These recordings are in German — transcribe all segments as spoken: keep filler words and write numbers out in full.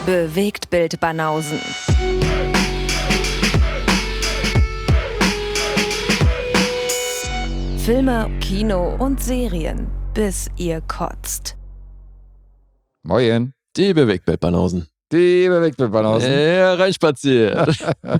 Bewegtbild Banausen. Filme, Kino und Serien, bis ihr kotzt. Moin. Die Bewegtbild-Banausen. Die Bewegtbild-Banausen. Ja, reinspaziert.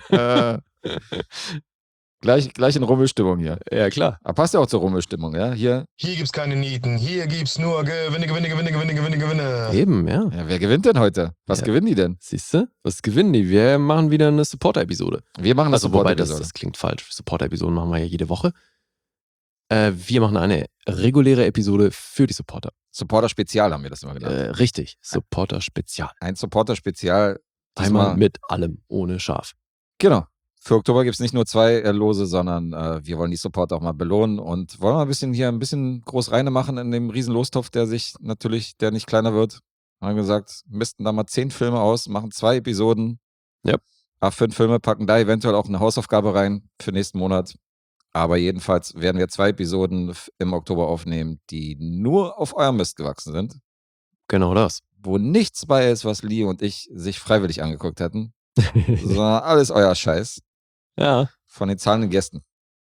gleich, gleich in Rummelstimmung hier. Ja, klar. Aber passt ja auch zur Rummelstimmung, ja? Hier. Hier gibt's keine Nieten, hier gibt's nur Gewinne, Gewinne, Gewinne, Gewinne, Gewinne, Gewinne. Eben, ja. Ja, wer gewinnt denn heute? Was Ja. gewinnen die denn? Siehst du? Was gewinnen die? Wir machen wieder eine Supporter-Episode. Wir machen das Also, wobei, das, Support-Episode. das klingt falsch. Supporter-Episoden machen wir ja jede Woche. Äh, wir machen eine reguläre Episode für die Supporter. Supporter-Spezial haben wir das immer genannt. Äh, richtig. Supporter-Spezial. Ein Supporter-Spezial. Einmal diesmal- mit allem, ohne Schaf. Genau. Für Oktober gibt es nicht nur zwei äh, Lose, sondern äh, wir wollen die Supporter auch mal belohnen und wollen mal ein bisschen hier ein bisschen groß reine machen in dem riesen Lostopf, der sich natürlich, der nicht kleiner wird. Haben gesagt, misten da mal zehn Filme aus, machen zwei Episoden. Ja. Ach, fünf Filme, packen da eventuell auch eine Hausaufgabe rein für nächsten Monat. Aber jedenfalls werden wir zwei Episoden f- im Oktober aufnehmen, die nur auf eurem Mist gewachsen sind, Genau das. wo nichts bei ist, was Lee und ich sich freiwillig angeguckt hätten, sondern alles euer Scheiß Ja. von den zahlenden Gästen.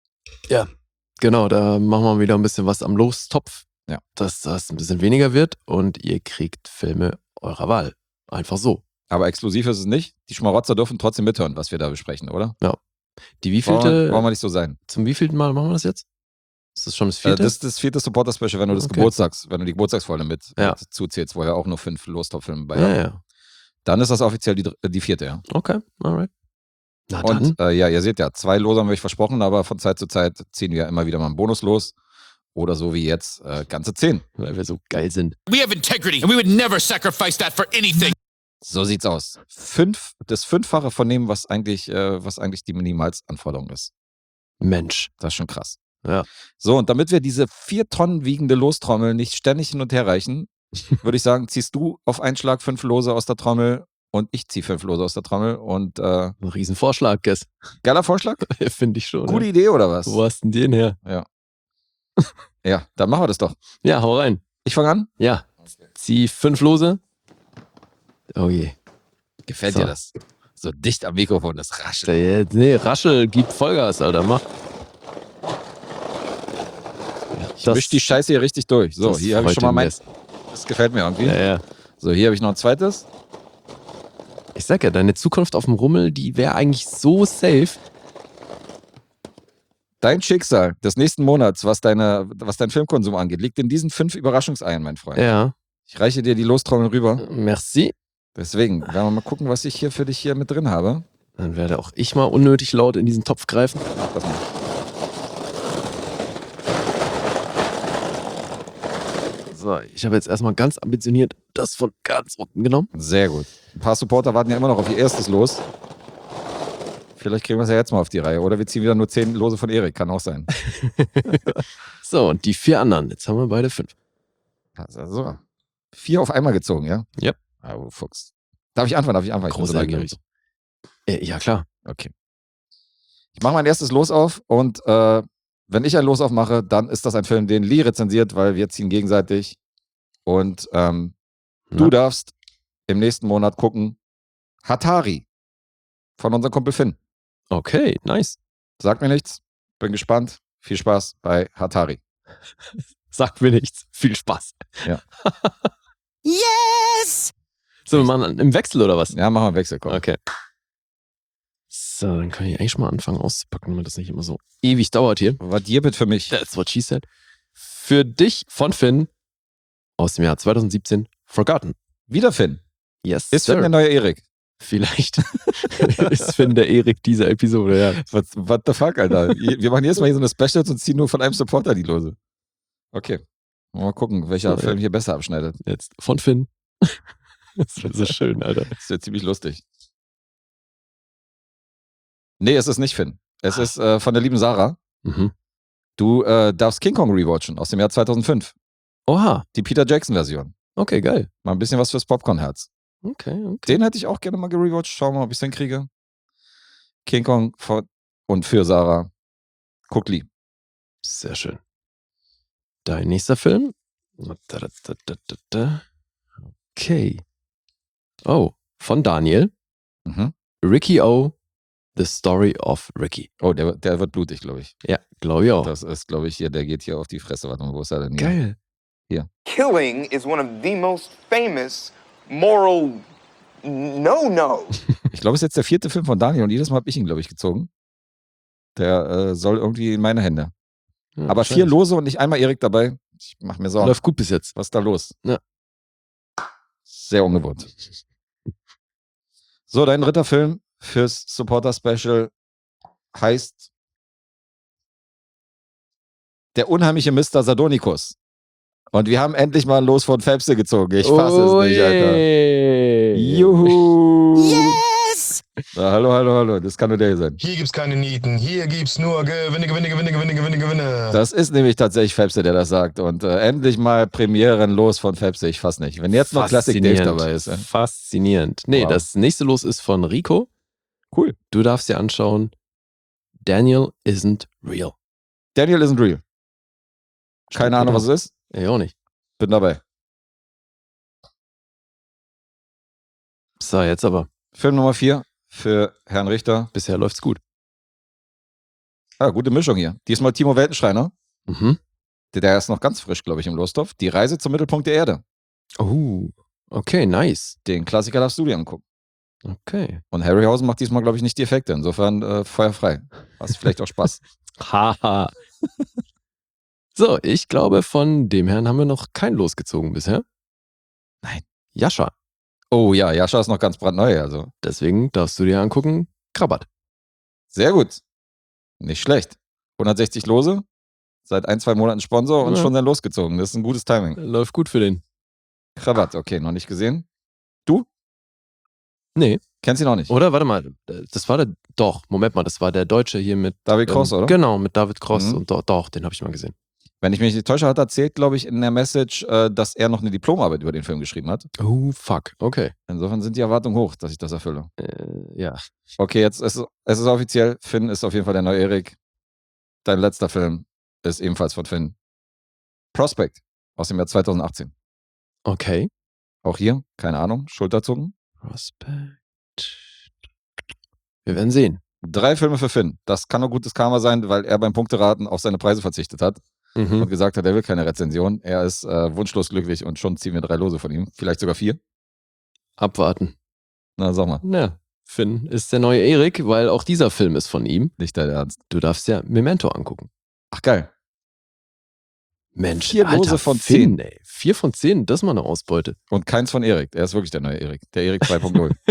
Genau, da machen wir wieder ein bisschen was am Lostopf, Ja. dass das ein bisschen weniger wird und ihr kriegt Filme eurer Wahl. Einfach so. Aber exklusiv ist es nicht. Die Schmarotzer dürfen trotzdem mithören, was wir da besprechen, oder? Die Wollen wir, wievielte, wollen wir nicht so sein. zum wievielten Mal machen wir das jetzt? Ist das schon das Äh, vierte? das ist das vierte Supporter-Special, wenn du das Okay. Geburtstags, wenn du die Geburtstagsfolge mit, Ja. mit zuzählst, wo ja auch nur fünf Lostop-Filme bei ja, haben. ja. Dann ist das offiziell die, dr- äh, die vierte, ja. Okay, alright. Na dann. Und äh, ja, ihr seht ja, zwei Lose haben wir euch versprochen, aber von Zeit zu Zeit ziehen wir ja immer wieder mal einen Bonus los. Oder so wie jetzt, äh, ganze zehn. Weil wir so geil sind. We have integrity, and we would never sacrifice that for anything. So sieht's aus. Fünf, das Fünffache von dem, was eigentlich, äh, was eigentlich die Minimalsanforderung ist. Mensch. Das ist schon krass. Ja. So, und damit wir diese vier Tonnen wiegende Lostrommel nicht ständig hin und her reichen, würde ich sagen, ziehst du auf einen Schlag fünf Lose aus der Trommel und ich ziehe fünf Lose aus der Trommel. Und äh, Ein Riesenvorschlag, Guess. geiler Vorschlag? Finde ich schon. Gute ja. Idee oder was? Wo hast denn den her? Ja, dann machen wir das doch. Ja, hau rein. Ich fange an. Ja. Zieh fünf Lose. Oh je. Gefällt So. dir das? So dicht am Mikrofon, das raschelt. Der- Nee, Raschel, gib Vollgas, Alter. Mach. Ich misch die Scheiße hier richtig durch. So, das hier habe ich freut schon mal den mein. Guess. Das gefällt mir irgendwie. Ja, ja. So, hier habe ich noch ein zweites. Ich sag ja, deine Zukunft auf dem Rummel, die wäre eigentlich so safe. Dein Schicksal des nächsten Monats, was, deine, was dein Filmkonsum angeht, liegt in diesen fünf Überraschungseiern, mein Freund. Ja. Ich reiche dir die Lostrommel rüber. Merci. Deswegen werden wir mal gucken, was ich hier für dich hier mit drin habe. Dann werde auch ich mal unnötig laut in diesen Topf greifen. Mach das mal. So, ich habe jetzt erstmal ganz ambitioniert das von ganz unten genommen. Sehr gut. Ein paar Supporter warten ja immer noch auf ihr erstes Los. Vielleicht kriegen wir es ja jetzt mal auf die Reihe. Oder wir ziehen wieder nur zehn Lose von Erik. Kann auch sein. So, und die vier anderen. Jetzt haben wir beide fünf. Also, so. Vier auf einmal gezogen, ja? Yep. Ah, du Fuchs. Darf ich anfangen? Darf ich anfangen? Ich bin so Große neugierig. Äh, ja, klar. Okay. Ich mache mein erstes Los auf und äh, wenn ich ein Los aufmache, dann ist das ein Film, den Lee rezensiert, weil wir ziehen gegenseitig. Und ähm, du Na. darfst im nächsten Monat gucken Hatari von unserem Kumpel Finn. Okay, nice. Sagt mir nichts. Bin gespannt. Viel Spaß bei Hatari. Sagt mir nichts. Viel Spaß. Ja. Yes! So, wir machen im Wechsel oder was? Ja, machen wir einen Wechsel. Komm. Okay. So, dann kann ich eigentlich schon mal anfangen auszupacken, damit das nicht immer so ewig dauert hier. Was dir bitte für mich? That's what she said. Für dich von Finn aus dem Jahr zwanzig siebzehn, Forgotten. Wieder Finn. Yes, Ist sir. Finn der neue Erik? Vielleicht ist Finn der Erik dieser Episode, ja. What, what the fuck, Alter? Wir machen jetzt mal hier so eine Specials und ziehen nur von einem Supporter die Lose. Okay. Mal gucken, welcher So, ja. Film hier besser abschneidet. Jetzt von Finn. Das wäre so schön, Alter. Das ist ja ziemlich lustig. Nee, es ist nicht Finn. Es ist äh, von der lieben Sarah. Mhm. Du äh, darfst King Kong rewatchen aus dem Jahr zweitausendfünf. Oha, Die Peter Jackson-Version. okay, geil. Mal ein bisschen was fürs Popcornherz. Okay, okay. Den hätte ich auch gerne mal gerewatcht. Schauen wir mal, ob ich es hinkriege. King Kong von, und für Sarah. Guck Lee. Sehr schön. Dein nächster Film? Da, da, da, da, da, da. Okay. Oh, von Daniel. Mhm. Ricky O, The Story of Ricky. Oh, der, der wird blutig, glaube ich. Ja, glaube ich auch. Das ist, glaube ich, hier, der geht hier auf die Fresse. Warte mal, wo ist er denn hier? Geil. Killing is one of the most famous moral no-no. Ich glaube, es ist jetzt der vierte Film von Daniel und jedes Mal habe ich ihn, glaube ich, gezogen. Der äh, soll irgendwie in meine Hände. Ja, Aber vier Lose und nicht einmal Erik dabei. Ich mache mir Sorgen. Läuft gut bis jetzt. Was ist da los? Ja. Sehr ungewohnt. So, dein dritter Film fürs Supporter-Special heißt Der unheimliche Mister Sardonicus. Und wir haben endlich mal ein Los von Fäbste gezogen. Ich fasse oh es nicht, Alter. yeah. Juhu! Yes! Na, hallo, hallo, hallo. Das kann nur der hier sein. Hier gibt's keine Nieten, hier gibt's nur Gewinne, Gewinne, Gewinne, Gewinne, Gewinne, Gewinne. Das ist nämlich tatsächlich Fäbste, der das sagt. Und äh, endlich mal Premieren Los von Fäbste. Ich fass nicht. Wenn jetzt noch Classic Dave dabei ist. Ja. Faszinierend. Nee, Wow. das nächste Los ist von Rico. Cool. Du darfst dir anschauen. Daniel isn't real. Daniel isn't real. Keine Ahnung, was es ist. Ich auch nicht. Bin dabei. So, jetzt aber. Film Nummer vier für Herrn Richter. Bisher läuft's gut. Ah, gute Mischung hier. Diesmal Timo Weltenschreiner. Mhm. Der, der ist noch ganz frisch, glaube ich, im Losthof. Die Reise zum Mittelpunkt der Erde. Oh, okay, nice. Den Klassiker darfst du dir angucken. Okay. Und Harryhausen macht diesmal, glaube ich, nicht die Effekte. Insofern äh, feuerfrei. Hast vielleicht auch Spaß. Haha. So, ich glaube, von dem Herrn haben wir noch kein Los gezogen bisher. Nein. Jascha. Oh ja, Jascha ist noch ganz brandneu. Also Deswegen darfst du dir angucken. Krabbert. sehr gut. Nicht schlecht. hundertsechzig Lose. Seit ein, zwei Monaten Sponsor und Ja. schon dann losgezogen. Das ist ein gutes Timing. Läuft gut für den. Krawatt, okay, noch nicht gesehen. Du? Nee. Kennst ihn noch nicht? Oder? Warte mal. Das war der. Doch, Moment mal, das war der Deutsche hier mit. David Cross, ähm, oder? Genau, mit David Cross. Mhm. Und doch, doch den habe ich mal gesehen. Wenn ich mich nicht täusche, hat er erzählt, glaube ich, in der Message, äh, dass er noch eine Diplomarbeit über den Film geschrieben hat. Oh, fuck. Okay. Insofern sind die Erwartungen hoch, dass ich das erfülle. Äh, ja. Okay, jetzt ist es ist offiziell. Finn ist auf jeden Fall der neue Erik. Dein letzter Film ist ebenfalls von Finn. Prospect aus dem Jahr zweitausendachtzehn. Okay. Auch hier, keine Ahnung, Schulterzucken. Prospect. Wir werden sehen. Drei Filme für Finn. Das kann nur gutes Karma sein, weil er beim Punkteraten auf seine Preise verzichtet hat und Mhm. gesagt hat, er will keine Rezension. Er ist äh, wunschlos glücklich und schon ziehen wir drei Lose von ihm. Vielleicht sogar vier. Abwarten. Na, sag mal, Ja. Finn ist der neue Erik, weil auch dieser Film ist von ihm. nicht dein Ernst. Du darfst ja Memento angucken. Ach, geil. Mensch, Vier Lose Alter, von Finn, zehn. ey. Vier von zehn, das ist mal eine Ausbeute. Und keins von Erik. Er ist wirklich der neue Erik. Der Erik zwei Punkt null.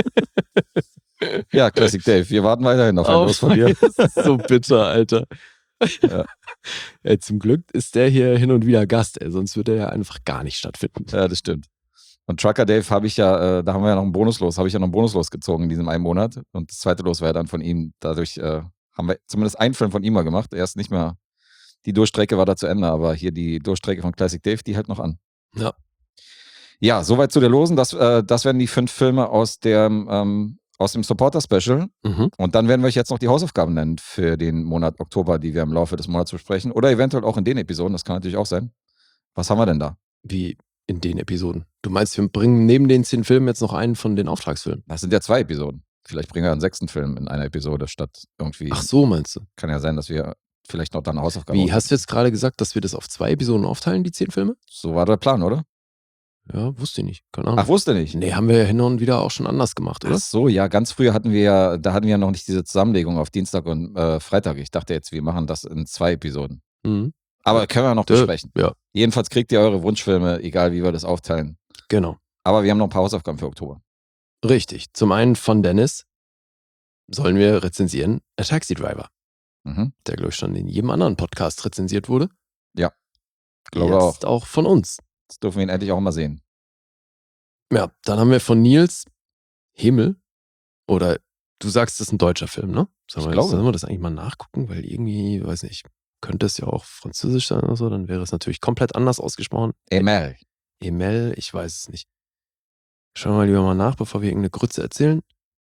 Ja, Classic Dave. Wir warten weiterhin auf ein Oh Los von dir. mein, das ist so bitter, Alter. Ja. Ey, zum Glück ist der hier hin und wieder Gast, ey, sonst würde er ja einfach gar nicht stattfinden. Ja, das stimmt. Und Trucker Dave habe ich ja, äh, da haben wir ja noch einen Bonuslos, habe ich ja noch einen Bonuslos gezogen in diesem einen Monat. Und das zweite Los war ja dann von ihm. Dadurch äh, haben wir zumindest einen Film von ihm mal gemacht. Erst nicht mehr, die Durchstrecke war da zu Ende, aber hier die Durchstrecke von Classic Dave, die hält noch an. Ja. Ja, soweit zu der Losen. Das, äh, das werden die fünf Filme aus, der, ähm, aus dem Supporter-Special. Mhm. Und dann werden wir euch jetzt noch die Hausaufgaben nennen für den Monat Oktober, die wir im Laufe des Monats besprechen. Oder eventuell auch in den Episoden, das kann natürlich auch sein. Was haben wir denn da? Wie in den Episoden. Du meinst, wir bringen neben den zehn Filmen jetzt noch einen von den Auftragsfilmen? Das sind ja zwei Episoden. Vielleicht bringen wir einen sechsten Film in einer Episode statt irgendwie. Ach so, meinst du? Kann ja sein, dass wir vielleicht noch da eine Hausaufgabe Wie, haben. hast du jetzt gerade gesagt, dass wir das auf zwei Episoden aufteilen, die zehn Filme? So war der Plan, oder? Ja, wusste ich nicht. Keine Ahnung. Ach, wusste nicht. Nee, haben wir ja hin und wieder auch schon anders gemacht, oder? Ach so, ja, ganz früher hatten wir ja, da hatten wir ja noch nicht diese Zusammenlegung auf Dienstag und äh, Freitag. Ich dachte jetzt, wir machen das in zwei Episoden. Mhm. Aber können wir noch Äh, besprechen. Ja, Jedenfalls kriegt ihr eure Wunschfilme, egal wie wir das aufteilen. genau. Aber wir haben noch ein paar Hausaufgaben für Oktober. Richtig. Zum einen von Dennis sollen wir rezensieren A Taxi Driver, Mhm. der, glaube ich, schon in jedem anderen Podcast rezensiert wurde. Glaube Jetzt auch. auch von uns. Jetzt dürfen wir ihn endlich auch mal sehen. Ja, dann haben wir von Nils Himmel. Oder du sagst, das ist ein deutscher Film, ne? Sollen Ich wir, glaube. sollen wir das eigentlich mal nachgucken? Weil irgendwie, weiß nicht, könnte es ja auch französisch sein oder so, dann wäre es natürlich komplett anders ausgesprochen. Emel. Emel, ich weiß es nicht. Schauen wir mal lieber mal nach, bevor wir irgendeine Grütze erzählen.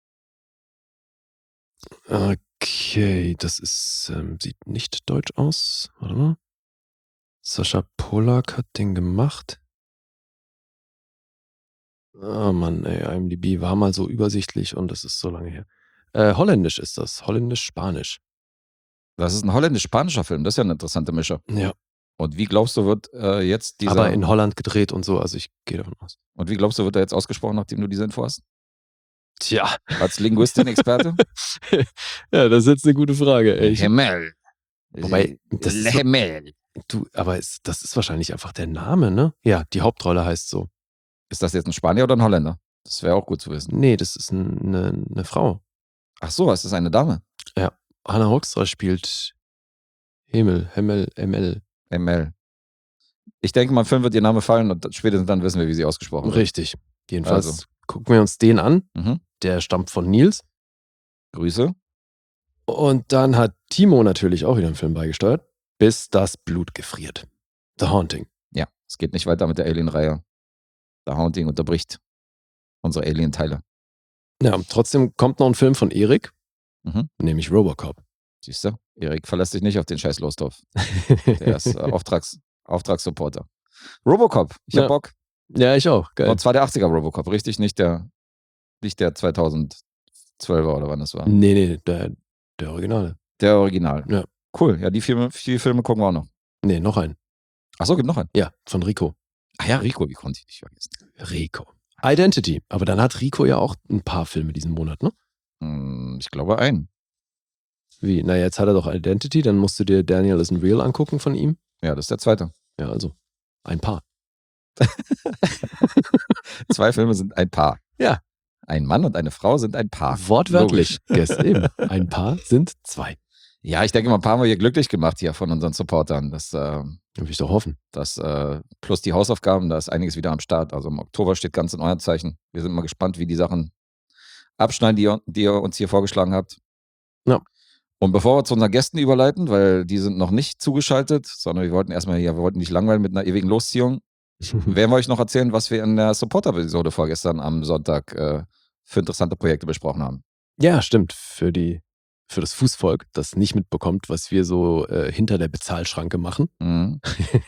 Okay, das ist, ähm, sieht nicht deutsch aus. Warte mal. Sascha Polak hat den gemacht. Oh Mann, ey, IMDb war mal so übersichtlich und das ist so lange her. Äh, Holländisch ist das. Holländisch-Spanisch. Das ist ein holländisch-spanischer Film, das ist ja eine interessante Mische. Ja. Und wie glaubst du, wird äh, jetzt dieser... Aber in Holland gedreht und so, also ich gehe davon aus. Und wie glaubst du, wird er jetzt ausgesprochen, nachdem du diese Info hast? Tja. Als Linguistin-Experte? Ja, das ist jetzt eine gute Frage. Ey. Ich, Himmel. Wobei, das ist so, Himmel. du, aber ist, das ist wahrscheinlich einfach der Name, ne? Ja, die Hauptrolle heißt so. Ist das jetzt ein Spanier oder ein Holländer? Das wäre auch gut zu wissen. Nee, das ist eine, eine Frau. Ach so, ist das eine Dame? Ja, Hannah Hoekstra spielt Himmel, Himmel, M L. M L. Ich denke, mal, im Film wird ihr Name fallen und spätestens dann wissen wir, wie sie ausgesprochen wird. Richtig. Jedenfalls Also. gucken wir uns den an. Mhm. Der stammt von Nils. Grüße. Und dann hat Timo natürlich auch wieder einen Film beigesteuert. Bis das Blut gefriert. The Haunting. Ja, es geht nicht weiter mit der Alien-Reihe. The Haunting unterbricht unsere Alien-Teile. Ja, und trotzdem kommt noch ein Film von Erik, Mhm. nämlich Robocop. Siehst du? Erik verlässt sich nicht auf den scheiß Losthoff. Der ist äh, Auftrags, Auftragssupporter. Robocop, ich hab Ja. Bock. Ja, ich auch. Geil. Und zwar der achtziger Robocop, richtig? Nicht der, nicht der zweitausendzwölfer oder wann das war. Nee, nee, der, der Originale. Der Original. Ja. Cool, ja, die Filme, die Filme gucken wir auch noch. Nee, noch ein. Achso, gibt noch einen. Ja, von Rico. Ach ja, Rico, wie konnte ich dich vergessen? Rico. Identity. Aber dann hat Rico ja auch ein paar Filme diesen Monat, ne? Hm, ich glaube einen. Wie? Na, jetzt hat er doch Identity, dann musst du dir Daniel Isn't Real angucken von ihm. Ja, das ist der zweite. Ja, also ein Paar. Zwei Filme sind ein Paar. Ja. Ein Mann und eine Frau sind ein Paar. Wortwörtlich. Logisch. Yes, eben. Ein Paar sind zwei. Ja, ich denke mal, ein paar haben wir hier glücklich gemacht hier von unseren Supportern. Das, äh, Will ich doch hoffen. das äh, plus die Hausaufgaben, da ist einiges wieder am Start. Also im Oktober steht ganz in euren Zeichen. Wir sind mal gespannt, wie die Sachen abschneiden, die ihr, die ihr uns hier vorgeschlagen habt. Ja. Und bevor wir zu unseren Gästen überleiten, weil die sind noch nicht zugeschaltet, sondern wir wollten erstmal hier, wir wollten nicht langweilen mit einer ewigen Losziehung, werden wir euch noch erzählen, was wir in der Supporter-Episode vorgestern am Sonntag äh, für interessante Projekte besprochen haben. Ja, stimmt. Für die, für das Fußvolk, das nicht mitbekommt, was wir so äh, hinter der Bezahlschranke machen. Mhm.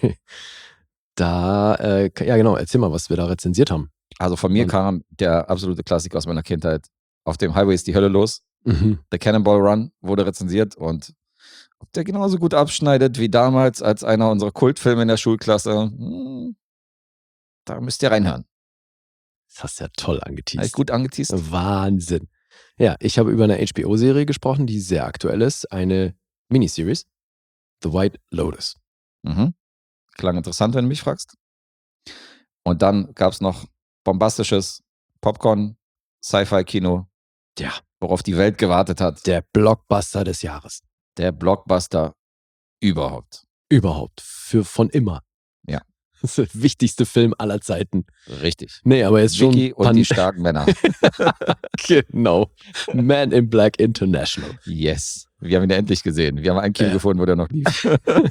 Da, äh, ja genau, erzähl mal, was wir da rezensiert haben. Also von mir Und- kam der absolute Klassiker aus meiner Kindheit. Auf dem Highway ist die Hölle los. Mhm. The Cannonball Run wurde rezensiert und ob der genauso gut abschneidet wie damals als einer unserer Kultfilme in der Schulklasse, hm, da müsst ihr reinhören. Das hast du ja toll Habe ich angeteased. gut angeteased? Wahnsinn. Ja, ich habe über eine H B O-Serie gesprochen, die sehr aktuell ist. Eine Miniseries. The White Lotus. Mhm. Klang interessant, wenn du mich fragst. Und dann gab es noch bombastisches Popcorn, Sci-Fi-Kino, Ja, worauf die Welt gewartet hat. der Blockbuster des Jahres. Der Blockbuster überhaupt. Überhaupt. Für von immer. Ja. Das ist der wichtigste Film aller Zeiten. Richtig. Nee, aber jetzt schon. Vicky und Pan- die starken Männer. Genau. Man in Black International. Yes. Wir haben ihn endlich gesehen. Wir haben ein Kino Ja. gefunden, wo der noch lief.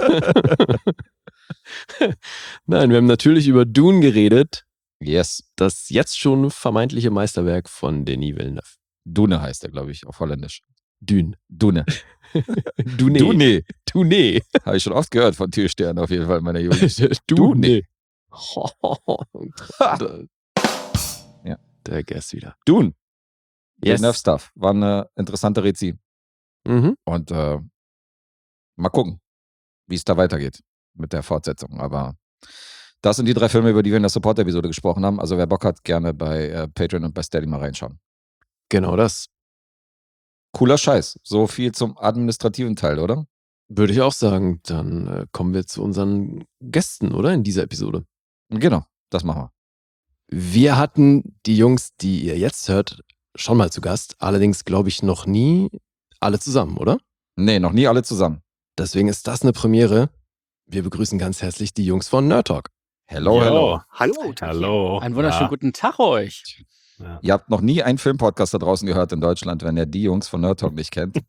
Nein, wir haben natürlich über Dune geredet. Yes. Das jetzt schon vermeintliche Meisterwerk von Denis Villeneuve. Dune heißt er, glaube ich, auf Holländisch. Dune. Dune. Dune. Dune. Dune. Habe ich schon oft gehört von Türstern auf jeden Fall in meiner Jugend. Dune. Ha. Ja. Der Guess wieder. Dune. Yes. Villeneuve Stuff. War eine interessante Rezi. Mhm. Und äh, mal gucken, wie es da weitergeht mit der Fortsetzung. Aber das sind die drei Filme, über die wir in der Support-Episode gesprochen haben. Also wer Bock hat, gerne bei äh, Patreon und bei Steady mal reinschauen. Genau das. Cooler Scheiß. So viel zum administrativen Teil, oder? Würde ich auch sagen. Dann äh, kommen wir zu unseren Gästen, oder? In dieser Episode. Genau, das machen wir. Wir hatten die Jungs, die ihr jetzt hört, schon mal zu Gast. Allerdings glaube ich noch nie alle zusammen, oder? Nee, noch nie alle zusammen. Deswegen ist das eine Premiere. Wir begrüßen ganz herzlich die Jungs von Nerd Talk. Hello, Jo. hello. Hallo. Hallo. Einen wunderschönen Ja. guten Tag euch. Ja. Ihr habt noch nie einen Filmpodcast da draußen gehört in Deutschland, wenn ihr die Jungs von Nerd Talk nicht kennt.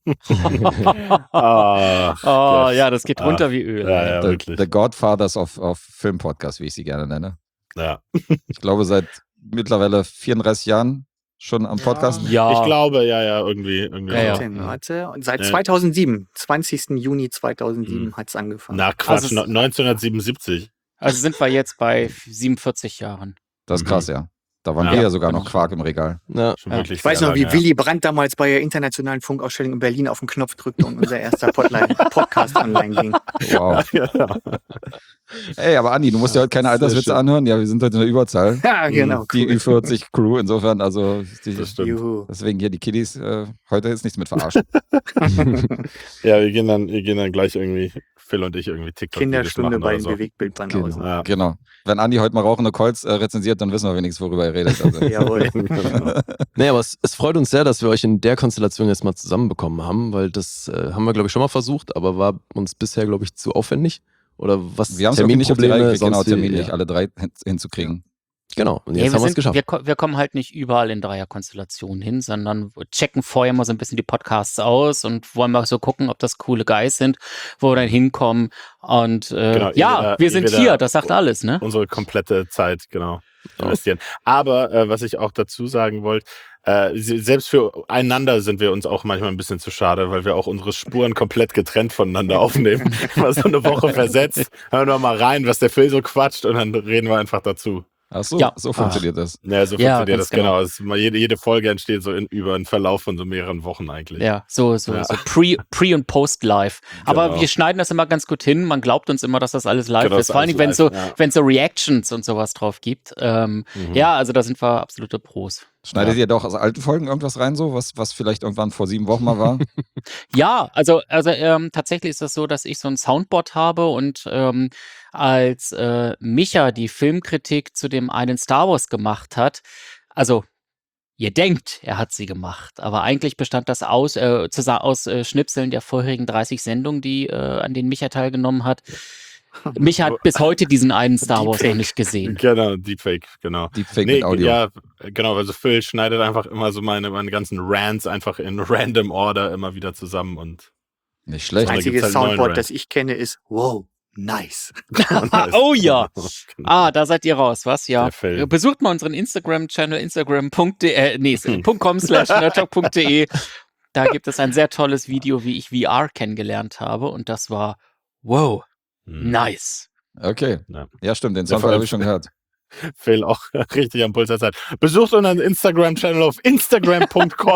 Ach, Oh das- ja, das geht ah, runter wie Öl. Ja, ja, the, wirklich. the Godfathers of, of Filmpodcast, wie ich sie gerne nenne. Ja. Ich glaube, seit mittlerweile vierunddreißig Jahren schon am Podcast. Ja. Ich glaube, ja, ja, irgendwie. irgendwie Ja, ja. so. Ja. Warte, und seit Ja. zweitausendsieben, zwanzigsten Juni zweitausendsieben Hm. hat es angefangen. Na Quatsch, Also es- no- neunzehnhundertsiebenundsiebzig. Also sind wir jetzt bei siebenundvierzig Jahren. Das ist Mhm. krass, ja. Da waren Ja. wir ja sogar noch Quark im Regal. Ja. Schon Ja. wirklich Ich weiß sehr noch, wie lange, ja. Willy Brandt damals bei der internationalen Funkausstellung in Berlin auf den Knopf drückte und unser erster Podline- Podcast online ging. Wow. Genau. Ey, aber Andi, du musst ja heute keine Sehr Alterswitze schön. anhören. Ja, wir sind heute in der Überzahl. Ja, genau. Die cool. Ü vierzig Crew, insofern, also die, Das stimmt. Juhu. deswegen hier die Kiddies, äh, heute ist nichts mit verarschen. Ja, wir gehen dann, wir gehen dann gleich irgendwie, Phil und ich irgendwie TikTok Kinderstunde bei machen den oder Bewegtbildbanausen. so. Ja. Genau. Wenn Andi heute mal rauchende Colts äh, rezensiert, dann wissen wir wenigstens, worüber er redet. Also. Jawohl. Genau. Nee, aber es, es freut uns sehr, dass wir euch in der Konstellation jetzt mal zusammenbekommen haben, weil das äh, haben wir, glaube ich, schon mal versucht, aber war uns bisher, glaube ich, zu aufwendig. Oder was? Wir haben es irgendwie nicht auf die Reihe gekriegt, genau, sonst wie- terminlich ja. alle drei hin, hinzukriegen. Genau, und Ja, jetzt wir, haben wir es sind, geschafft. wir, ko- wir kommen halt nicht überall in Dreierkonstellationen hin, sondern checken vorher mal so ein bisschen die Podcasts aus und wollen mal so gucken, ob das coole Guys sind, wo wir dann hinkommen. Und äh, Genau, ja, ihr wieder- wir ihr sind wieder- hier, das sagt alles, ne? Unsere komplette Zeit, genau, investieren. Aber äh, was ich auch dazu sagen wollte, äh, se- selbst für einander sind wir uns auch manchmal ein bisschen zu schade, weil wir auch unsere Spuren komplett getrennt voneinander aufnehmen. Mal so eine Woche versetzt, hören wir mal rein, was der Phil so quatscht und dann reden wir einfach dazu. Ach so, Ja. so funktioniert das. Ja, so Ja, funktioniert ganz das, genau. Es ist mal jede, jede Folge entsteht so in, über einen Verlauf von so mehreren Wochen eigentlich. Ja, so, so, Ja. so Pre, Pre und Post live. Aber Genau. wir schneiden das immer ganz gut hin. Man glaubt uns immer, dass das alles live Genau, ist. das Vor allem, alles wenn es so, live, ja. wenn es so Reactions und sowas drauf gibt. Ähm, Mhm. Ja, also da sind wir absolute Pros. Schneidet ihr doch aus alten Folgen irgendwas rein, so, was, was vielleicht irgendwann vor sieben Wochen mal war? Ja, also, also ähm, tatsächlich ist das so, dass ich so ein Soundboard habe und ähm, als äh, Micha die Filmkritik zu dem einen Star Wars gemacht hat, also ihr denkt, er hat sie gemacht, aber eigentlich bestand das aus, äh, zusa- aus äh, Schnipseln der vorherigen dreißig Sendungen, die äh, an denen Micha teilgenommen hat. Micha hat bis heute diesen einen Star Wars noch Deepfake. nicht gesehen. Genau, Deepfake, genau. Deepfake Nee, mit Audio. ja, genau, also Phil schneidet einfach immer so meine, meine ganzen Rants einfach in random Order immer wieder zusammen und Nicht Das schlecht. da einzige gibt's halt einen neuen Soundboard, Rant. das ich kenne, ist wow, nice. Oh ja. Genau. Ah, da seid ihr raus, was? Ja. Der Film. Besucht mal unseren Instagram-Channel, instagram.de, äh, nee, .com slash nerdtalk.de. Da gibt es ein sehr tolles Video, wie ich V R kennengelernt habe und das war wow, Hm. nice. Okay. Ja. Ja, stimmt, den Ja, Sound vor allem- habe ich schon gehört. Phil auch richtig am Puls der Zeit. Besucht unseren Instagram-Channel auf instagram punkt com.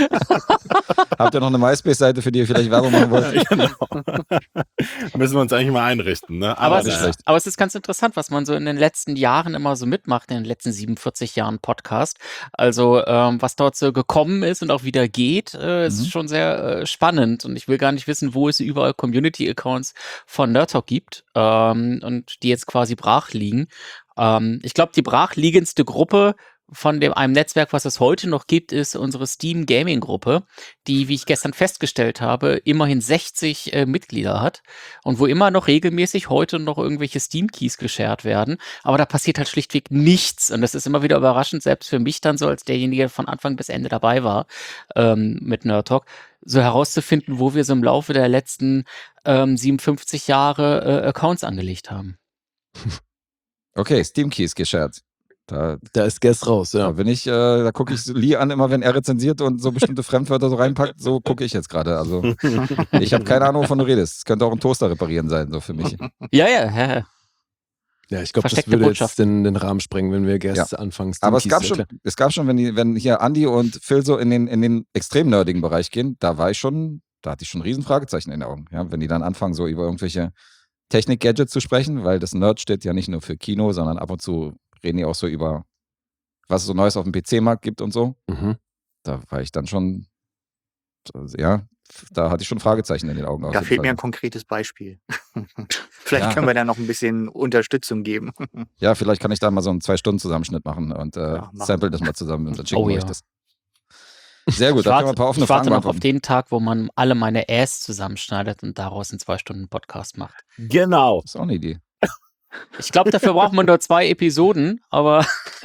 Habt ihr noch eine MySpace-Seite, für die ihr vielleicht Werbung machen wollt? Genau. Müssen wir uns eigentlich mal einrichten, ne? Aber, es nicht ist, schlecht. aber es ist ganz interessant, was man so in den letzten Jahren immer so mitmacht, in den letzten siebenundvierzig Jahren Podcast. Also ähm, was dort so gekommen ist und auch wieder geht, äh, ist Mhm. schon sehr äh, spannend. Und ich will gar nicht wissen, wo es überall Community-Accounts von Nerd Talk gibt ähm, und die jetzt quasi brach liegen. Ähm, ich glaube, die brachliegendste Gruppe von dem einem Netzwerk, was es heute noch gibt, ist unsere Steam Gaming Gruppe, die, wie ich gestern festgestellt habe, immerhin sechzig äh, Mitglieder hat und wo immer noch regelmäßig heute noch irgendwelche Steam Keys geshared werden. Aber da passiert halt schlichtweg nichts und das ist immer wieder überraschend, selbst für mich dann so als derjenige, der von Anfang bis Ende dabei war ähm, mit Nerd Talk, so herauszufinden, wo wir so im Laufe der letzten ähm, siebenundfünfzig Jahre äh, Accounts angelegt haben. Okay, Steam Keys geshared. Da, Da ist Guess raus, da ja. bin ich, äh, da gucke ich Lee an, immer wenn er rezensiert und so bestimmte Fremdwörter so reinpackt, so gucke ich jetzt gerade. Also ich habe keine Ahnung, wovon du redest. Es könnte auch ein Toaster reparieren sein, so für mich. Ja, ja, ja, ja. Ja, ich glaube, das Versteckte würde Botschaft. jetzt den, den Rahmen sprengen, wenn wir Guess Ja. anfangen. Aber es Steam gab Keys zu schon, erklären. es gab schon, wenn, die, wenn hier Andi und Phil so in den, in den extrem nerdigen Bereich gehen, da war ich schon, da hatte ich schon ein riesen Fragezeichen in den Augen. Ja, wenn die dann anfangen, so über irgendwelche Technik-Gadgets zu sprechen, weil das Nerd steht ja nicht nur für Kino, sondern ab und zu reden die auch so über, was es so Neues auf dem P C-Markt gibt und so. Mhm. Da war ich dann schon, ja, da hatte ich schon Fragezeichen in den Augen. auf Da jeden fehlt Fall. mir ein konkretes Beispiel. Vielleicht Ja. können wir da noch ein bisschen Unterstützung geben. Ja, vielleicht kann ich da mal so einen Zwei-Stunden-Zusammenschnitt machen und äh, Ja, machen sample das mal zusammen und dann schicken Oh wir ja. euch das. Sehr gut, Ich da können wir warte, ein paar offene ich warte Fragen noch auf beantworten. den Tag, wo man alle meine Ass zusammenschneidet und daraus einen zwei Stunden Podcast macht. Genau. Das ist auch eine Idee. Ich glaube, dafür braucht man nur zwei Episoden, aber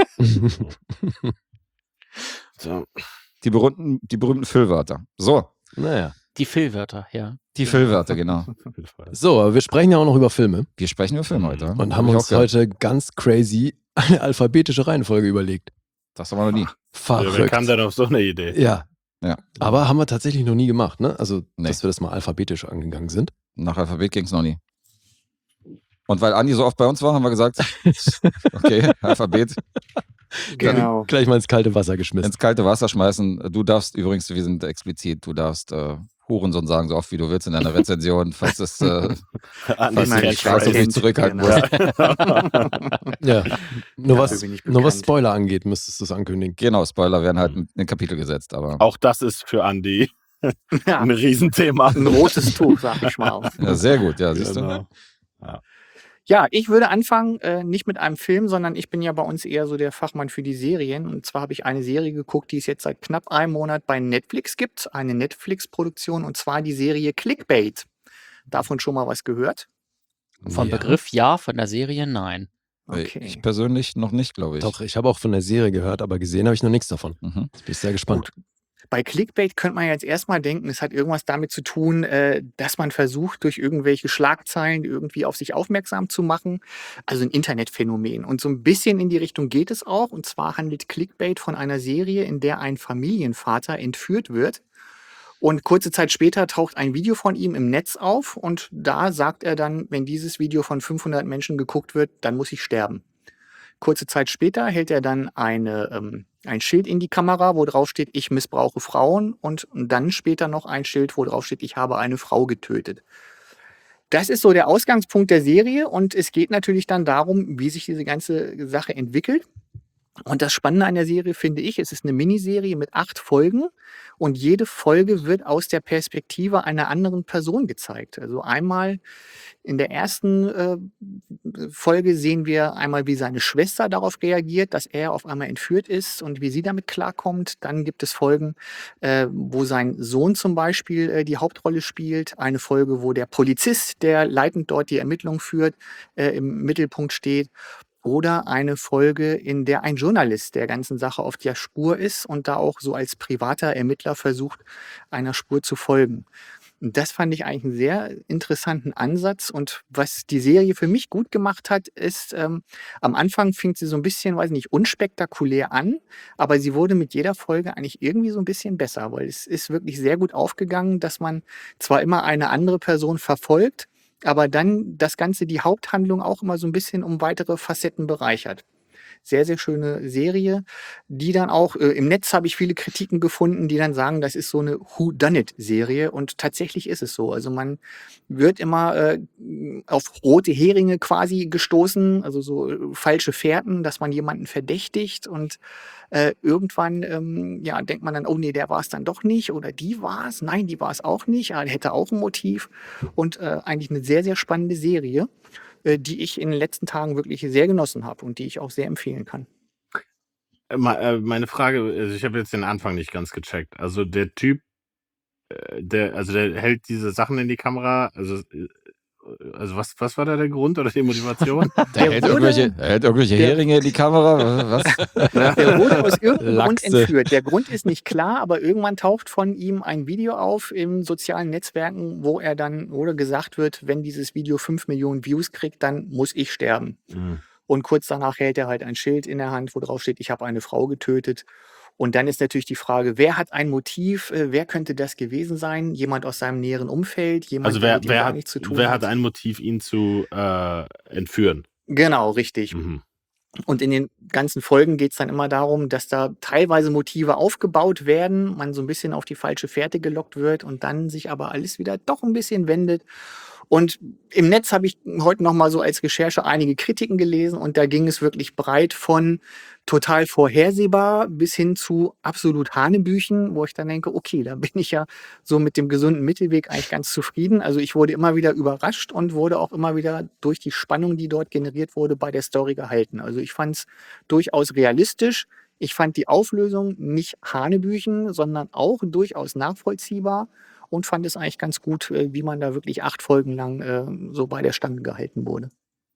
So. Die berühmten, die berühmten Füllwörter. So, Naja. die Füllwörter, ja. die Füllwörter, genau. So, aber wir sprechen ja auch noch über Filme Wir sprechen über Filme heute. und Hab haben ich uns auch gehört. heute ganz crazy eine alphabetische Reihenfolge überlegt. Das haben wir noch nie. Ja, wer Verrückt. kam denn auf so eine Idee? Ja. Ja. Aber haben wir tatsächlich noch nie gemacht, ne? Also, Nee. dass wir das mal alphabetisch angegangen sind. Nach Alphabet ging es noch nie. Und weil Andi so oft bei uns war, haben wir gesagt, okay, Alphabet. Genau. Gleich mal ins kalte Wasser geschmissen. Ins kalte Wasser schmeißen. Du darfst übrigens, wir sind explizit, du darfst äh, Hurensohn sagen, so oft wie du willst in deiner Rezension, falls es äh, falls du die Straße nicht zurückhalten Genau. musst. Ja. Nur was, Dafür bin ich nur was bekannt. Spoiler angeht, müsstest du es ankündigen. Genau, Spoiler werden halt in ein Kapitel gesetzt, aber Auch das ist für Andi Ja, ein Riesenthema. ein rotes Tuch, sag ich mal. ja, sehr gut, ja, siehst du. Genau. Ja, ich würde anfangen, äh, nicht mit einem Film, sondern ich bin ja bei uns eher so der Fachmann für die Serien. Und zwar habe ich eine Serie geguckt, die es jetzt seit knapp einem Monat bei Netflix gibt. Eine Netflix-Produktion, und zwar die Serie Clickbait. Davon schon mal was gehört? Vom Ja. Begriff ja, von der Serie nein. Okay. Ich persönlich noch nicht, glaube ich. Doch, ich habe auch von der Serie gehört, aber gesehen habe ich noch nichts davon. Mhm. Jetzt bin ich sehr gespannt. Bei Clickbait könnte man jetzt erstmal denken, es hat irgendwas damit zu tun, äh, dass man versucht, durch irgendwelche Schlagzeilen irgendwie auf sich aufmerksam zu machen. Also ein Internetphänomen. Und so ein bisschen in die Richtung geht es auch. Und zwar handelt Clickbait von einer Serie, in der ein Familienvater entführt wird. Und kurze Zeit später taucht ein Video von ihm im Netz auf. Und da sagt er dann, wenn dieses Video von fünfhundert Menschen geguckt wird, dann muss ich sterben. Kurze Zeit später hält er dann eine, ähm, ein Schild in die Kamera, wo drauf steht, ich missbrauche Frauen. Und dann später noch ein Schild, wo drauf steht, ich habe eine Frau getötet. Das ist so der Ausgangspunkt der Serie. Und es geht natürlich dann darum, wie sich diese ganze Sache entwickelt. Und das Spannende an der Serie finde ich, es ist eine Miniserie mit acht Folgen und jede Folge wird aus der Perspektive einer anderen Person gezeigt. Also einmal in der ersten äh, Folge sehen wir einmal, wie seine Schwester darauf reagiert, dass er auf einmal entführt ist und wie sie damit klarkommt. Dann gibt es Folgen, äh, wo sein Sohn zum Beispiel äh, die Hauptrolle spielt. Eine Folge, wo der Polizist, der leitend dort die Ermittlungen führt, äh, im Mittelpunkt steht. Oder eine Folge, in der ein Journalist der ganzen Sache auf der Spur ist und da auch so als privater Ermittler versucht, einer Spur zu folgen. Und das fand ich eigentlich einen sehr interessanten Ansatz. Und was die Serie für mich gut gemacht hat, ist, ähm, am Anfang fing sie so ein bisschen, weiß nicht, unspektakulär an, aber sie wurde mit jeder Folge eigentlich irgendwie so ein bisschen besser, weil es ist wirklich sehr gut aufgegangen, dass man zwar immer eine andere Person verfolgt, aber dann das Ganze, die Haupthandlung auch immer so ein bisschen um weitere Facetten bereichert. Sehr, sehr schöne Serie, die dann auch, äh, im Netz habe ich viele Kritiken gefunden, die dann sagen, das ist so eine Who-Done-It-Serie und tatsächlich ist es so. Also man wird immer äh, auf rote Heringe quasi gestoßen, also so äh, falsche Fährten, dass man jemanden verdächtigt und äh, irgendwann ähm, ja, denkt man dann, oh nee, der war es dann doch nicht oder die war es, nein, die war es auch nicht, er hätte auch ein Motiv und äh, eigentlich eine sehr, sehr spannende Serie, äh, die ich in den letzten Tagen wirklich sehr genossen habe und die ich auch sehr empfehlen kann. Äh, ma- äh, Meine Frage, also ich habe jetzt den Anfang nicht ganz gecheckt. Also der Typ, äh, der, also der hält diese Sachen in die Kamera, also, äh, also was, was war da der Grund oder die Motivation? Der Der hält, wurde- irgendwelche, er hält irgendwelche der- Heringe in die Kamera. Was? Der wurde aus irgendeinem Grund Lachse. entführt. Der Grund ist nicht klar, aber irgendwann taucht von ihm ein Video auf in sozialen Netzwerken, wo er dann, oder gesagt wird, wenn dieses Video fünf Millionen Views kriegt, dann muss ich sterben. Hm. Und kurz danach hält er halt ein Schild in der Hand, wo drauf steht, ich habe eine Frau getötet. Und dann ist natürlich die Frage, wer hat ein Motiv? Äh, Wer könnte das gewesen sein? Jemand aus seinem näheren Umfeld? Jemand, Also der wer, mit ihm wer, gar hat, nichts zu tun wer hat ein Motiv, ihn zu äh, entführen? Genau, richtig. Mhm. Und in den ganzen Folgen geht es dann immer darum, dass da teilweise Motive aufgebaut werden, man so ein bisschen auf die falsche Fährte gelockt wird und dann sich aber alles wieder doch ein bisschen wendet. Und im Netz habe ich heute noch mal so als Recherche einige Kritiken gelesen und da ging es wirklich breit von total vorhersehbar bis hin zu absolut Hanebüchen, wo ich dann denke, okay, da bin ich ja so mit dem gesunden Mittelweg eigentlich ganz zufrieden. Also ich wurde immer wieder überrascht und wurde auch immer wieder durch die Spannung, die dort generiert wurde, bei der Story gehalten. Also ich fand es durchaus realistisch. Ich fand die Auflösung nicht Hanebüchen, sondern auch durchaus nachvollziehbar und fand es eigentlich ganz gut, äh, wie man da wirklich acht Folgen lang äh, so bei der Stange gehalten wurde.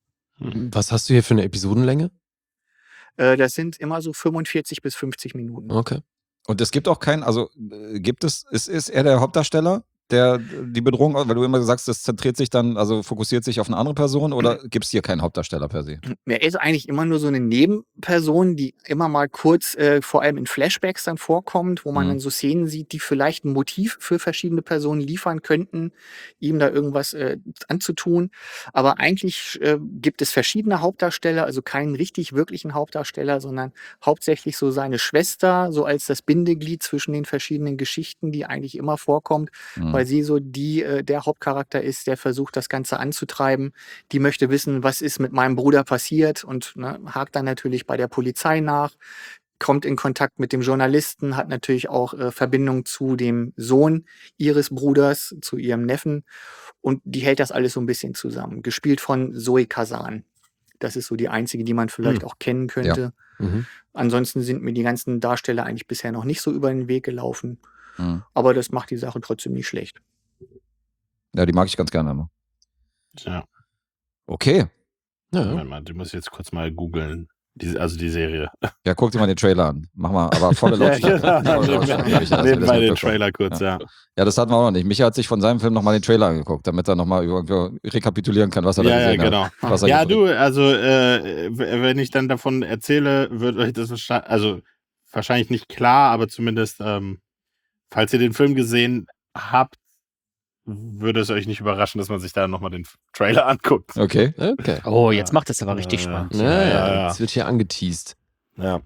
Was hast du hier für eine Episodenlänge? Äh, das sind immer so fünfundvierzig bis fünfzig Minuten. Okay. Und es gibt auch keinen, also äh, gibt es, ist, ist er der Hauptdarsteller? der, die Bedrohung, weil du immer sagst, das zentriert sich dann, also fokussiert sich auf eine andere Person oder gibt es hier keinen Hauptdarsteller per se? Er ist eigentlich immer nur so eine Nebenperson, die immer mal kurz, äh, vor allem in Flashbacks dann vorkommt, wo man Mhm. dann so Szenen sieht, die vielleicht ein Motiv für verschiedene Personen liefern könnten, ihm da irgendwas äh, anzutun. Aber eigentlich äh, gibt es verschiedene Hauptdarsteller, also keinen richtig wirklichen Hauptdarsteller, sondern hauptsächlich so seine Schwester, so als das Bindeglied zwischen den verschiedenen Geschichten, die eigentlich immer vorkommt, Mhm. weil sie so die äh, der Hauptcharakter ist, der versucht, das Ganze anzutreiben. Die möchte wissen, was ist mit meinem Bruder passiert und ne, hakt dann natürlich bei der Polizei nach, kommt in Kontakt mit dem Journalisten, hat natürlich auch äh, Verbindung zu dem Sohn ihres Bruders, zu ihrem Neffen und die hält das alles so ein bisschen zusammen. Gespielt von Zoe Kazan. Das ist so die einzige, die man vielleicht Hm. auch kennen könnte. Mhm. Ansonsten sind mir die ganzen Darsteller eigentlich bisher noch nicht so über den Weg gelaufen. Mhm. Aber das macht die Sache trotzdem nicht schlecht. Ja, die mag ich ganz gerne immer. Ja. Okay. Ja. Moment mal, du musst jetzt kurz mal googeln. Die, also die Serie. Ja, guck dir mal den Trailer an. Mach mal, aber volle Ja, Lautstärke. genau. Volle Nebenbei- Lautstärke, Micha, dass wir das Nebenbei den mitbekommen. Trailer kurz, ja. Ja, das hatten wir auch noch nicht. Micha hat sich von seinem Film nochmal den Trailer angeguckt, damit er nochmal rekapitulieren kann, was er da Ja, ja, gesehen genau. hat. Was er Ja, hier du, also äh, w- wenn ich dann davon erzähle, wird euch das wahrscheinlich, also wahrscheinlich nicht klar, aber zumindest, ähm, falls ihr den Film gesehen habt, würde es euch nicht überraschen, dass man sich da nochmal den Trailer anguckt. bringt. Okay. Okay. Oh, jetzt macht es aber Ja, richtig ja. spannend. Ja, ja, Ja, ja. jetzt wird hier angeteased. Ja.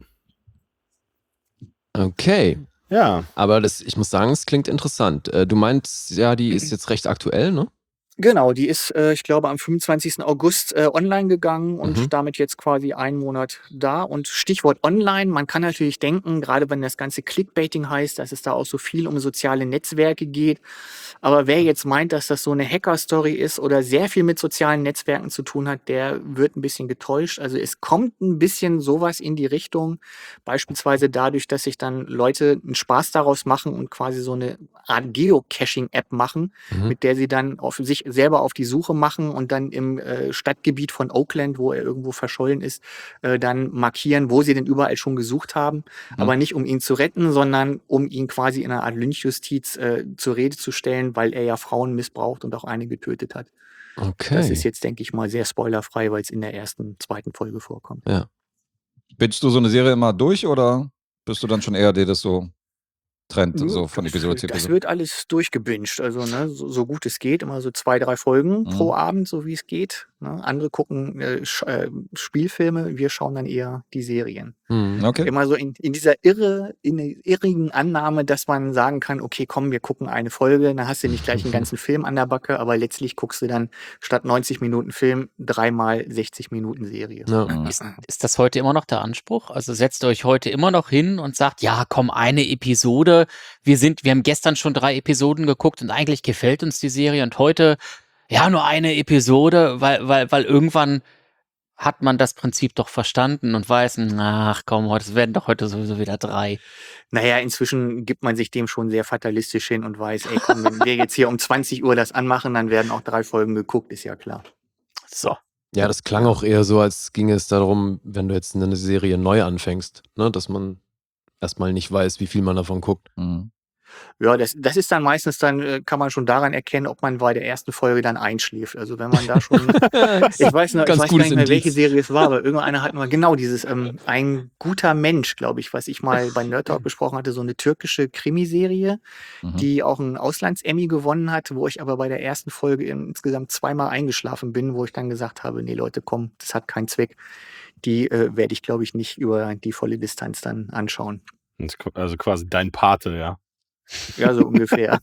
Okay. Ja. Aber das, ich muss sagen, es klingt interessant. Äh, Du meinst, ja, die ist jetzt recht aktuell, ne? Genau, die ist, äh, ich glaube, am fünfundzwanzigsten August äh, online gegangen und Mhm. damit jetzt quasi einen Monat da. Und Stichwort online, man kann natürlich denken, gerade wenn das ganze Clickbaiting heißt, dass es da auch so viel um soziale Netzwerke geht. Aber wer jetzt meint, dass das so eine Hacker-Story ist oder sehr viel mit sozialen Netzwerken zu tun hat, der wird ein bisschen getäuscht. Also es kommt ein bisschen sowas in die Richtung, beispielsweise dadurch, dass sich dann Leute einen Spaß daraus machen und quasi so eine Art Geocaching-App machen, Mhm. mit der sie dann auf sich selber auf die Suche machen und dann im äh, Stadtgebiet von Oakland, wo er irgendwo verschollen ist, äh, dann markieren, wo sie denn überall schon gesucht haben. Aber nicht um ihn zu retten, sondern um ihn quasi in einer Art Lynchjustiz äh, zur Rede zu stellen, weil er ja Frauen missbraucht und auch eine getötet hat. Okay. Das ist jetzt, denke ich mal, sehr spoilerfrei, weil es in der ersten, zweiten Folge vorkommt. Bingst du so eine Serie immer durch oder bist du dann schon eher der, das so trennt, Nö, so von das, Episode zu das Episode? wird alles durchgebinged, also ne, so, so gut es geht, immer so zwei, drei Folgen Mhm. pro Abend, so wie es geht. Ne? Andere gucken äh, Sch äh, Spielfilme, wir schauen dann eher die Serien. Mhm. Okay. Immer so in, in dieser irre, in der irrigen Annahme, dass man sagen kann, okay, komm, wir gucken eine Folge, dann hast du nicht gleich einen ganzen Film an der Backe, aber letztlich guckst du dann statt neunzig Minuten Film dreimal sechzig Minuten Serie. Ja. Mhm. Ist, ist das heute immer noch der Anspruch? Also setzt ihr euch heute immer noch hin und sagt, ja, komm, eine Episode. Wir sind, wir haben gestern schon drei Episoden geguckt und eigentlich gefällt uns die Serie und heute, ja, nur eine Episode, weil, weil, weil irgendwann hat man das Prinzip doch verstanden und weiß, ach komm, heute es werden doch heute sowieso wieder drei. Naja, inzwischen gibt man sich dem schon sehr fatalistisch hin und weiß, ey, komm, wenn wir jetzt hier um zwanzig Uhr das anmachen, dann werden auch drei Folgen geguckt, ist ja klar. So. Ja, das klang auch eher so, als ginge es darum, wenn du jetzt eine Serie neu anfängst, ne, dass man erstmal nicht weiß, wie viel man davon guckt. Mhm. Ja, das, das ist dann meistens dann, äh, kann man schon daran erkennen, ob man bei der ersten Folge dann einschläft. Also wenn man da schon, ich weiß noch, ich Ganz weiß gar gutes nicht mehr, welche Indiz. Serie es war, aber irgendeiner hat mal genau dieses, ähm, ein guter Mensch, glaube ich, was ich mal bei Nerd Talk besprochen hatte, so eine türkische Krimiserie, Mhm. die auch einen Auslands-Emmy gewonnen hat, wo ich aber bei der ersten Folge insgesamt zweimal eingeschlafen bin, wo ich dann gesagt habe, nee Leute, komm, das hat keinen Zweck. Die äh, werde ich, glaube ich, nicht über die volle Distanz dann anschauen. Also quasi dein Pate, ja. Ja, so ungefähr.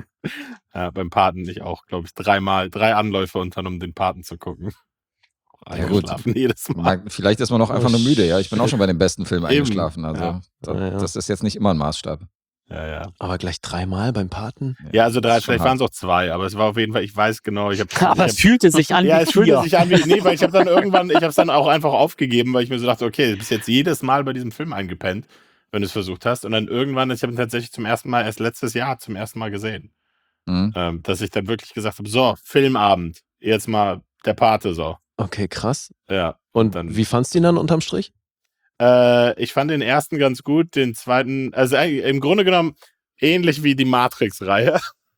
Ja, beim Paten ich auch, glaube ich, dreimal, drei Anläufe und dann um den Paten zu gucken. Ja, gut. Eingeschlafen jedes Mal. Mag- Vielleicht ist man auch einfach nur müde, ja. Ich bin auch schon bei den besten Filmen Eben. eingeschlafen. Also Ja. da, Ja, ja. das ist jetzt nicht immer ein Maßstab. Ja, ja. Aber gleich dreimal beim Paten? Ja, also das drei, ist schon vielleicht waren es auch zwei, aber es war auf jeden Fall, ich weiß genau, ich habe. Aber ich es hab, fühlte sich an ja, wie es fühlte vier. sich an wie, nee, weil ich habe dann irgendwann, ich habe es dann auch einfach aufgegeben, weil ich mir so dachte, okay, du bist jetzt jedes Mal bei diesem Film eingepennt, wenn du es versucht hast. Und dann irgendwann, ich habe ihn tatsächlich zum ersten Mal, erst letztes Jahr zum ersten Mal gesehen, Mhm. ähm, dass ich dann wirklich gesagt habe, so, Filmabend, jetzt mal der Pate, so. Okay, krass. Ja. Und Dann- wie fandst du ihn dann unterm Strich? Äh, ich fand den ersten ganz gut, den zweiten, also eigentlich im Grunde genommen ähnlich wie die Matrix-Reihe.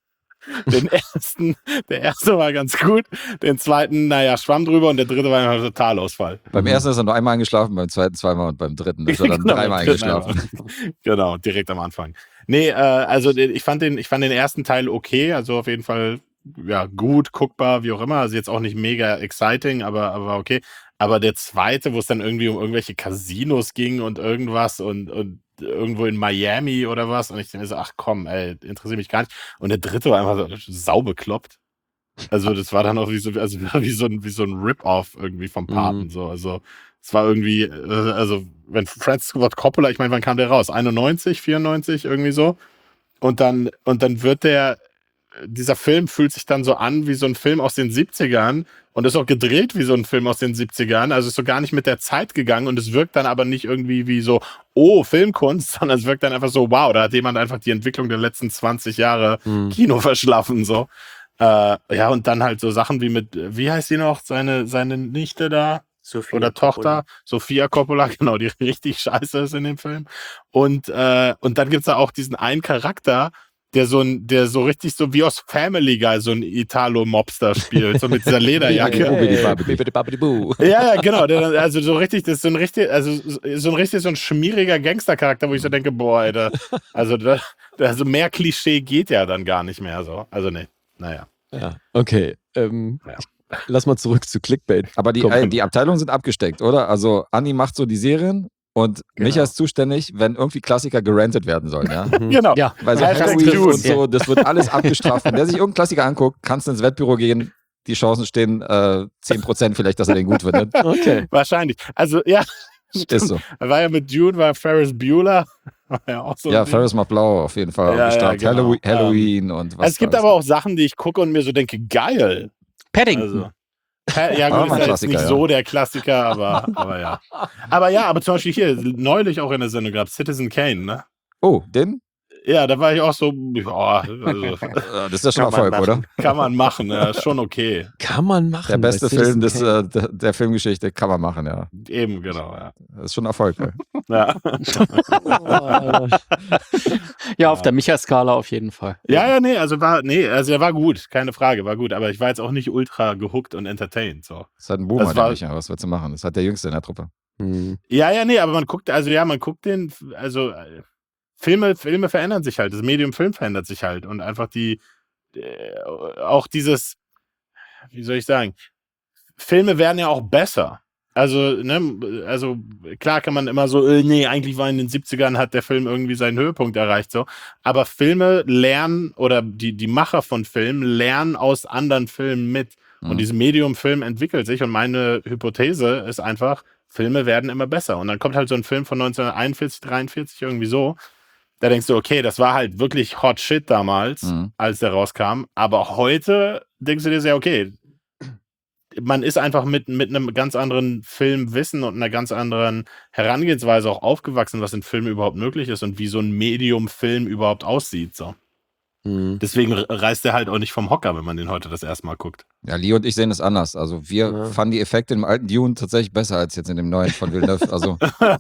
Den ersten, der erste war ganz gut, den zweiten, naja, schwamm drüber und der dritte war ein Totalausfall. Beim ersten ist er nur einmal eingeschlafen, beim zweiten zweimal und beim dritten ist er dann Genau, dreimal beim dritten eingeschlafen. einmal. Genau, direkt am Anfang. Nee, äh, also ich fand den, ich fand den ersten Teil okay, also auf jeden Fall ja gut, guckbar, wie auch immer. Also jetzt auch nicht mega exciting, aber, aber okay. Aber der zweite, wo es dann irgendwie um irgendwelche Casinos ging und irgendwas und, und irgendwo in Miami oder was. Und ich denke so, ach komm, ey, interessiert mich gar nicht. Und der dritte war einfach so saubekloppt. Also das war dann auch wie so, also wie so ein, wie so ein Rip-Off irgendwie vom Paten. Mhm. So. Also es war irgendwie, äh, also wenn Francis Ford Coppola, ich meine, wann kam der raus? einundneunzig, vierundneunzig, irgendwie so. Und dann, und dann wird der, dieser Film fühlt sich dann so an wie so ein Film aus den siebzigern und ist auch gedreht wie so ein Film aus den siebzigern. Also ist so gar nicht mit der Zeit gegangen und es wirkt dann aber nicht irgendwie wie so, oh, Filmkunst, sondern es wirkt dann einfach so, wow, da hat jemand einfach die Entwicklung der letzten zwanzig Jahre Mhm. Kino verschlafen, so. Äh, ja, und dann halt so Sachen wie mit, wie heißt die noch, seine, seine Nichte da? Sophia Oder Coppola. Tochter, Sophia Coppola, genau, die richtig scheiße ist in dem Film. Und, äh, und dann gibt's da auch diesen einen Charakter, der so ein, der so richtig so wie aus Family Guy so ein Italo-Mobster spielt, so mit dieser Lederjacke. Hey. Ja, ja, genau. Der, dann- also so richtig, das ist so ein richtig, also so ein richtig so ein schmieriger Gangstercharakter, wo ich so denke, boah, Alter, also da, also mehr Klischee geht ja dann gar nicht mehr so. Also nee, naja. Ja, okay. Ähm, Ja. Lass mal zurück zu Clickbait. Aber die, Komm. äh, die Abteilungen sind abgesteckt, oder? Also Anni macht so die Serien und Genau. Micha ist zuständig, wenn irgendwie Klassiker gerantet werden sollen, ja? Genau. Ja, Weil so Hashtag Halloween Dune. und so, das wird alles abgestraft. Wenn der sich irgendeinen Klassiker anguckt, kannst du ins Wettbüro gehen, die Chancen stehen äh, zehn Prozent vielleicht, dass er den gut findet. Okay. Wahrscheinlich. Also ja, Ist so. er war ja mit Dune, war Ferris Bueller. War ja auch so ein Ja, Ding. Ferris macht blau auf jeden Fall Ja, abgestraft. ja, genau. Halloween, Halloween und was Also es gibt alles. aber auch Sachen, die ich gucke und mir so denke, geil. Paddington. Also, ja, ja, War gut, mal ist ein ja jetzt nicht Klassiker, so der Klassiker, aber, aber ja. Aber ja, aber zum Beispiel hier, neulich auch in der Sendung gab Citizen Kane, ne? Oh, den? Ja, da war ich auch so, ja, also, Äh, Das ist ja schon Kann man Erfolg, oder? machen. kann man machen, ja, ist schon okay. Kann man machen. Der beste bei Film Citizen des, Kane. äh, der, der Filmgeschichte kann man machen, ja. Eben, genau, ja. Das ist schon Erfolg. Ja. Ja, Ja, auf der Micha-Skala auf jeden Fall. ja, ja, nee, also war, nee, also er war gut, keine Frage, war gut, aber ich war jetzt auch nicht ultra gehuckt und entertained, so. Das ist halt ein Boomer, Das war- der Micha. Was willst du machen? Das ist halt der Jüngste in der Truppe. Hm. Ja, ja, nee, aber man guckt, also ja, man guckt den, also äh, Filme, Filme verändern sich halt, das Medium Film verändert sich halt und einfach die, äh, auch dieses, wie soll ich sagen, Filme werden ja auch besser. Also, ne, also klar kann man immer so, äh, nee, eigentlich war in den siebzigern hat der Film irgendwie seinen Höhepunkt erreicht, so. Aber Filme lernen oder die, die Macher von Filmen lernen aus anderen Filmen mit. Mhm. Und dieses Medium Film entwickelt sich und meine Hypothese ist einfach, Filme werden immer besser. Und dann kommt halt so ein Film von neunzehnhunderteinundvierzig, dreiundvierzig irgendwie so. Da denkst du, okay, das war halt wirklich Hot Shit damals, Mhm. als der rauskam. Aber heute denkst du dir sehr, okay, man ist einfach mit, mit einem ganz anderen Filmwissen und einer ganz anderen Herangehensweise auch aufgewachsen, was in Filmen überhaupt möglich ist und wie so ein Medium-Film überhaupt aussieht. So. Hm. Deswegen reißt er halt auch nicht vom Hocker, wenn man den heute das erste Mal guckt. Ja, Lee und ich sehen es anders. Also wir Ja. fanden die Effekte im alten Dune tatsächlich besser als jetzt in dem neuen von Villeneuve. Also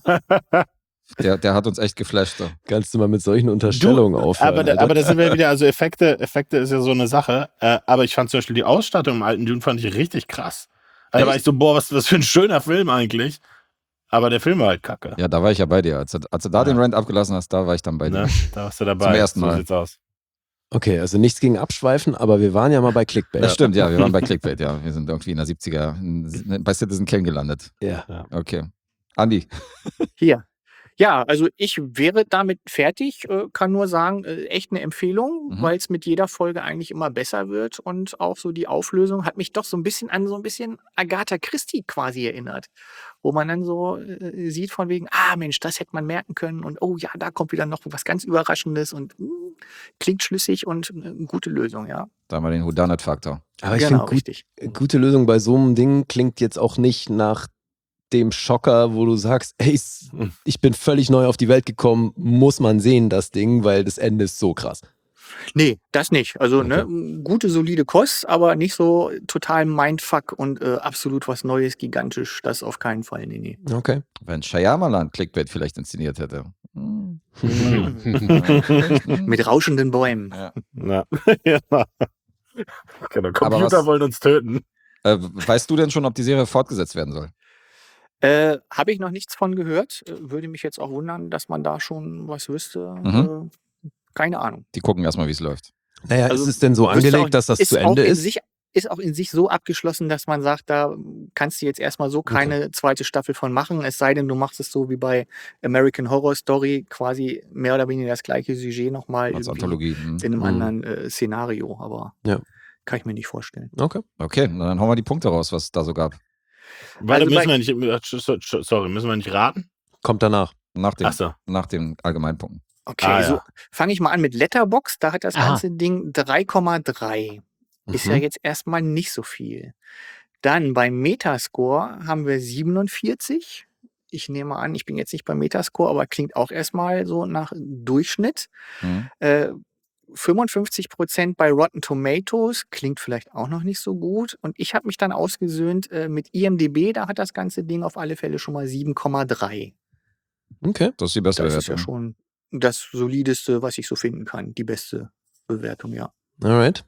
der, der hat uns echt geflasht. So. Kannst du mal mit solchen Unterstellungen aufhören? Aber, da, Alter? aber da sind wir wieder, also Effekte, Effekte ist ja so eine Sache. Äh, aber ich fand zum Beispiel die Ausstattung im alten Dune fand ich richtig krass. Also da war ich so, boah, was, was für ein schöner Film eigentlich. Aber der Film war halt kacke. Ja, da war ich ja bei dir. Als, du- als du da Ja. den Rant abgelassen hast, da war ich dann bei dir. Ne? Da warst du dabei. Zum ersten So Mal. sieht's aus. Okay, also nichts gegen Abschweifen, aber wir waren ja mal bei Clickbait. Das stimmt, ja, wir waren bei Clickbait, ja. Wir sind irgendwie in der siebziger in- bei Citizen Kane gelandet. Ja. Okay. Andi, Hier. Ja, also ich wäre damit fertig, äh, kann nur sagen, äh, echt eine Empfehlung, Mhm. weil es mit jeder Folge eigentlich immer besser wird und auch so die Auflösung hat mich doch so ein bisschen an so ein bisschen Agatha Christie quasi erinnert, wo man dann so äh, sieht von wegen, ah Mensch, das hätte man merken können und oh ja, da kommt wieder noch was ganz Überraschendes und mh, klingt schlüssig und äh, eine gute Lösung, ja. da haben wir den Whodunit-Faktor. Aber ich genau, finde, gut, richtig. gute Lösung bei so einem Ding klingt jetzt auch nicht nach dem Schocker, wo du sagst, ey, s- ich bin völlig neu auf die Welt gekommen, muss man sehen, das Ding, weil das Ende ist so krass. Nee, das nicht. Also Okay. ne, gute, solide Kost, aber nicht so total Mindfuck und äh, absolut was Neues, gigantisch. Das auf keinen Fall. Nee, nee. Okay. Wenn Shyamalan Clickbait vielleicht inszeniert hätte. Hm. Mit rauschenden Bäumen. Ja. Na, ja. Genau, Aber Computer was- wollen uns töten. Äh, weißt du denn schon, ob die Serie fortgesetzt werden soll? Äh, Habe ich noch nichts von gehört. Äh, Würde mich jetzt auch wundern, dass man da schon was wüsste. Mhm. Äh, keine Ahnung. Die gucken erstmal, wie es läuft. Naja, Also, ist es denn so wüsste angelegt, auch- dass das zu auch Ende in ist? Sich, ist auch in sich so abgeschlossen, dass man sagt, da kannst du jetzt erstmal so keine zweite Staffel von machen, es sei denn, du machst es so wie bei American Horror Story, quasi mehr oder weniger das gleiche Sujet nochmal Als irgendwie Anthologie. Mhm. in einem Mhm. anderen äh, Szenario, aber Ja. kann ich mir nicht vorstellen. Okay. Okay, na, dann hauen wir die Punkte raus, was es da so gab. Warte, Also müssen bei- wir nicht, sorry, müssen wir nicht raten? Kommt danach. Nach den, Achso. nach den Allgemeinpunkten. Okay, Ah, so ja. fange ich mal an mit Letterboxd, da hat das Aha. ganze Ding drei Komma drei. Ist ja Mhm. jetzt erstmal nicht so viel. Dann beim Metascore haben wir siebenundvierzig. Ich nehme an, ich bin jetzt nicht beim Metascore, aber klingt auch erstmal so nach Durchschnitt. Mhm. Äh, fünfundfünfzig Prozent bei Rotten Tomatoes, klingt vielleicht auch noch nicht so gut. Und ich habe mich dann ausgesöhnt äh, mit I M D B, da hat das ganze Ding auf alle Fälle schon mal sieben Komma drei. Okay. Das ist die beste Das ist ja Bewertung. schon das solideste, was ich so finden kann. Die beste Bewertung, ja. Alright.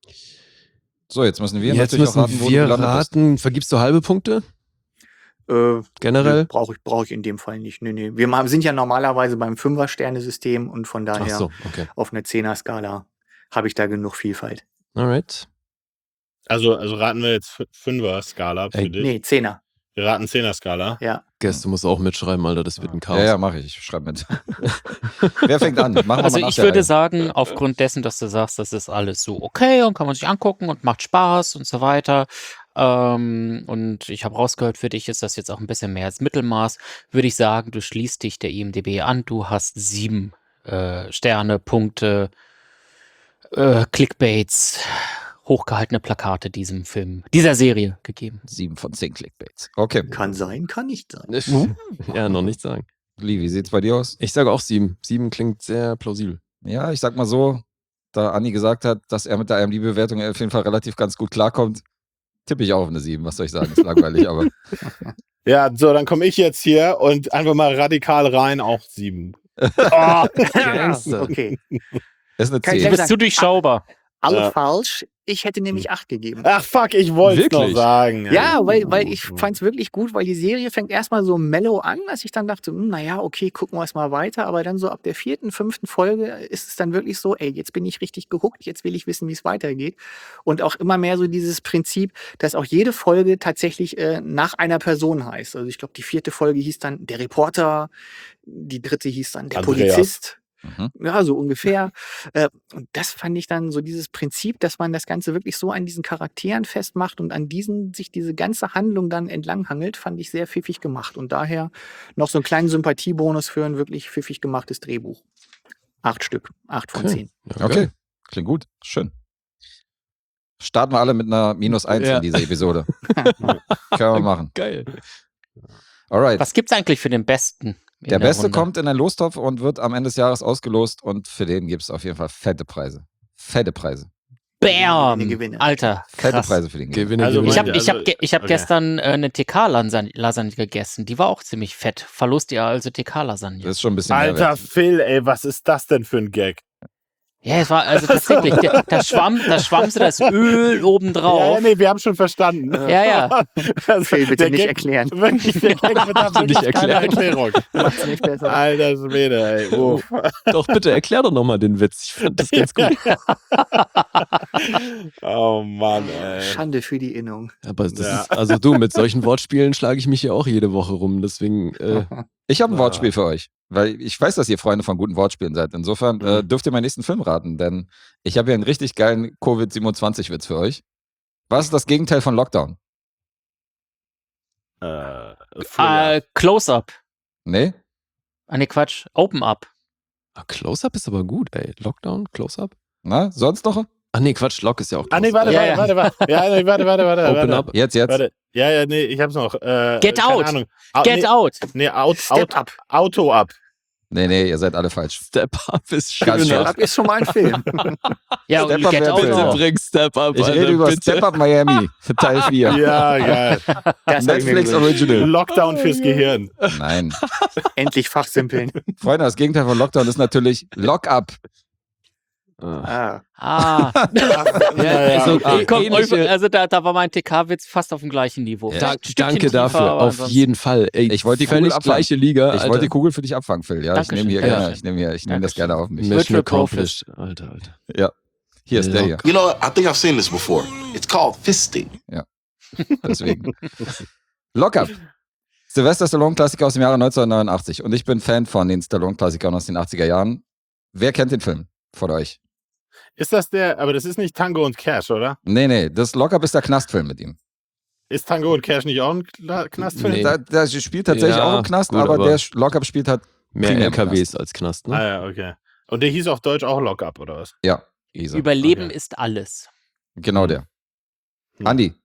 So, jetzt müssen wir Jetzt natürlich auch müssen raten, wo wir du gelandet bist. raten. Vergibst du halbe Punkte? Äh, Generell? Brauche ich, brauch ich in dem Fall nicht. Nee, nee. Wir ma- sind ja normalerweise beim Fünfer-Sterne-System und von Ach daher so, okay. auf einer Zehner-Skala habe ich da genug Vielfalt. Alright. Also, also raten wir jetzt F- Fünfer-Skala für Ey, dich. Nee, Zehner. Wir raten Zehner-Skala. Ja. Guess, du musst auch mitschreiben, Alter. Das wird ein Chaos. Ja, ja, mache ich. Ich schreibe mit. Wer fängt an? Machen wir Also mal nach ich der würde Reihe. sagen, aufgrund dessen, dass du sagst, das ist alles so okay und kann man sich angucken und macht Spaß und so weiter. Ähm, und ich habe rausgehört, für dich ist das jetzt auch ein bisschen mehr als Mittelmaß. Würde ich sagen, du schließt dich der I M D B an. Du hast sieben äh, Sterne, Punkte, äh, Clickbaits, hochgehaltene Plakate diesem Film, dieser Serie gegeben. Sieben von zehn Clickbaits. Okay. Kann sein, kann nicht sein. Mhm. Ja, noch nicht sagen. Lee, wie sieht's bei dir aus? Ich sage auch sieben. Sieben klingt sehr plausibel. Ja, ich sag mal so, da Andi gesagt hat, dass er mit der I M D B-Bewertung auf jeden Fall relativ ganz gut klarkommt, tippe ich auch auf eine sieben. Was soll ich sagen? Ist langweilig, aber Ja, so, dann komme ich jetzt hier und einfach mal radikal rein, auch sieben. Oh, Gangster. okay. ist eine Kann ich Du zehn. gleich bist zu durchschaubar. Alle Ja. falsch. Ich hätte nämlich acht gegeben. Ach fuck, ich wollte es noch Wirklich? sagen. Ja, weil, weil ich fand es wirklich gut, weil die Serie fängt erstmal so mellow an, dass ich dann dachte, hm, naja, okay, gucken wir es mal weiter. Aber dann so ab der vierten, fünften Folge ist es dann wirklich so, ey, jetzt bin ich richtig gehuckt, jetzt will ich wissen, wie es weitergeht. Und auch immer mehr so dieses Prinzip, dass auch jede Folge tatsächlich äh, nach einer Person heißt. Also ich glaube, die vierte Folge hieß dann der Reporter, die dritte hieß dann der Andreas. Polizist. Mhm. Ja, so ungefähr. Äh, Und das fand ich dann so dieses Prinzip, dass man das Ganze wirklich so an diesen Charakteren festmacht und an diesen sich diese ganze Handlung dann entlanghangelt, fand ich sehr pfiffig gemacht. Und daher noch so einen kleinen Sympathiebonus für ein wirklich pfiffig gemachtes Drehbuch. Acht Stück. Acht von Okay. zehn. Ja, Okay, klingt gut. Schön. Starten wir alle mit einer minus eins Ja. in dieser Episode. Können wir machen. Geil. Alright. Was gibt's eigentlich für den Besten? in Der Beste Runde? kommt in den Lostopf und wird am Ende des Jahres ausgelost und für den gibt es auf jeden Fall fette Preise. Fette Preise. Bam! Gewinne, Gewinne. Alter, Fette krass. Preise für den Gewinner. Gewinne, Also Gewinne. Ich habe Meine, ich hab, also- ge- ich hab okay. gestern äh, eine T K-Lasagne gegessen. Die war auch ziemlich fett. Verlust ihr also T K-Lasagne. Das ist schon ein bisschen Alter Mehrwert. Phil, ey, was ist das denn für ein Gag? Ja, es war also tatsächlich, der, da schwamm, da schwamm so das Öl Ja, obendrauf. ja, nee, wir haben schon verstanden. Ja, ja. Also, Phil, bitte der nicht Gag- erklären. Wirklich, der Gag bedarf Bitte nicht wirklich keiner erklären. Erklärung. Macht's nicht besser. Alter Schwede, ey. Uff. Doch, bitte erklär doch nochmal den Witz. Ich fand das ganz gut. Oh Mann, ey. Schande für die Innung. Aber das Ja. ist, also du, mit solchen Wortspielen schlage ich mich ja auch jede Woche rum. Deswegen, äh, Ich habe ein Ah. Wortspiel für euch, weil ich weiß, dass ihr Freunde von guten Wortspielen seid. Insofern äh, Mhm. dürft ihr meinen nächsten Film raten, denn ich habe hier einen richtig geilen Covid siebenundzwanzig-Witz für euch. Was ist das Gegenteil von Lockdown? Äh, Frühjahr. Äh, Close-Up. Nee? Ah, nee, Quatsch. Open-Up. ah, Close-Up ist aber gut, ey. Lockdown, Close-Up? Na, sonst noch? Ach nee, Quatsch, Lock ist ja auch Ah, nee, Close-Up. warte, Ja, warte, ja. warte, warte. Ja, nee, warte, warte, warte. Open warte. Up. Jetzt, jetzt. Warte. Ja, ja, nee, ich hab's noch. Äh, Get keine out. Ahnung. Au- Get nee, out. Nee, out, Step out, up. Auto ab. Nee, nee, ihr seid alle falsch. Step Up ist Ganz schön. schön. Step Up ist schon mal ein Film. Ja, und Step Up Get wäre Out bitte auch. Bring Step Up. Ich Alter, rede über bitte. Step Up Miami für Teil vier. Ja, geil. Das hab ich mir Netflix gewünscht. Original. Lockdown fürs Gehirn. Nein. Endlich fachsimpeln. Freunde, das Gegenteil von Lockdown ist natürlich Lock-Up. Ah. Ah, Naja, also, okay. komm, ähnliche- also da, da war mein T K-Witz fast auf dem gleichen Niveau. Ja. Da, Vielleicht ein Stückchen danke tiefer, dafür, aber auf ansonsten- jeden Fall. Ey, Ich wollte die völlig Kugel abfangen. gleiche Liga. Ich Alter. wollte die Kugel für dich abfangen, Phil. Ja, ich Dankeschön. nehme hier Ja. gerne, ich nehme hier, ich nehme das Dankeschön. gerne auf mich. Mission Virtual accomplished. Alter, Alter. Ja. Hier ist der hier. You know, I think I've seen this before. It's called fisting. Deswegen. Lock-Up. Sylvester Stallone-Klassiker aus dem Jahre neunzehnhundertneunundachtzig. Und ich bin Fan von den Stallone-Klassikern aus den achtziger Jahren. Wer kennt den Film von euch? Ist das der, aber das ist nicht Tango und Cash, oder? Nee, nee, das Lock-Up ist der Knastfilm mit ihm. Ist Tango und Cash nicht auch ein Kla- Knastfilm? Nee. Da, der spielt tatsächlich Ja, auch im Knast, gut, aber, aber der Lock-Up spielt halt Mehr primär im L K Ws als Knast, ne? Ah ja, okay. Und der hieß auf Deutsch auch Lock-Up, oder was? Ja, Isa. Überleben Okay. ist alles. Genau der. Hm. Andi,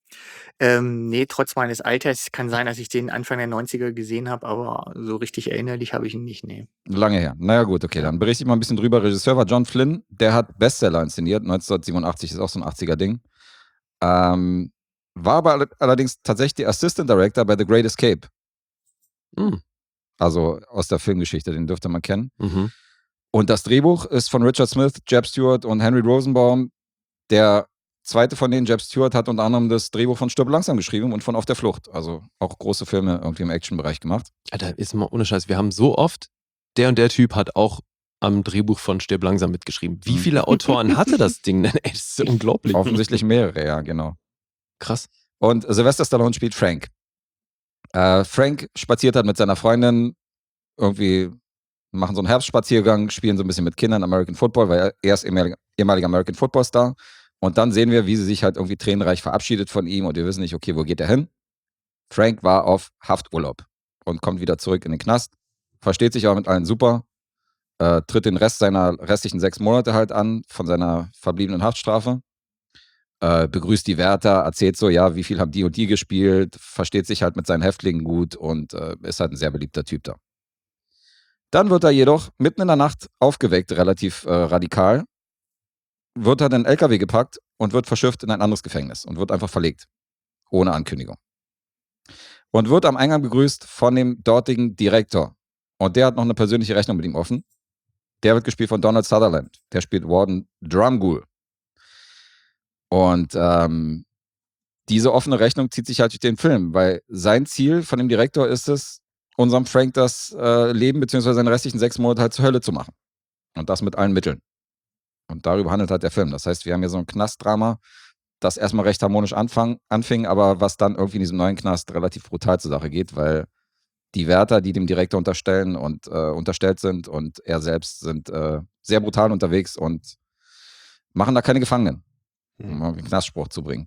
Ähm, nee, trotz meines Alters kann sein, dass ich den Anfang der neunziger gesehen habe, aber so richtig erinnerlich habe ich ihn nicht. Nee. lange her. Naja gut, okay, dann berichte ich mal ein bisschen drüber. Regisseur war John Flynn, der hat Bestseller inszeniert, neunzehnhundertsiebenundachtzig, ist auch so ein achtziger-Ding. Ähm, war aber all- allerdings tatsächlich der Assistant Director bei The Great Escape. Hm. Also aus der Filmgeschichte, den dürfte man kennen. Mhm. Und das Drehbuch ist von Richard Smith, Jeb Stewart und Henry Rosenbaum. Der zweite von denen, Jeb Stewart, hat unter anderem das Drehbuch von Stirb langsam geschrieben und von Auf der Flucht. Also auch große Filme irgendwie im Actionbereich gemacht. Alter, ist mal ohne Scheiß. Wir haben so oft, der und der Typ hat auch am Drehbuch von Stirb langsam mitgeschrieben. Wie Mhm. viele Autoren hatte das Ding denn? Ey, das ist unglaublich. Offensichtlich mehrere, ja, genau. Krass. Und Sylvester Stallone spielt Frank. Äh, Frank spaziert halt mit seiner Freundin, irgendwie machen so einen Herbstspaziergang, spielen so ein bisschen mit Kindern American Football, weil er, er ist ehemaliger, ehemaliger American Football Star. Und dann sehen wir, wie sie sich halt irgendwie tränenreich verabschiedet von ihm und wir wissen nicht, okay, wo geht er hin? Frank war auf Hafturlaub und kommt wieder zurück in den Knast, versteht sich aber mit allen super, äh, tritt den Rest seiner restlichen sechs Monate halt an von seiner verbliebenen Haftstrafe. Äh, begrüßt die Wärter, erzählt so, ja, wie viel haben die und die gespielt, versteht sich halt mit seinen Häftlingen gut und äh, ist halt ein sehr beliebter Typ da. Dann wird er jedoch mitten in der Nacht aufgeweckt, relativ äh, radikal, wird er in einen L K W gepackt und wird verschifft in ein anderes Gefängnis und wird einfach verlegt, ohne Ankündigung. Und wird am Eingang begrüßt von dem dortigen Direktor. Und der hat noch eine persönliche Rechnung mit ihm offen. Der wird gespielt von Donald Sutherland. Der spielt Warden Drumgoole. Und ähm, diese offene Rechnung zieht sich halt durch den Film, weil sein Ziel von dem Direktor ist es, unserem Frank das äh, Leben bzw. seine restlichen sechs Monate halt zur Hölle zu machen. Und das mit allen Mitteln. Und darüber handelt halt der Film. Das heißt, wir haben hier so ein Knastdrama, das erstmal recht harmonisch anfang, anfing, aber was dann irgendwie in diesem neuen Knast relativ brutal zur Sache geht, weil die Wärter, die dem Direktor unterstellen und äh, unterstellt sind und er selbst sind äh, sehr brutal unterwegs und machen da keine Gefangenen, um einen Knastspruch zu bringen.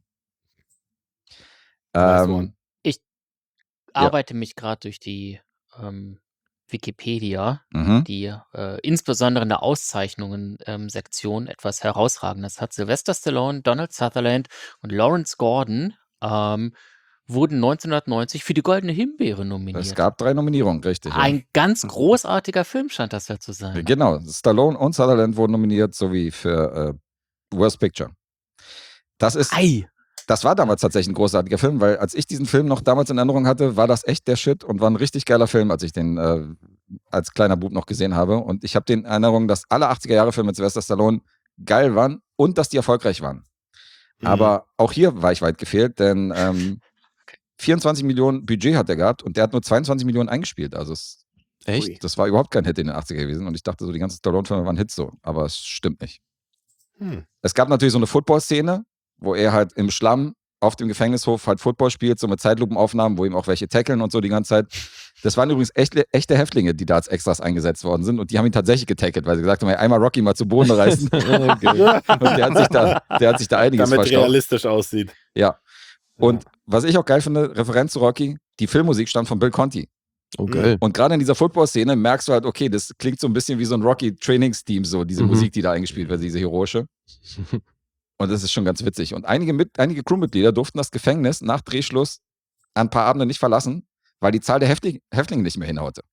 Ähm, Ich arbeite mich gerade durch die ähm, Wikipedia, mhm. die äh, insbesondere in der Auszeichnungen-Sektion etwas Herausragendes hat. Sylvester Stallone, Donald Sutherland und Lawrence Gordon ähm, wurden neunzehnhundertneunzig für die Goldene Himbeere nominiert. Es gab drei Nominierungen, richtig. ja. Ein ganz großartiger Film scheint das ja zu sein. Genau, Stallone und Sutherland wurden nominiert, sowie für äh, Worst Picture. Das ist, Ei! das war damals tatsächlich ein großartiger Film, weil als ich diesen Film noch damals in Erinnerung hatte, war das echt der Shit und war ein richtig geiler Film, als ich den äh, als kleiner Bub noch gesehen habe. Und ich habe den in Erinnerung, dass alle achtziger-Jahre-Filme mit Sylvester Stallone geil waren und dass die erfolgreich waren. Mhm. Aber auch hier war ich weit gefehlt, denn ähm, vierundzwanzig Millionen Budget hat er gehabt und der hat nur zweiundzwanzig Millionen eingespielt. Also es, Echt? das war überhaupt kein Hit in den achtziger gewesen und ich dachte so, die ganzen Stallone-Filme waren Hits so, aber es stimmt nicht. Hm. Es gab natürlich so eine Football-Szene, wo er halt im Schlamm auf dem Gefängnishof halt Football spielt, so mit Zeitlupenaufnahmen, wo ihm auch welche tackeln und so die ganze Zeit. Das waren übrigens echte, echte Häftlinge, die da als Extras eingesetzt worden sind und die haben ihn tatsächlich getackelt, weil sie gesagt haben, hey, einmal Rocky mal zu Boden reißen. Okay. Und der hat sich da, der hat sich da einiges Damit verstaucht. realistisch aussieht. Ja. Und was ich auch geil finde, Referenz zu Rocky, die Filmmusik stammt von Bill Conti. Oh, geil. Und gerade in dieser Football-Szene merkst du halt, okay, das klingt so ein bisschen wie so ein Rocky-Trainingsteam, so diese Mhm. Musik, die da eingespielt wird, diese heroische. Und das ist schon ganz witzig. Und einige, mit, einige Crewmitglieder durften das Gefängnis nach Drehschluss an ein paar Abende nicht verlassen, weil die Zahl der Häftling, Häftlinge nicht mehr hinhaute.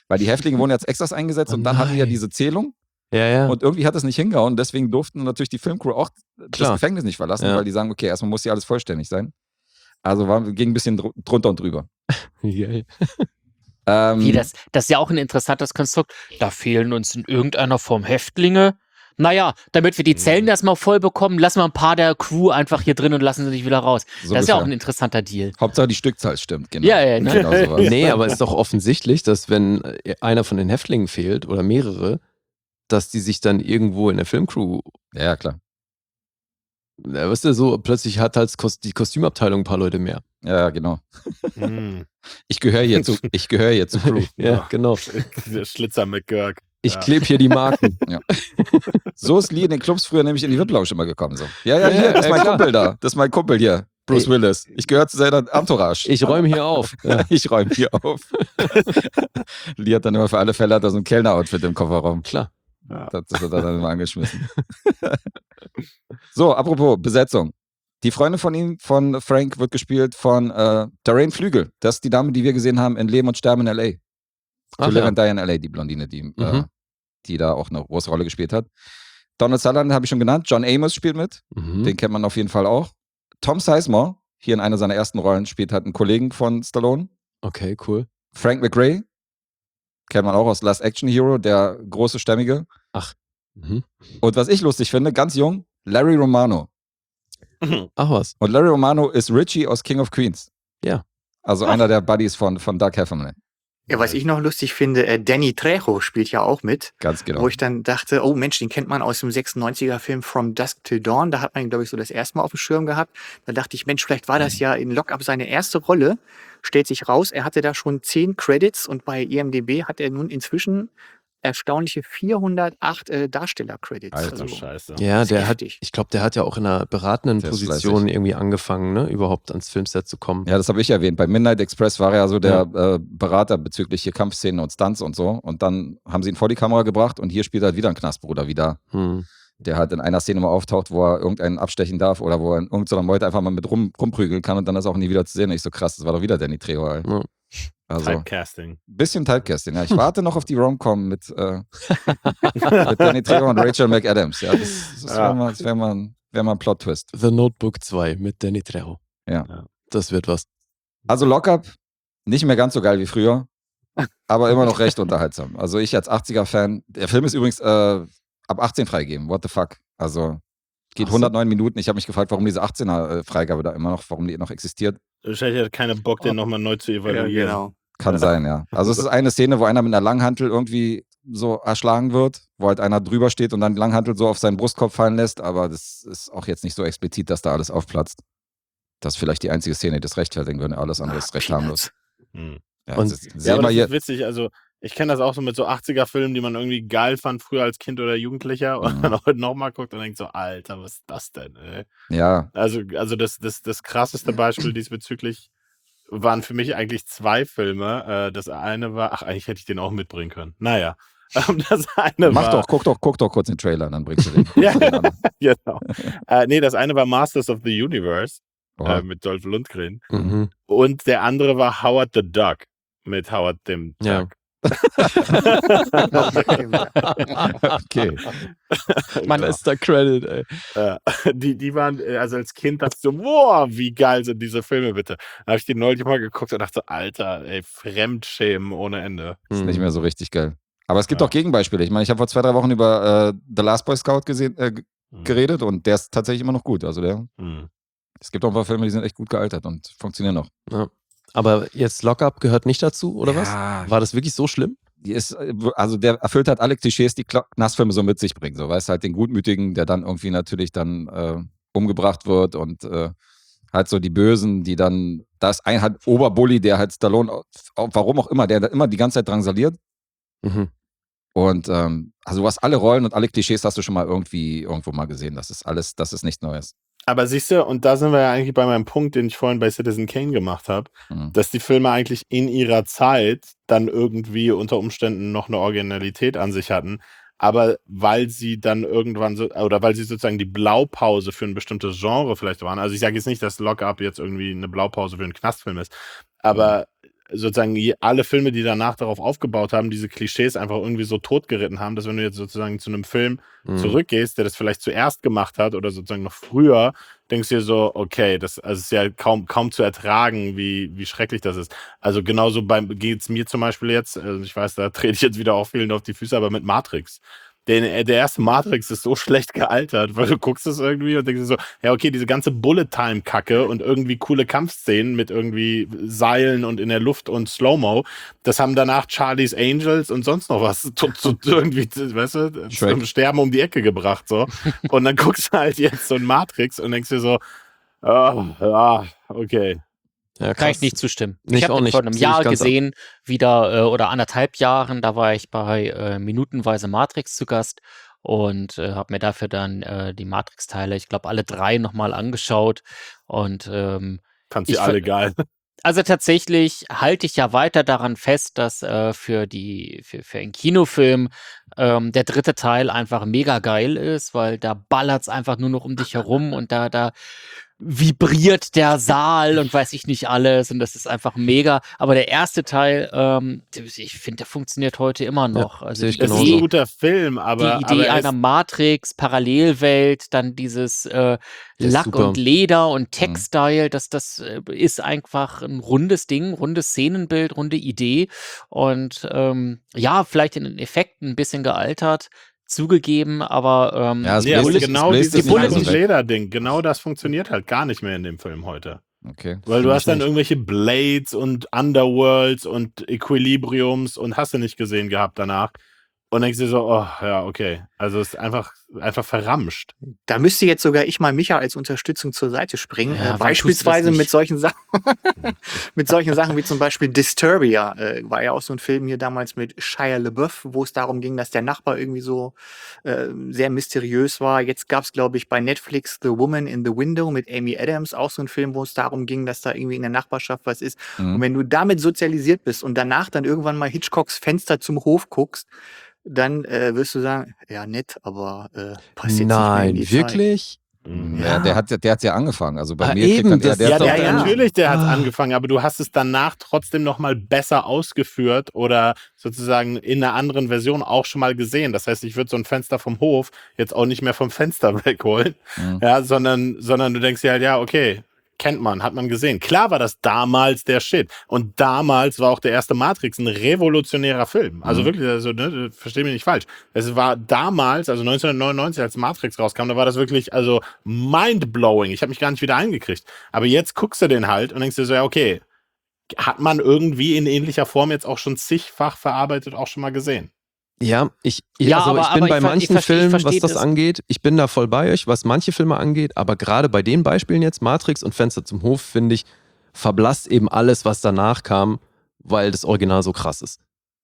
Weil die Häftlinge wurden jetzt Extras eingesetzt Oh und dann hatten wir ja nein. diese Zählung Ja, ja. und irgendwie hat es nicht hingehauen. Deswegen durften natürlich die Filmcrew auch Klar. das Gefängnis nicht verlassen, Ja. weil die sagen, okay, erstmal muss hier alles vollständig sein. Also war, ging ein bisschen dr- drunter und drüber. Wie geil. Ähm, Wie das, das ist ja auch ein interessantes Konstrukt. Da fehlen uns in irgendeiner Form Häftlinge. Naja, damit wir die Zellen erstmal voll bekommen, lassen wir ein paar der Crew einfach hier drin und lassen sie nicht wieder raus. So das ist ja auch ungefähr. ein interessanter Deal. Hauptsache die Stückzahl stimmt, genau. Ja, ja, ne? Genau sowas. Nee, aber es ist doch offensichtlich, dass wenn äh, einer von den Häftlingen fehlt oder mehrere, dass die sich dann irgendwo in der Filmcrew, Ja, ja, klar. ja, weißt du, so plötzlich hat halt Kos- die Kostümabteilung ein paar Leute mehr. Ja, ja, genau. Hm. Ich gehöre hier zu, ich gehöre hier zu Crew. Ja, genau. Der Schlitzer mit Görg. Ich Ja. klebe hier die Marken. So ist Lee in den Clubs früher nämlich in die V I P-Lounge immer gekommen. So. Ja, ja, Ja, hier, das ist ja, mein klar. Kumpel da. Das ist mein Kumpel hier. Bruce Ey. Willis. Ich gehöre zu seiner Entourage. Ich räume hier auf. Ja. Ich räume hier auf. Lee hat dann immer für alle Fälle hat er so ein Kellner-Outfit im Kofferraum. Klar. Ja. Das hat er dann immer angeschmissen. So, apropos Besetzung. Die Freundin von ihm, von Frank, wird gespielt von äh, Darlene Flügel. Das ist die Dame, die wir gesehen haben in Leben und Sterben in L A. Ach To Live ja. and Die in L A, die Blondine, die, äh, Mhm. die da auch eine große Rolle gespielt hat. Donald Sutherland habe ich schon genannt. John Amos spielt mit. Mhm. Den kennt man auf jeden Fall auch. Tom Sizemore, hier in einer seiner ersten Rollen, spielt halt einen Kollegen von Stallone. Okay, cool. Frank McRae, kennt man auch aus Last Action Hero, der große Stämmige. Mhm. Und was ich lustig finde, ganz jung, Larry Romano. Ach was. Und Larry Romano ist Richie aus King of Queens. Ja. Also einer der Buddies von, von Doug Heffernan. Ja, was ich noch lustig finde, äh, Danny Trejo spielt ja auch mit. Ganz genau. Wo ich dann dachte, oh Mensch, den kennt man aus dem sechsundneunziger-Film From Dusk Till Dawn. Da hat man ihn, glaube ich, so das erste Mal auf dem Schirm gehabt. Da dachte ich, Mensch, vielleicht war das ja in Lock-Up seine erste Rolle. Stellt sich raus, er hatte da schon zehn Credits und bei I M D B hat er nun inzwischen erstaunliche vierhundertacht äh, Darsteller-Credits. Alter Also, Scheiße. Ja, das ist der hat, heftig. ich glaube, der hat ja auch in einer beratenden Der ist Position fleißig. irgendwie angefangen, ne, überhaupt ans Filmset zu kommen. Ja, das habe ich erwähnt. Bei Midnight Express war er ja so der äh, Berater bezüglich hier Kampfszenen und Stunts und so. Und dann haben sie ihn vor die Kamera gebracht und hier spielt halt wieder ein Knastbruder wieder, Hm. der halt in einer Szene mal auftaucht, wo er irgendeinen abstechen darf oder wo er in irgendeiner Meute einfach mal mit rum, rumprügeln kann und dann ist auch nie wieder zu sehen. Und ich so krass, das war doch wieder Danny Trejo. Ey. Ja. Also, Typecasting. bisschen Typecasting, ja. Ich warte noch auf die Rom-Com mit, äh, mit Danny Trejo und Rachel McAdams. Ja, das, das wäre Ja. mal, das wär mal, ein- wär mal ein Plot-Twist. The Notebook zwei mit Danny Trejo. Ja. Ja. Das wird was. Also Lockup, nicht mehr ganz so geil wie früher, aber immer noch recht unterhaltsam. Also ich als achtziger-Fan, der Film ist übrigens äh, ab achtzehn freigegeben, what the fuck. Also geht Ach so. hundertneun Minuten. Ich habe mich gefragt, warum diese achtzehner-Freigabe da immer noch, warum die noch existiert. Wahrscheinlich hat keiner Bock, den nochmal neu zu ja, evaluieren. genau. Kann Ja. sein, ja. Also es ist eine Szene, wo einer mit einer Langhantel irgendwie so erschlagen wird, wo halt einer drüber steht und dann die Langhantel so auf seinen Brustkopf fallen lässt, aber das ist auch jetzt nicht so explizit, dass da alles aufplatzt. Das ist vielleicht die einzige Szene, die das rechtfertigen würde. Alles andere ist recht harmlos. Hm. Ja, Und- das ist, Ja, seh aber mal das hier, ist witzig. Also, ich kenne das auch so mit so achtziger-Filmen, die man irgendwie geil fand, früher als Kind oder Jugendlicher. Und Mhm. dann heute nochmal guckt und denkt so, Alter, was ist das denn, ey? ja, Also, also das, das, das krasseste Beispiel diesbezüglich waren für mich eigentlich zwei Filme. Äh, Das eine war, ach, eigentlich hätte ich den auch mitbringen können. Naja. Ähm, Das eine mach war, doch, guck doch, guck doch kurz den Trailer, dann bringst du den. Ja. den an. Genau. äh, nee, das eine war Masters of the Universe Boah. äh, mit Dolph Lundgren. Mhm. Und der andere war Howard the Duck mit Howard dem Ja. Duck. Okay. Man Genau. ist da Credit, ey. Äh, die, die waren, äh, also als Kind dachte ich so, boah, wie geil sind diese Filme bitte. Da habe ich die neulich mal geguckt und dachte so, Alter, ey, Fremdschämen ohne Ende. Ist Mhm. nicht mehr so richtig geil. Aber es gibt Ja. auch Gegenbeispiele. Ich meine, ich habe vor zwei, drei Wochen über äh, The Last Boy Scout gesehen, äh, g- Hm. geredet und der ist tatsächlich immer noch gut. Also der, Hm. es gibt auch ein paar Filme, die sind echt gut gealtert und funktionieren noch. Ja. Aber jetzt Lockup gehört nicht dazu, oder was? Ja, War das wirklich so schlimm? die ist, äh, also der erfüllt halt alle Klischees, die Kla- Knastfilme so mit sich bringen. So, weißt halt den Gutmütigen, der dann irgendwie natürlich dann äh, umgebracht wird und äh, halt so die Bösen, die dann, da ist ein halt Oberbully, der halt Stallone, au- warum auch immer, der da immer die ganze Zeit drangsaliert. Mhm. Und ähm, also du hast alle Rollen und alle Klischees hast du schon mal irgendwie irgendwo mal gesehen. Das ist alles, das ist nichts Neues. Aber siehst du, und da sind wir ja eigentlich bei meinem Punkt, den ich vorhin bei Citizen Kane gemacht habe, Mhm. dass die Filme eigentlich in ihrer Zeit dann irgendwie unter Umständen noch eine Originalität an sich hatten, aber weil sie dann irgendwann so, oder weil sie sozusagen die Blaupause für ein bestimmtes Genre vielleicht waren. Also ich sage jetzt nicht, dass Lockup jetzt irgendwie eine Blaupause für einen Knastfilm ist, aber sozusagen je, alle Filme, die danach darauf aufgebaut haben, diese Klischees einfach irgendwie so totgeritten haben, dass wenn du jetzt sozusagen zu einem Film Mhm. zurückgehst, der das vielleicht zuerst gemacht hat oder sozusagen noch früher, denkst du dir so, okay, das also ist ja kaum, kaum zu ertragen, wie, wie schrecklich das ist. Also genauso geht es mir zum Beispiel jetzt, also ich weiß, da trete ich jetzt wieder auch vielen auf die Füße, aber mit Matrix. Der, der erste Matrix ist so schlecht gealtert, weil du guckst es irgendwie und denkst dir so, ja okay, diese ganze Bullet-Time-Kacke und irgendwie coole Kampfszenen mit irgendwie Seilen und in der Luft und Slow-Mo, das haben danach Charlie's Angels und sonst noch was zu, zu, irgendwie, weißt du, zum Sterben um die Ecke gebracht, so. Und dann guckst du halt jetzt so ein Matrix und denkst dir so, ah, ja, okay. Ja, Kann ich krass. nicht zustimmen. Nicht, ich habe auch den nicht. vor einem Sehe ich Jahr ganz ab. gesehen, wieder äh, oder anderthalb Jahren. Da war ich bei äh, Minutenweise Matrix zu Gast und äh, habe mir dafür dann äh, die Matrix-Teile, ich glaube, alle drei nochmal angeschaut. Und ähm, Fand sie ich alle ver- geil. also tatsächlich halte ich ja weiter daran fest, dass äh, für die für, für einen Kinofilm ähm, der dritte Teil einfach mega geil ist, weil da ballert's einfach nur noch um dich herum und da da vibriert der Saal und weiß ich nicht alles und das ist einfach mega. Aber der erste Teil, ähm, ich finde, der funktioniert heute immer noch. Also sehe ich die Das ist ein genauso. Idee, guter Film, aber, die aber Idee er einer ist, Matrix, Parallelwelt, dann dieses äh, Der ist Lack super. und Leder und Mhm. Textile, das, das äh, ist einfach ein rundes Ding, rundes Szenenbild, runde Idee. Und ähm, ja, vielleicht in den Effekten ein bisschen gealtert, zugegeben, aber ähm, Ja, es die nee, aber bläst Bullet, sich, es genau bläst die sich dieses nicht Bullet, mehr Lack- so und weg. Leder-Ding, genau das funktioniert halt gar nicht mehr in dem Film heute. Okay. Weil du Finde hast ich dann nicht. irgendwelche Blades und Underworlds und Equilibriums und hast du nicht gesehen gehabt danach. Und denkst dir so, oh, ja, okay. Also es ist einfach, einfach verramscht. Da müsste jetzt sogar ich mal Micha als Unterstützung zur Seite springen. Ja, äh, wann tust du das beispielsweise mit nicht? solchen Sachen, mit solchen Sachen wie zum Beispiel Disturbia, äh, war ja auch so ein Film hier damals mit Shia LaBeouf, wo es darum ging, dass der Nachbar irgendwie so äh, sehr mysteriös war. Jetzt gab es, glaube ich, bei Netflix The Woman in the Window mit Amy Adams, auch so ein Film, wo es darum ging, dass da irgendwie in der Nachbarschaft was ist. Und Mhm. wenn du damit sozialisiert bist und danach dann irgendwann mal Hitchcocks Fenster zum Hof guckst, dann äh, wirst du sagen, ja nett, aber äh, passt jetzt nicht mehr in Nein, die Zeit. wirklich? Mhm. Ja, der Ja. hat der hat's ja angefangen. Also bei Ah, mir kriegt eben, dann eher das der Ja, ist doch der, Ja, dann. ja. natürlich, der hat Ah. angefangen, aber du hast es danach trotzdem nochmal besser ausgeführt oder sozusagen in einer anderen Version auch schon mal gesehen. Das heißt, ich würde so ein Fenster vom Hof jetzt auch nicht mehr vom Fenster wegholen, Mhm. ja, sondern, sondern du denkst dir halt, ja, okay, kennt man, hat man gesehen. Klar war das damals der Shit. Und damals war auch der erste Matrix ein revolutionärer Film. Also Mhm. wirklich, also, ne, versteh mich nicht falsch. Es war damals, also neunzehnhundertneunundneunzig, als Matrix rauskam, da war das wirklich, also mind-blowing. Ich habe mich gar nicht wieder eingekriegt. Aber jetzt guckst du den halt und denkst dir so, ja, okay, hat man irgendwie in ähnlicher Form jetzt auch schon zigfach verarbeitet, auch schon mal gesehen. Ja, ich, ich, Ja, also aber- ich bin aber bei ich ver- ich manchen versteh- ich Filmen, was versteh das das. angeht, ich bin da voll bei euch, was manche Filme angeht, aber gerade bei den Beispielen jetzt, Matrix und Fenster zum Hof, finde ich, verblasst eben alles, was danach kam, weil das Original so krass ist.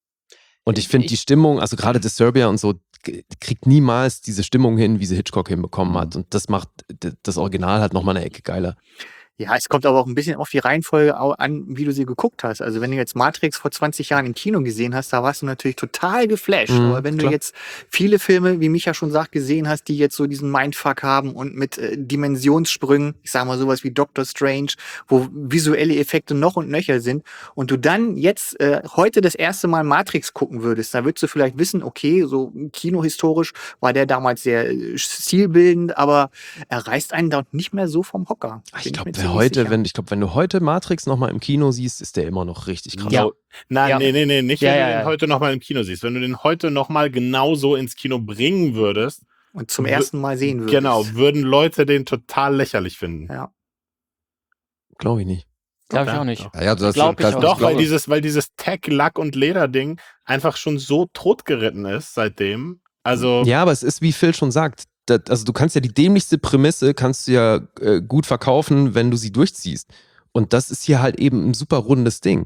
Und ich finde Ich- die Stimmung, also gerade Disturbia und so, k- kriegt niemals diese Stimmung hin, wie sie Hitchcock hinbekommen hat. Und das macht d- das Original halt nochmal eine Ecke geiler. Ja, es kommt aber auch ein bisschen auf die Reihenfolge au- an, wie du sie geguckt hast. Also wenn du jetzt Matrix vor zwanzig Jahren im Kino gesehen hast, da warst du natürlich total geflasht. Mhm, aber wenn klar. du jetzt viele Filme, wie Micha schon sagt, gesehen hast, die jetzt so diesen Mindfuck haben und mit äh, Dimensionssprüngen, ich sag mal sowas wie Doctor Strange, wo visuelle Effekte noch und nöcher sind, und du dann jetzt äh, heute das erste Mal Matrix gucken würdest, da würdest du vielleicht wissen, okay, so kinohistorisch war der damals sehr äh, stilbildend, aber er reißt einen dort nicht mehr so vom Hocker. Ich Bin glaube, mir wer ziemlich heute, sicher. wenn, ich glaube, wenn du heute Matrix nochmal im Kino siehst, ist der immer noch richtig krass. Ja. No. Nein, Ja. nee, nee, nee, nicht, Ja, wenn ja, du den ja. heute nochmal im Kino siehst. Wenn du den heute nochmal genauso ins Kino bringen würdest, Und zum wür- ersten Mal sehen würdest. genau, würden Leute den total lächerlich finden. Ja. Glaube ich nicht. Glaube ich Ja, auch nicht. doch. Ja, ja, du hast Glaub ich das- auch. ich Doch, weil glaube- dieses, weil dieses Tech, Lack und Leder-Ding einfach schon so totgeritten ist seitdem. Also, Ja, aber es ist, wie Phil schon sagt, das, also du kannst ja die dämlichste Prämisse kannst du ja äh, gut verkaufen, wenn du sie durchziehst. Und das ist hier halt eben ein super rundes Ding.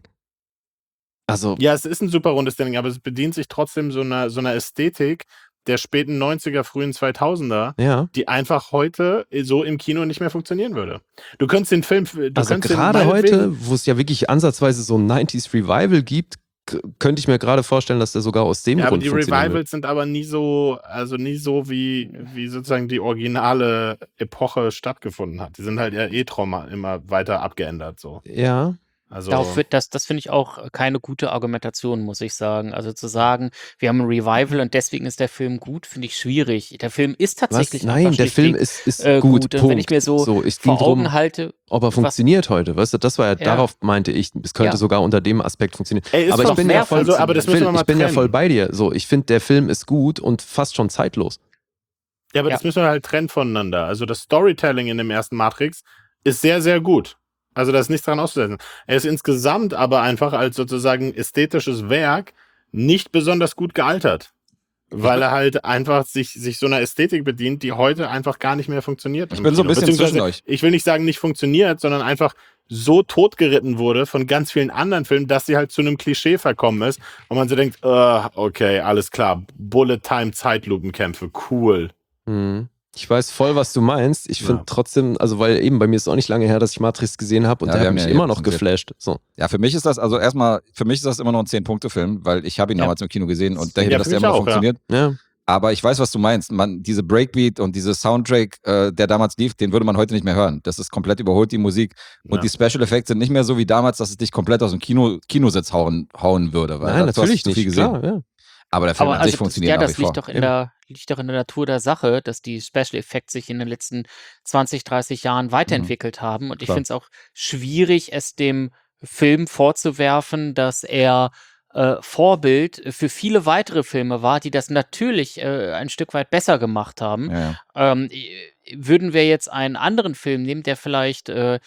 Also, ja, es ist ein super rundes Ding, aber es bedient sich trotzdem so einer, so einer Ästhetik der späten neunziger, frühen zweitausender, ja. die einfach heute so im Kino nicht mehr funktionieren würde. Du könntest den Film, du Also könntest den gerade meinetwegen- heute, wo es ja wirklich ansatzweise so ein neunziger Revival gibt, k- könnte ich mir gerade vorstellen, dass der sogar aus dem Ja, aber Grund die funktionieren wird. Revivals sind aber nie so, also nie so, wie, wie sozusagen die originale Epoche stattgefunden hat. Die sind halt ja eh Trauma immer weiter abgeändert so. Ja, Also Darauf wird das das finde ich auch keine gute Argumentation, muss ich sagen. Also zu sagen, wir haben ein Revival und deswegen ist der Film gut, finde ich schwierig. Der Film ist Was? tatsächlich Nein, einfach der Film schlichtweg ist, ist äh, gut, gut. Und wenn ich Punkt. mir so So, es ging vor Augen drum, halte, ob er was funktioniert heute, weißt du, das war ja, ja, darauf meinte ich, es könnte ja, sogar unter dem Aspekt funktionieren. er ist Aber ich noch bin mehr ja voll, also, aber das müssen Phil, wir mal ich bin ja voll trennen. bei dir. So, ich finde, der Film ist gut und fast schon zeitlos. Ja, aber Ja. das müssen wir halt trennen voneinander. Also das Storytelling in dem ersten Matrix ist sehr, sehr gut. Also da ist nichts dran auszusetzen. Er ist insgesamt aber einfach als sozusagen ästhetisches Werk nicht besonders gut gealtert. Weil er halt einfach sich, sich so einer Ästhetik bedient, die heute einfach gar nicht mehr funktioniert. Ich im bin so ein Kino. bisschen zwischen Beziehungsweise, euch. ich will nicht sagen, nicht funktioniert, sondern einfach so totgeritten wurde von ganz vielen anderen Filmen, dass sie halt zu einem Klischee verkommen ist. Und man so denkt, äh, okay, alles klar, Bullet-Time-Zeitlupenkämpfe, cool. Mhm. Ich weiß voll, was du meinst. Ich finde Ja. trotzdem, also weil eben bei mir ist es auch nicht lange her, dass ich Matrix gesehen habe und Ja, der wir hat haben mich ja immer jetzt noch schon geflasht. So. Ja, für mich ist das, also erstmal, für mich ist das immer noch ein zehn-Punkte-Film, weil ich habe ihn Ja. damals im Kino gesehen und denke, Ja, dass für der mich immer noch auch, ja. funktioniert. Ja. Aber ich weiß, was du meinst. Man, diese Breakbeat und diese Soundtrack, äh, der damals lief, den würde man heute nicht mehr hören. Das ist komplett überholt, die Musik. Und Ja. die Special Effects sind nicht mehr so wie damals, dass es dich komplett aus dem Kino, Kinositz hauen, hauen würde. Weil Nein, dazu natürlich hast du zu viel nicht. gesehen. Klar, ja. Aber der Film Aber an also sich das, funktioniert ja, nach wie das vor. liegt doch in Eben. der liegt doch in der Natur der Sache, dass die Special Effects sich in den letzten zwanzig, dreißig Jahren Mhm. weiterentwickelt haben. Und ich Klar. finde es auch schwierig, es dem Film vorzuwerfen, dass er äh, Vorbild für viele weitere Filme war, die das natürlich äh, ein Stück weit besser gemacht haben. Ja, ja. Ähm, i- würden wir jetzt einen anderen Film nehmen, der vielleicht äh,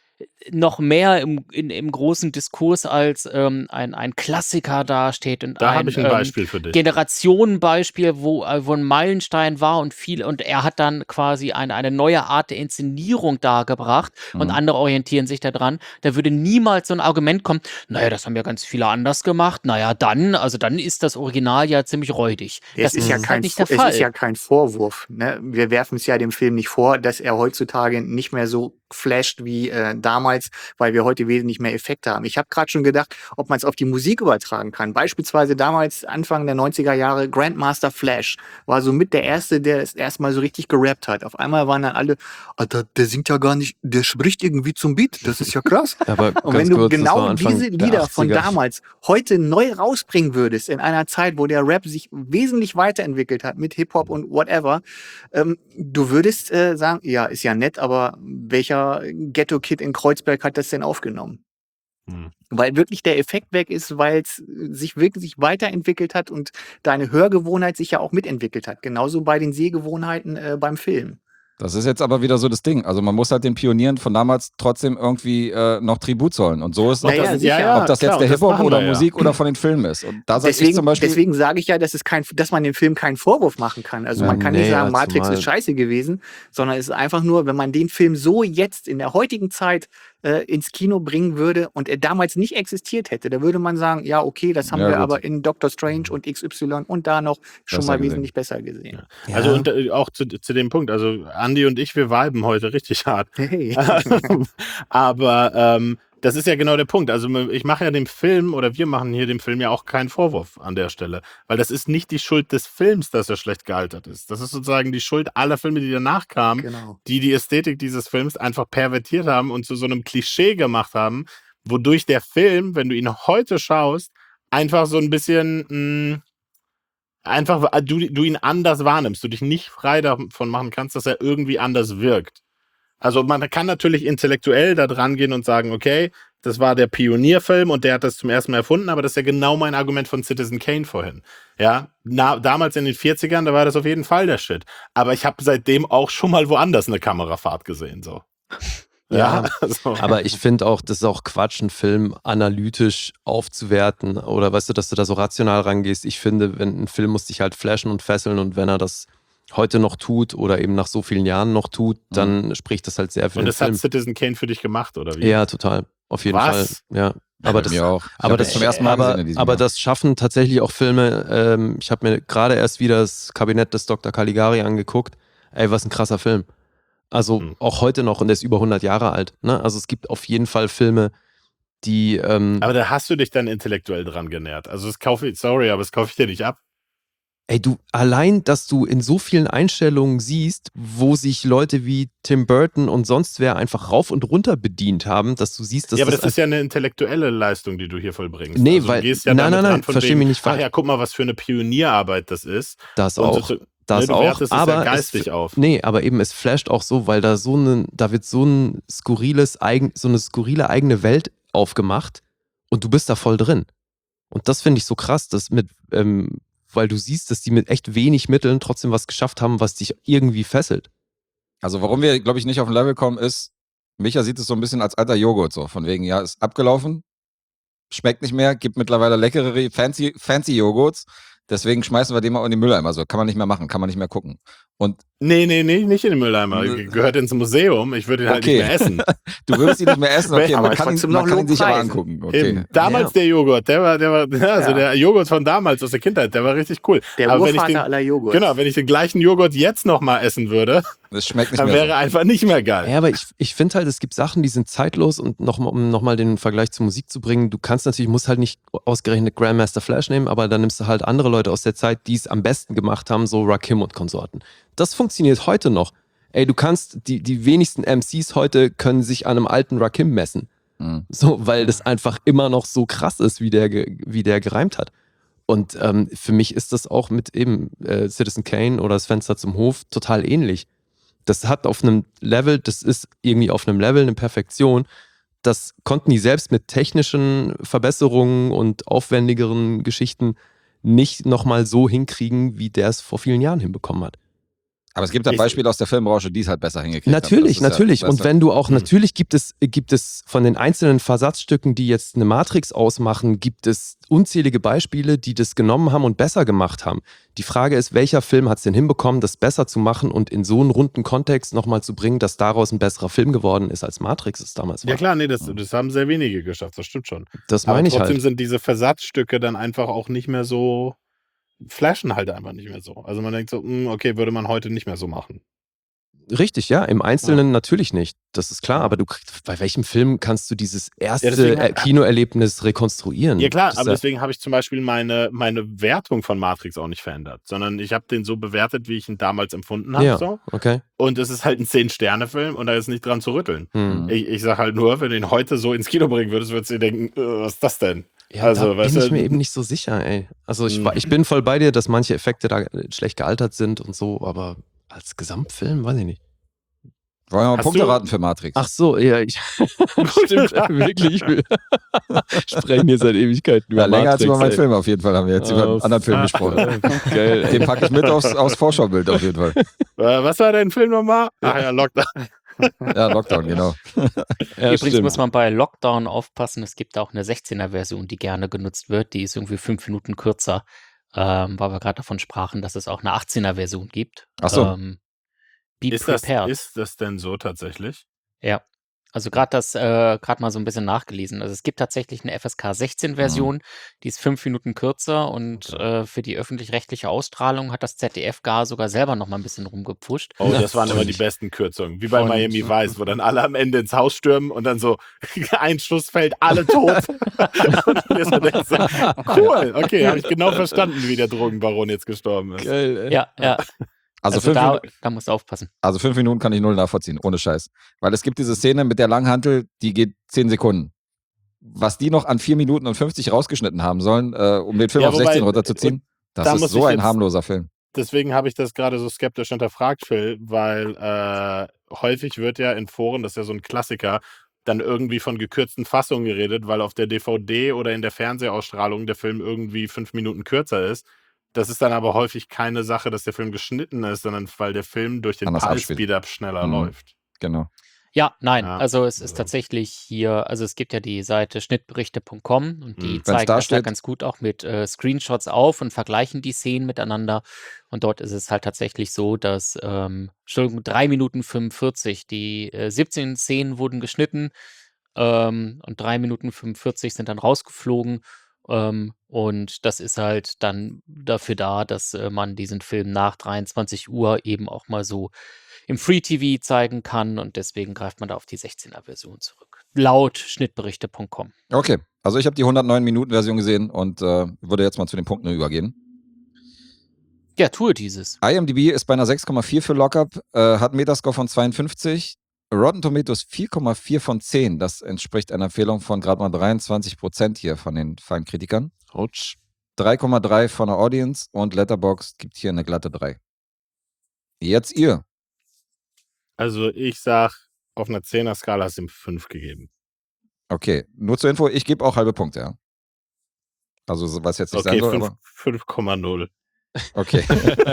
noch mehr im, in, im großen Diskurs als ähm, ein, ein Klassiker dasteht und Da habe ein ich ein ähm, Beispiel für dich. Generationenbeispiel, wo, äh, wo ein Meilenstein war und viel, und er hat dann quasi eine, eine neue Art der Inszenierung dargebracht und Mhm. andere orientieren sich daran. Da würde niemals so ein Argument kommen, naja, das haben ja ganz viele anders gemacht, naja, dann, also dann ist das Original ja ziemlich räudig. Es Das ist, ja halt kein, nicht der es Fall. ist ja kein Vorwurf. Ne? Wir werfen es ja dem Film nicht vor, dass er heutzutage nicht mehr so flasht wie äh, damals, weil wir heute wesentlich mehr Effekte haben. Ich habe gerade schon gedacht, ob man es auf die Musik übertragen kann. Beispielsweise damals, Anfang der neunziger Jahre, Grandmaster Flash war so mit der Erste, der es erstmal so richtig gerappt hat. Auf einmal waren dann alle, Alter, der singt ja gar nicht, der spricht irgendwie zum Beat. Das ist ja krass. Aber Und ganz wenn du kurz, das war genau Anfang diese der Lieder von achtziger. damals heute neu rausbringen würdest, in einer Zeit, wo der Rap sich wesentlich weiterentwickelt hat mit Hip-Hop und whatever, ähm, du würdest äh, sagen, ja, ist ja nett, aber welcher Ghetto-Kid in Kreuzberg hat das denn aufgenommen? Hm. Weil wirklich der Effekt weg ist, weil es sich wirklich weiterentwickelt hat und deine Hörgewohnheit sich ja auch mitentwickelt hat. Genauso bei den Sehgewohnheiten äh, beim Film. Das ist jetzt aber wieder so das Ding. Also man muss halt den Pionieren von damals trotzdem irgendwie äh, noch Tribut zollen. Und so ist Ja, ob ja, das, sicher. ob das klar, jetzt und der das Hip-Hop machen oder wir ja. Musik oder von den Filmen ist. Und da sage ich Deswegen, zum Beispiel, deswegen sage ich ja, dass, es kein, dass man dem Film keinen Vorwurf machen kann. Also Ja, man kann nee, nicht sagen, ja, Matrix zumal- ist scheiße gewesen, sondern es ist einfach nur, wenn man den Film so jetzt in der heutigen Zeit äh, ins Kino bringen würde und er damals nicht existiert hätte, da würde man sagen, ja, okay, das haben Ja, wir gut. aber in Doctor Strange und X Y und da noch schon Besser mal gesehen. wesentlich besser gesehen. Ja. Also und äh, auch zu, zu dem Punkt, also Andi und ich, wir viben heute richtig hart. Hey. Aber ähm, das ist ja genau der Punkt. Also ich mache ja dem Film oder wir machen hier dem Film ja auch keinen Vorwurf an der Stelle. Weil das ist nicht die Schuld des Films, dass er schlecht gealtert ist. Das ist sozusagen die Schuld aller Filme, die danach kamen, Genau. die die Ästhetik dieses Films einfach pervertiert haben und zu so einem Klischee gemacht haben, wodurch der Film, wenn du ihn heute schaust, einfach so ein bisschen mh, einfach du, du ihn anders wahrnimmst, du dich nicht frei davon machen kannst, dass er irgendwie anders wirkt. Also man kann natürlich intellektuell da dran gehen und sagen, okay, das war der Pionierfilm und der hat das zum ersten Mal erfunden, aber das ist ja genau mein Argument von Citizen Kane vorhin. Ja, Na, damals in den vierzigern, da war das auf jeden Fall der Shit. Aber ich habe seitdem auch schon mal woanders eine Kamerafahrt gesehen, so. Ja, also. aber ich finde auch, das ist auch Quatsch, einen Film analytisch aufzuwerten oder weißt du, dass du da so rational rangehst. Ich finde, wenn ein Film muss dich halt flashen und fesseln und wenn er das heute noch tut oder eben nach so vielen Jahren noch tut, dann mhm. spricht das halt sehr für und den das Film. hat Citizen Kane für dich gemacht, oder wie? Ja, total. Auf jeden Was? Fall. Ja. Aber bei das, mir auch. Ich aber hab das das zum ersten Mal aber, gesehen in diesem aber Jahr. das schaffen tatsächlich auch Filme. Ähm, ich habe mir gerade erst wieder das Kabinett des Doktor Caligari angeguckt. Ey, was ein krasser Film. Also Mhm. auch heute noch und der ist über hundert Jahre alt. Ne? Also es gibt auf jeden Fall Filme, die... Ähm, aber da hast du dich dann intellektuell dran genährt. Also das kaufe ich, sorry, aber das kaufe ich dir nicht ab. ey, du, allein, dass du in so vielen Einstellungen siehst, wo sich Leute wie Tim Burton und sonst wer einfach rauf und runter bedient haben, dass du siehst, dass ja, aber das, das ist ja eine intellektuelle Leistung, die du hier vollbringst. Nee, also, weil, du gehst ja nein, damit nein, ran nein, von versteh wegen, mich nicht ach falsch. ja, guck mal, was für eine Pionierarbeit das ist. Das Und auch, du, das ne, du auch, wertest es aber ja es, geistig auf. nee, aber eben es flasht auch so, weil da so ein, da wird so ein skurriles, eigen, so eine skurrile eigene Welt aufgemacht und du bist da voll drin. Und das finde ich so krass, dass mit, ähm, weil du siehst, dass die mit echt wenig Mitteln trotzdem was geschafft haben, was dich irgendwie fesselt. Also warum wir, glaube ich, nicht auf ein Level kommen, ist, Micha sieht es so ein bisschen als alter Joghurt, so von wegen, ja, ist abgelaufen, schmeckt nicht mehr, gibt mittlerweile leckerere, fancy, fancy Joghurts, deswegen schmeißen wir den mal in den Mülleimer, so kann man nicht mehr machen, kann man nicht mehr gucken. Und Nee, nee, nee, nicht in den Mülleimer. Äh, Gehört ins Museum. Ich würde ihn halt okay. nicht mehr essen. Du würdest ihn nicht mehr essen, okay, Aber man kann, ihn, trotzdem man noch kann ihn sich aber Lobpreisen. angucken. Okay. Eben. Damals Ja. der Joghurt, der war, der war, ja, also Ja. der Joghurt von damals aus der Kindheit, der war richtig cool. Der Aber wenn ich Urvater den, aller Joghurt. genau, wenn ich den gleichen Joghurt jetzt nochmal essen würde, Das schmeckt nicht dann mehr wäre so. einfach nicht mehr geil. Ja, aber ich, ich finde halt, es gibt Sachen, die sind zeitlos und noch, mal- um nochmal den Vergleich zur Musik zu bringen, du kannst natürlich, musst halt nicht ausgerechnet Grandmaster Flash nehmen, aber dann nimmst du halt andere Leute aus der Zeit, die es am besten gemacht haben, so Rakim und Konsorten. Das funktioniert heute noch. Ey, du kannst, die, die wenigsten M Cs heute können sich an einem alten Rakim messen. Mhm. So, weil das einfach immer noch so krass ist, wie der, ge- wie der gereimt hat. Und ähm, für mich ist das auch mit eben äh, Citizen Kane oder das Fenster zum Hof total ähnlich. Das hat auf einem Level, das ist irgendwie auf einem Level eine Perfektion. Das konnten die selbst mit technischen Verbesserungen und aufwendigeren Geschichten nicht nochmal so hinkriegen, wie der es vor vielen Jahren hinbekommen hat. Aber es gibt ja Ich- Beispiele aus der Filmbranche, die es halt besser hingekriegt haben. Natürlich, Das ist natürlich. Ja, Und wenn du auch, Mhm. natürlich gibt es, gibt es von den einzelnen Versatzstücken, die jetzt eine Matrix ausmachen, gibt es unzählige Beispiele, die das genommen haben und besser gemacht haben. Die Frage ist, welcher Film hat es denn hinbekommen, das besser zu machen und in so einen runden Kontext nochmal zu bringen, dass daraus ein besserer Film geworden ist, als Matrix es damals war. Ja klar, nee, das, das haben sehr wenige geschafft, das stimmt schon. Das Aber meine ich trotzdem halt. sind diese Versatzstücke dann einfach auch nicht mehr so, flashen halt einfach nicht mehr so. Also man denkt so, mh, okay, würde man heute nicht mehr so machen. Richtig, ja. Im Einzelnen natürlich nicht. Das ist klar. Aber du kriegst, bei welchem Film kannst du dieses erste deswegen äh, halt- Kinoerlebnis rekonstruieren? Ja klar, Das aber ist deswegen habe ich zum Beispiel meine, meine Wertung von Matrix auch nicht verändert, sondern ich habe den so bewertet, wie ich ihn damals empfunden habe. Ja, So. okay. Und es ist halt ein zehn-Sterne-Film und da ist nicht dran zu rütteln. Hm. Ich, ich sag halt nur, wenn du ihn heute so ins Kino bringen würdest, würdest du dir denken, äh, was ist das denn? Ja, Also, da weißt bin du- ich mir eben nicht so sicher, ey. Also ich, Hm. wa- ich bin voll bei dir, dass manche Effekte da schlecht gealtert sind und so, aber als Gesamtfilm, weiß ich nicht. Wollen wir mal Hast Punkte du- raten für Matrix? Ach so, ja, ich stimmt, wirklich. Wir sprechen hier seit Ewigkeiten über ja, länger als Matrix, über meinen ey. Film auf jeden Fall haben wir jetzt über einen Auf- anderen Film gesprochen. Geil, ey. Den packe ich mit aufs, aufs Vorschaubild auf jeden Fall. Äh, was war dein Film nochmal? Ach ja, Lockdown. Ja, Lockdown, genau. Ja, Übrigens stimmt. muss man bei Lockdown aufpassen, es gibt auch eine sechzehner-Version, die gerne genutzt wird. Die ist irgendwie fünf Minuten kürzer, ähm, weil wir gerade davon sprachen, dass es auch eine achtzehner-Version gibt. Ach so. Ähm, be Ist das, prepared. ist das denn so tatsächlich? Ja. Also gerade das, äh, gerade mal so ein bisschen nachgelesen. Also es gibt tatsächlich eine F S K sechzehn-Version, die ist fünf Minuten kürzer und äh, für die öffentlich-rechtliche Ausstrahlung hat das Z D F gar sogar selber noch mal ein bisschen rumgepusht. Oh, das waren immer Und- die besten Kürzungen. Wie bei Und- Miami Vice, wo dann alle am Ende ins Haus stürmen und dann so ein Schuss fällt, alle tot. Und dann ist man denkt so, cool, okay, habe ich genau verstanden, wie der Drogenbaron jetzt gestorben ist. Geil, ey. Ja, ja. Also, Also fünf da, Minuten, da musst du aufpassen. also fünf Minuten kann ich null nachvollziehen, ohne Scheiß. Weil es gibt diese Szene mit der Langhantel, die geht zehn Sekunden. Was die noch an vier Minuten und fünfzig rausgeschnitten haben sollen, äh, um den Film Ja, auf wobei, sechzehn runterzuziehen, das da ist muss so ich ein jetzt- harmloser Film. Deswegen habe ich das gerade so skeptisch hinterfragt, Phil, weil äh, häufig wird ja in Foren, das ist ja so ein Klassiker, dann irgendwie von gekürzten Fassungen geredet, weil auf der D V D oder in der Fernsehausstrahlung der Film irgendwie fünf Minuten kürzer ist. Das ist dann aber häufig keine Sache, dass der Film geschnitten ist, sondern weil der Film durch den Anders abspielt. Pulse-Speed-Up schneller Mhm. läuft. Genau. Ja, nein, Ja, also es ist also- tatsächlich hier, also es gibt ja die Seite schnittberichte punkt com und die Mhm. Wenn's zeigen da das da steht- ganz gut auch mit äh, Screenshots auf und vergleichen die Szenen miteinander. Und dort ist es halt tatsächlich so, dass, ähm, Entschuldigung, drei Minuten fünfundvierzig, die äh, siebzehn Szenen wurden geschnitten ähm, und drei Minuten fünfundvierzig sind dann rausgeflogen. Ähm, und das ist halt dann dafür da, dass äh, man diesen Film nach dreiundzwanzig Uhr eben auch mal so im Free-T V zeigen kann und deswegen greift man da auf die sechzehner-Version zurück. Laut schnittberichte punkt com. Okay, also ich habe die hundertneun Minuten Version gesehen und äh, würde jetzt mal zu den Punkten übergehen. Ja, tue dieses. IMDb ist bei einer sechs Komma vier für Lockup, äh, hat einen Metascore von zweiundfünfzig, Rotten Tomatoes vier Komma vier von zehn. Das entspricht einer Empfehlung von gerade mal dreiundzwanzig Prozent hier von den Feinkritikern. Autsch. drei Komma drei von der Audience und Letterboxd gibt hier eine glatte drei. Jetzt ihr. Also ich sag, auf einer zehner-Skala hast du ihm fünf gegeben. Okay, nur zur Info, ich gebe auch halbe Punkte, ja. Also so- was jetzt nicht Okay, sein soll, fünf- aber fünf Komma null. okay.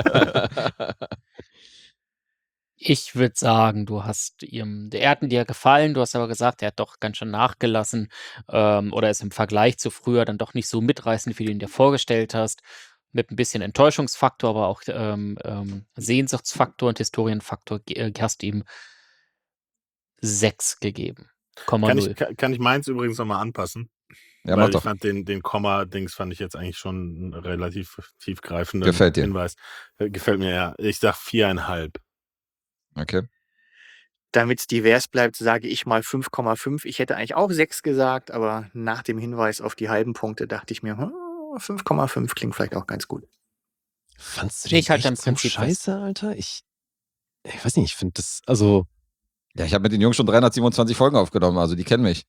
Ich würde sagen, du hast ihm, er hat dir gefallen, du hast aber gesagt, er hat doch ganz schön nachgelassen ähm, oder ist im Vergleich zu früher dann doch nicht so mitreißend, wie du ihn dir vorgestellt hast. Mit ein bisschen Enttäuschungsfaktor, aber auch ähm, ähm, Sehnsuchtsfaktor und Historienfaktor ge- äh, hast du ihm sechs gegeben. Komma Kann null. ich, kann, kann ich meins übrigens nochmal anpassen? Ja, mach Weil ich doch. fand den, den Komma-Dings fand ich jetzt eigentlich schon einen relativ tiefgreifenden Gefällt dir. Hinweis. Äh, Gefällt mir, ja. Ich sag viereinhalb. Okay. Damit es divers bleibt, sage ich mal fünf Komma fünf. Ich hätte eigentlich auch sechs gesagt, aber nach dem Hinweis auf die halben Punkte dachte ich mir, hm, fünf Komma fünf klingt vielleicht auch ganz gut. Fandst du den Ich halte echt im so Prinzip fest. scheiße, Alter? Ich, ich weiß nicht, ich finde das, also... Ja, ich habe mit den Jungs schon dreihundertsiebenundzwanzig Folgen aufgenommen, also die kennen mich.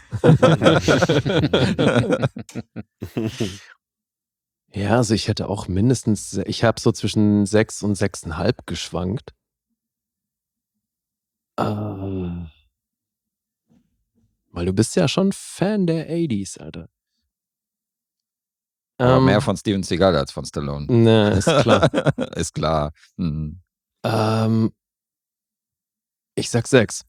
Ja, also ich hätte auch mindestens, ich habe so zwischen sechs und sechseinhalb geschwankt. Ähm, weil du bist ja schon Fan der achtziger, Alter. Aber Ähm, mehr von Steven Seagal als von Stallone. Ne, ist klar. Ist klar. Mhm. ähm, ich sag sechs.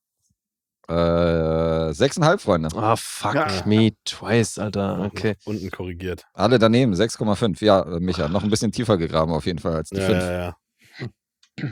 Äh, sechseinhalb, Freunde. Ah, fuck Ja. me twice, Alter. Okay. Unten korrigiert. Alle daneben, sechs Komma fünf. Ja, äh, Micha, noch ein bisschen tiefer gegraben auf jeden Fall als die Ja, fünf. ja, ja. Ja.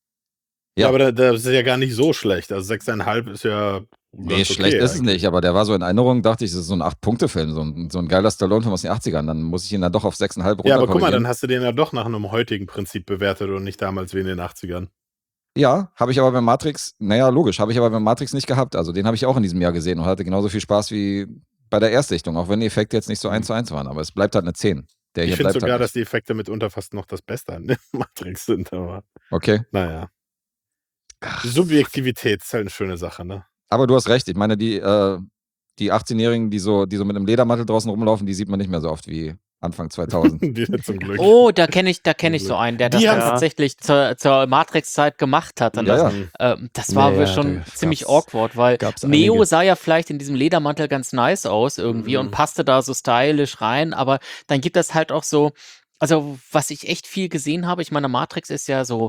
Ja, aber da- das ist ja gar nicht so schlecht. Also sechseinhalb ist ja. Nee, ganz schlecht okay ist es eigentlich. nicht, aber der war so in Erinnerung, dachte ich, das ist so ein acht-Punkte-Film, so ein, so ein geiler Stallone-Film aus den achtzigern. Dann muss ich ihn dann doch auf sechseinhalb runter Ja, aber guck mal, korrigieren. dann hast du den ja doch nach einem heutigen Prinzip bewertet und nicht damals wie in den achtzigern. Ja, habe ich aber bei Matrix, naja, logisch, habe ich aber bei Matrix nicht gehabt. Also den habe ich auch in diesem Jahr gesehen und hatte genauso viel Spaß wie bei der Erstsichtung, auch wenn die Effekte jetzt nicht so eins zu eins waren. Aber es bleibt halt eine zehn. Der Ich hier finde bleibt sogar, halt dass nicht. die Effekte mitunter fast noch das Beste an der Matrix sind, aber Okay. naja. Subjektivität ist halt eine schöne Sache, ne? Aber du hast recht. Ich meine, die, äh, die achtzehnjährigen, die so, die so mit einem Ledermantel draußen rumlaufen, die sieht man nicht mehr so oft wie Anfang zweitausend. Die sind zum Glück. Oh, da kenne ich, da kenne ich so einen, der das Die dann haben's- tatsächlich zur, zur Matrix-Zeit gemacht hat. Und Ja, das, ja. ähm, das war Ja, wohl ja, schon da ziemlich gab's- awkward, weil gab's Neo einige. sah ja vielleicht in diesem Ledermantel ganz nice aus irgendwie Mhm. und passte da so stylisch rein, aber dann gibt es halt auch so, also was ich echt viel gesehen habe, ich meine, Matrix ist ja so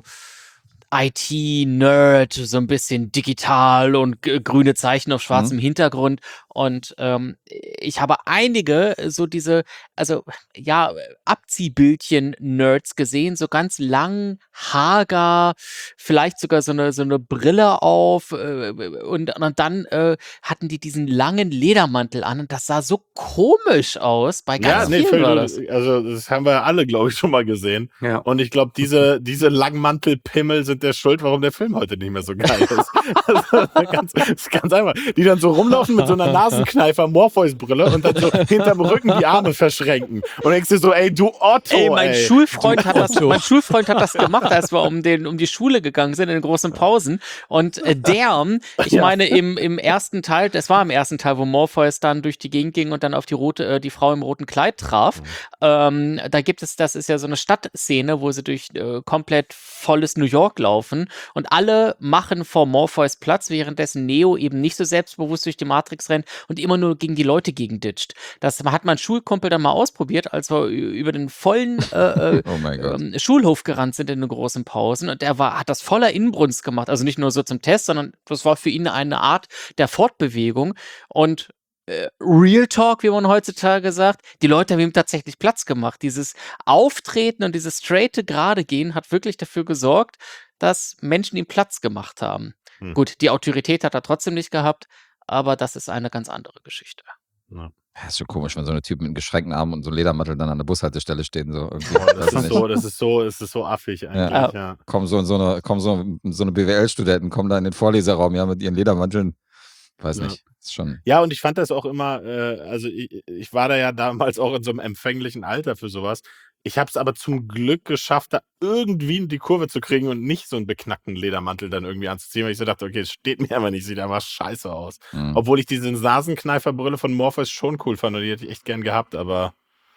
I T-Nerd, so ein bisschen digital und g- grüne Zeichen auf schwarzem Hintergrund. Und ähm, ich habe einige so diese, also ja, Abziehbildchen-Nerds gesehen, so ganz lang, hager, vielleicht sogar so eine, so eine Brille auf äh, und, und dann äh, hatten die diesen langen Ledermantel an und das sah so komisch aus. Bei Ja, ganz nee, vielen war völlig, das. also das haben wir alle, glaube ich, schon mal gesehen. Ja. Und ich glaube, diese, diese Langmantelpimmel sind der Schuld, warum der Film heute nicht mehr so geil ist. Also, ganz, das ist ganz einfach. Die dann so rumlaufen mit so einer Nasenkneifer Morpheus-Brille und dann so hinterm Rücken die Arme verschränken. Und denkst dir so, ey, du Otto, Ey, mein ey. Schulfreund Du hat das, Otto. mein Schulfreund hat das gemacht, als wir um den, um die Schule gegangen sind in den großen Pausen. Und äh, der, ich Ja. meine, im, im ersten Teil, das war im ersten Teil, wo Morpheus dann durch die Gegend ging und dann auf die rote, äh, die Frau im roten Kleid traf. Ähm, da gibt es, das ist ja so eine Stadtszene, wo sie durch äh, komplett volles New York laufen und alle machen vor Morpheus Platz, währenddessen Neo eben nicht so selbstbewusst durch die Matrix rennt und immer nur gegen die Leute gegenditscht. Das hat mein Schulkumpel dann mal ausprobiert, als wir ü- über den vollen äh, äh, Oh mein Gott. ähm, Schulhof gerannt sind in den großen Pausen und er war, hat das voller Inbrunst gemacht. Also nicht nur so zum Test, sondern das war für ihn eine Art der Fortbewegung. Und äh, Real Talk, wie man heutzutage sagt, die Leute haben ihm tatsächlich Platz gemacht. Dieses Auftreten und dieses straighte gerade gehen hat wirklich dafür gesorgt, dass Menschen ihm Platz gemacht haben. Hm. Gut, die Autorität hat er trotzdem nicht gehabt, aber das ist eine ganz andere Geschichte. Ja. Ja, ist schon komisch, wenn so eine Typen mit geschränkten Armen und so Ledermantel dann an der Bushaltestelle stehen. So irgendwie. Boah, Weiß das, ich ist nicht. so, das ist so, das ist so affig eigentlich, Ja. ja. Kommen so, so eine, kommen so, so eine B W L-Studenten, kommen da in den Vorleserraum, ja, mit ihren Ledermanteln. Weiß Ja. nicht. Ist schon. Ja, und ich fand das auch immer, äh, also ich, ich war da ja damals auch in so einem empfänglichen Alter für sowas. Ich habe es aber zum Glück geschafft, da irgendwie in die Kurve zu kriegen und nicht so einen beknackten Ledermantel dann irgendwie anzuziehen, weil ich so dachte, okay, es steht mir aber nicht, sieht einfach scheiße aus. Mhm. Obwohl ich diese Nasenkneiferbrille von Morpheus schon cool fand und die hätte ich echt gern gehabt, aber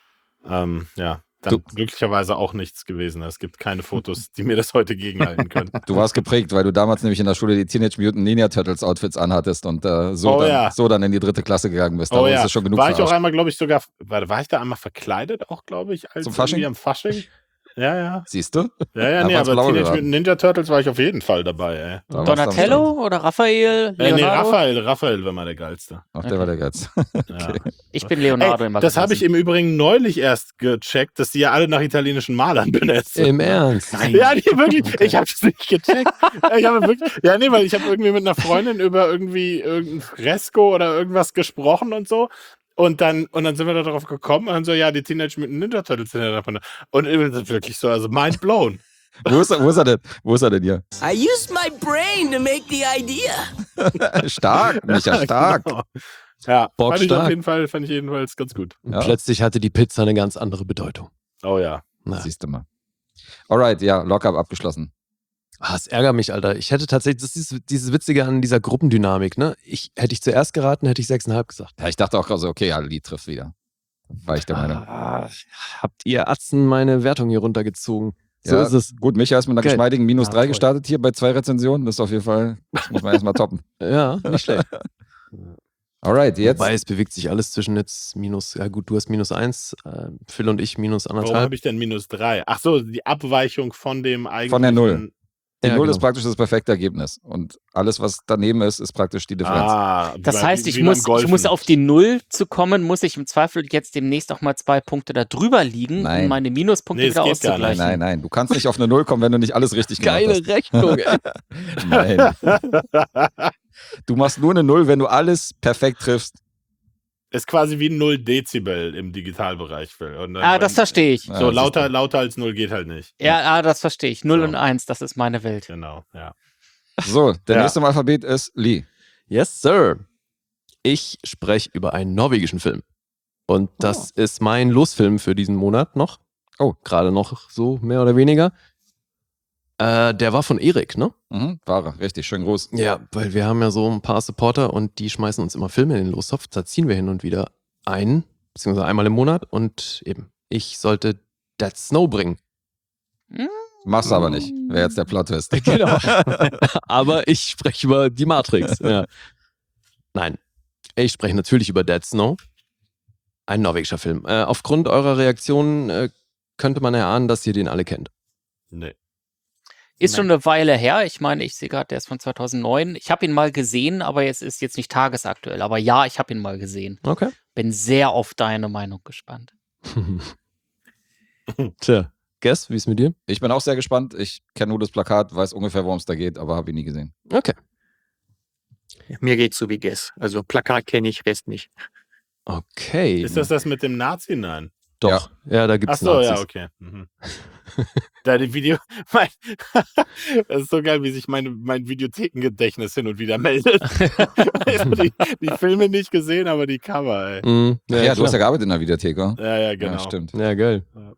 ähm, ja, dann Du- glücklicherweise auch nichts gewesen. Es gibt keine Fotos, die mir das heute gegenhalten können. Du warst geprägt, weil du damals nämlich in der Schule die Teenage Mutant Ninja Turtles Outfits anhattest und äh, so, Oh dann, ja. so dann in die dritte Klasse gegangen bist. Da Oh wurdest ja, du schon genug war ich auch verarscht. einmal, glaube ich, sogar, war, war ich da einmal verkleidet auch, glaube ich, als Zum Fasching? irgendwie am Fasching? Ja, ja. Siehst du? Ja, ja, Einfach nee, ins aber Blaue Teenage geraten. Mutant Ninja Turtles war ich auf jeden Fall dabei, ey. Da warst du am Donatello oder Raphael? Äh, nee, Leonardo? Raphael, Raphael war mal der geilste. Ach, der war der Geilste. Ja. Ich bin Leonardo Ey, immer das habe ich gewesen. im Übrigen neulich erst gecheckt, dass die ja alle nach italienischen Malern benutzt sind. Im Ernst? Ja, nee, wirklich. Ich habe es nicht gecheckt. Ich habe wirklich, ja, nee, weil ich habe irgendwie mit einer Freundin über irgendwie irgendein Fresko oder irgendwas gesprochen und so. Und dann, und dann sind wir da drauf gekommen und dann so, ja, die Teenage Mutant Ninja Turtles sind ja davon. Und wir sind wirklich so, also mind blown. Wo ist, er, wo ist er denn? Wo ist er denn hier? I used my brain to make the idea. Stark, Micha, stark. Genau. Ja, Bock fand ich auf stark. jeden Fall, fand ich jedenfalls ganz gut. Ja. Plötzlich hatte die Pizza eine ganz andere Bedeutung. Oh ja. Na. Siehst du mal. Alright, ja, Lockup abgeschlossen. Ah, es ärgert mich, Alter. Ich hätte tatsächlich, das ist dieses Witzige an dieser Gruppendynamik, ne? Ich, hätte ich zuerst geraten, hätte ich sechseinhalb gesagt. Ja, ich dachte auch gerade so, okay, ja, Lee trifft wieder. War ich der Meinung. Ah, habt ihr Atzen meine Wertung hier runtergezogen? So Ja, ist es. Gut, Micha ist mit einer Geil. geschmeidigen minus Ah, drei toll. gestartet hier bei zwei Rezensionen. Das ist auf jeden Fall, das muss man erstmal toppen. Ja, nicht schlecht. Alright, jetzt. Wobei es bewegt sich alles zwischen jetzt minus, ja gut, du hast minus eins, äh, Phil und ich minus Warum anderthalb. habe ich denn minus drei? Ach so, die Abweichung von dem eigentlichen... Von der Null. Die Ja, Null genau. ist praktisch das perfekte Ergebnis. Und alles, was daneben ist, ist praktisch die Differenz. Ah, wie Das bei- heißt, wie- ich wie muss, beim Golfen. ich muss auf die Null zu kommen, muss ich im Zweifel jetzt demnächst auch mal zwei Punkte da drüber liegen, Nein. um meine Minuspunkte Nee, es wieder geht gar Nein, auszugleichen. nein, nein. Du kannst nicht auf eine Null kommen, wenn du nicht alles richtig gemacht Geile hast. Rechnung, ey. Nein. Du machst nur eine Null, wenn du alles perfekt triffst. Ist quasi wie null Dezibel im Digitalbereich. Phil. Und dann- Ah, das verstehe ich. Ja, So, siehst lauter, du. lauter als null geht halt nicht. Ja, ah, das verstehe ich. Null So. und eins, das ist meine Welt. Genau, ja. So, der Ja. nächste im Alphabet ist Lee. Yes, sir. Ich spreche über einen norwegischen Film. Und das ist mein Losfilm für diesen Monat noch. Oh. Gerade noch so, mehr oder weniger. Äh, der war von Erik, ne? Mhm, war er. Richtig, schön groß. Ja, weil wir haben ja so ein paar Supporter und die schmeißen uns immer Filme in den Lostopf. Da ziehen wir hin und wieder ein, beziehungsweise einmal im Monat. Und eben, ich sollte Dead Snow bringen. Machst du aber nicht. Wäre jetzt der Plot-Twist. Genau. Aber ich spreche über die Matrix. Ja. Nein, ich spreche natürlich über Dead Snow. Ein norwegischer Film. Äh, aufgrund eurer Reaktionen äh, könnte man erahnen, dass ihr den alle kennt. Nee. Ist schon eine Weile her. Ich meine, ich sehe gerade, der ist von zweitausendneun. Ich habe ihn mal gesehen, aber jetzt ist jetzt nicht tagesaktuell. Aber ja, ich habe ihn mal gesehen. Okay. Bin sehr auf deine Meinung gespannt. Tja, Guess, wie ist mit dir? Ich bin auch sehr gespannt. Ich kenne nur das Plakat, weiß ungefähr, worum es da geht, aber habe ihn nie gesehen. Okay. Mir geht's so wie Guess. Also Plakat kenne ich, Rest nicht. Okay. Ist das das mit dem Nazi? Nein. Doch. Ja, da Ach gibt's so, Nazis. ja, okay. Mhm. Deine Video, mein, das ist so geil, wie sich mein, mein Videothekengedächtnis hin und wieder meldet. Also die, die Filme nicht gesehen, aber die Cover, ey. Mhm. Ja, Ja, ja du hast ja klar. gearbeitet in der Videothek, oder? Ja, ja, genau. Ja, stimmt. Ja, geil. Ja.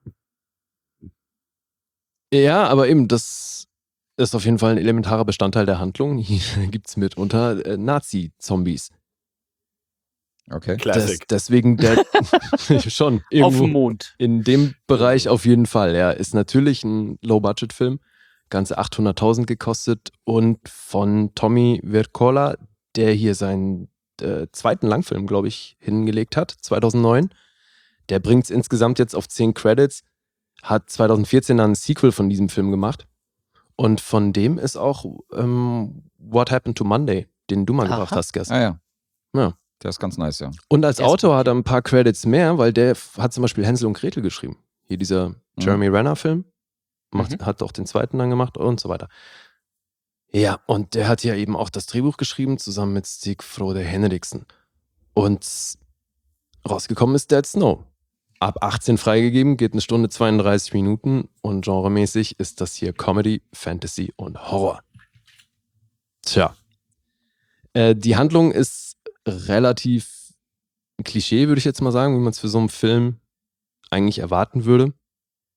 Ja, aber eben, das ist auf jeden Fall ein elementarer Bestandteil der Handlung. Hier gibt's mitunter äh, Nazi-Zombies. Okay. Das, Classic. deswegen der schon Auf irgendwo dem Mond. in dem Bereich auf jeden Fall. Ja, ist natürlich ein Low-Budget-Film, ganze achthunderttausend gekostet und von Tommy Wirkola, der hier seinen äh, zweiten Langfilm, glaube ich, hingelegt hat, zweitausendneun. Der bringt es insgesamt jetzt auf zehn Credits, hat zweitausendvierzehn dann ein Sequel von diesem Film gemacht und von dem ist auch ähm, What Happened to Monday, den du mal Aha. gebracht hast, Gast. Ah ja. Ja. Der ist ganz nice, ja. Und als Der ist Autor gut. hat er ein paar Credits mehr, weil der f- hat zum Beispiel Hänsel und Gretel geschrieben. Hier dieser Jeremy Renner-Film. Macht, Mhm. Hat auch den zweiten dann gemacht und so weiter. Ja, und der hat ja eben auch das Drehbuch geschrieben, zusammen mit Stig Frode Henriksen. Und rausgekommen ist Dead Snow. Ab achtzehn freigegeben, geht eine Stunde zweiunddreißig Minuten und genremäßig ist das hier Comedy, Fantasy und Horror. Tja. Äh, die Handlung ist relativ ein Klischee, würde ich jetzt mal sagen, wie man es für so einen Film eigentlich erwarten würde.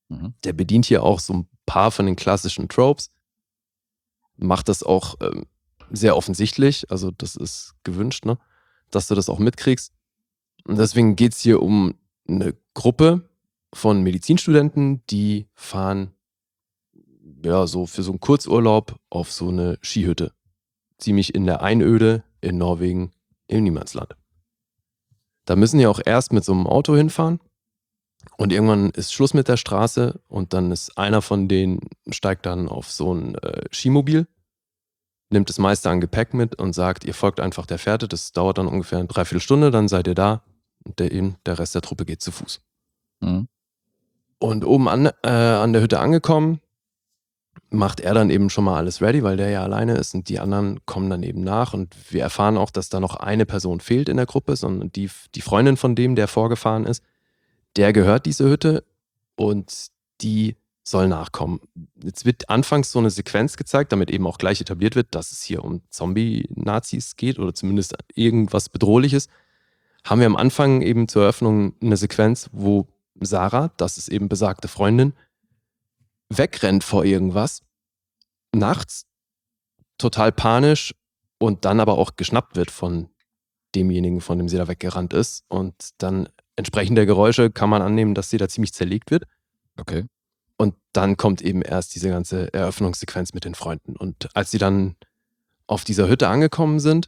Mhm. Der bedient hier auch so ein paar von den klassischen Tropes, macht das auch ähm, sehr offensichtlich, also das ist gewünscht, ne? Dass du das auch mitkriegst. Und deswegen geht es hier um eine Gruppe von Medizinstudenten, die fahren ja so für so einen Kurzurlaub auf so eine Skihütte. Ziemlich in der Einöde in Norwegen im Niemandsland. Da müssen die auch erst mit so einem Auto hinfahren und irgendwann ist Schluss mit der Straße und dann ist einer von denen, steigt dann auf so ein äh, Skimobil, nimmt das meiste an Gepäck mit und sagt, ihr folgt einfach der Fährte, das dauert dann ungefähr eine Dreiviertelstunde, dann seid ihr da und der, eben, der Rest der Truppe geht zu Fuß. Mhm. Und oben an, äh, an der Hütte angekommen, macht er dann eben schon mal alles ready, weil der ja alleine ist und die anderen kommen dann eben nach und wir erfahren auch, dass da noch eine Person fehlt in der Gruppe, sondern die, die Freundin von dem, der vorgefahren ist, der gehört diese Hütte und die soll nachkommen. Jetzt wird anfangs so eine Sequenz gezeigt, damit eben auch gleich etabliert wird, dass es hier um Zombie-Nazis geht oder zumindest irgendwas Bedrohliches. Haben wir am Anfang eben zur Eröffnung eine Sequenz, wo Sarah, das ist eben besagte Freundin, wegrennt vor irgendwas, nachts, total panisch und dann aber auch geschnappt wird von demjenigen, von dem sie da weggerannt ist. Und dann entsprechend der Geräusche kann man annehmen, dass sie da ziemlich zerlegt wird. Okay. Und dann kommt eben erst diese ganze Eröffnungssequenz mit den Freunden. Und als sie dann auf dieser Hütte angekommen sind,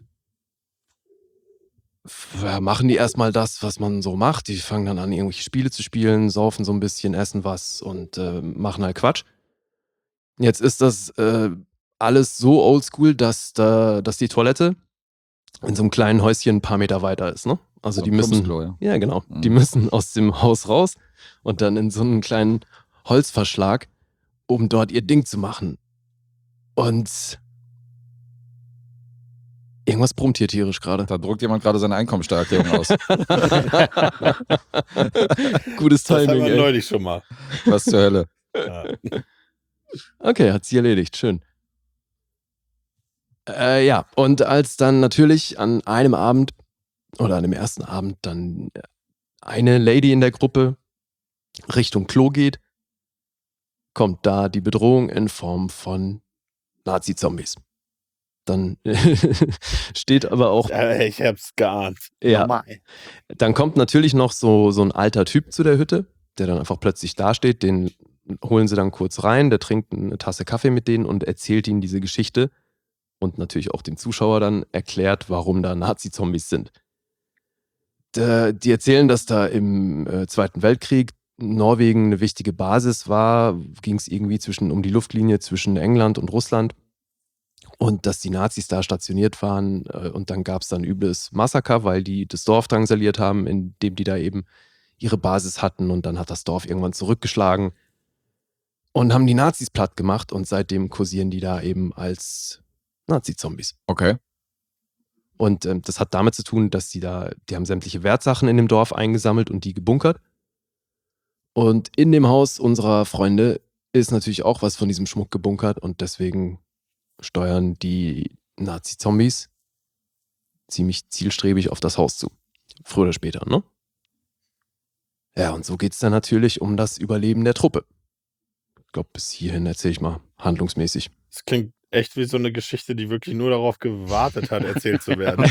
f- machen die erstmal das, was man so macht. Die fangen dann an, irgendwelche Spiele zu spielen, saufen so ein bisschen, essen was und äh, machen halt Quatsch. Jetzt ist das äh, alles so oldschool, dass, da, dass die Toilette in so einem kleinen Häuschen ein paar Meter weiter ist. Ne? Also So die ein müssen, Plumpsklo, ja. ja genau, Mhm. die müssen aus dem Haus raus und dann in so einen kleinen Holzverschlag, um dort ihr Ding zu machen. Und irgendwas brummt hier tierisch gerade. Da druckt jemand gerade seine Einkommensteuererklärung aus. Gutes Das hatten Timing, wir ey. neulich schon mal. Was zur Hölle. Ja. Okay, hat sie erledigt, schön. Äh, ja, und als dann natürlich an einem Abend oder an dem ersten Abend dann eine Lady in der Gruppe Richtung Klo geht, kommt da die Bedrohung in Form von Nazi-Zombies. Dann steht aber auch, Ja, ich hab's geahnt. ja, Normal. dann kommt natürlich noch so, so ein alter Typ zu der Hütte, der dann einfach plötzlich dasteht, den holen sie dann kurz rein, der trinkt eine Tasse Kaffee mit denen und erzählt ihnen diese Geschichte und natürlich auch dem Zuschauer dann erklärt, warum da Nazi-Zombies sind. Da, die erzählen, dass da im äh, Zweiten Weltkrieg Norwegen eine wichtige Basis war, ging es irgendwie zwischen, um die Luftlinie zwischen England und Russland und dass die Nazis da stationiert waren äh, und dann gab es dann übles Massaker, weil die das Dorf drangsaliert haben, indem die da eben ihre Basis hatten und dann hat das Dorf irgendwann zurückgeschlagen und haben die Nazis platt gemacht und seitdem kursieren die da eben als Nazi-Zombies. Okay. Und ähm, das hat damit zu tun, dass die da, die haben sämtliche Wertsachen in dem Dorf eingesammelt und die gebunkert. Und in dem Haus unserer Freunde ist natürlich auch was von diesem Schmuck gebunkert und deswegen steuern die Nazi-Zombies ziemlich zielstrebig auf das Haus zu. Früher oder später, ne? Ja, und so geht es dann natürlich um das Überleben der Truppe. Ich glaube, bis hierhin erzähle ich mal handlungsmäßig. Das klingt echt wie so eine Geschichte, die wirklich nur darauf gewartet hat, erzählt zu werden.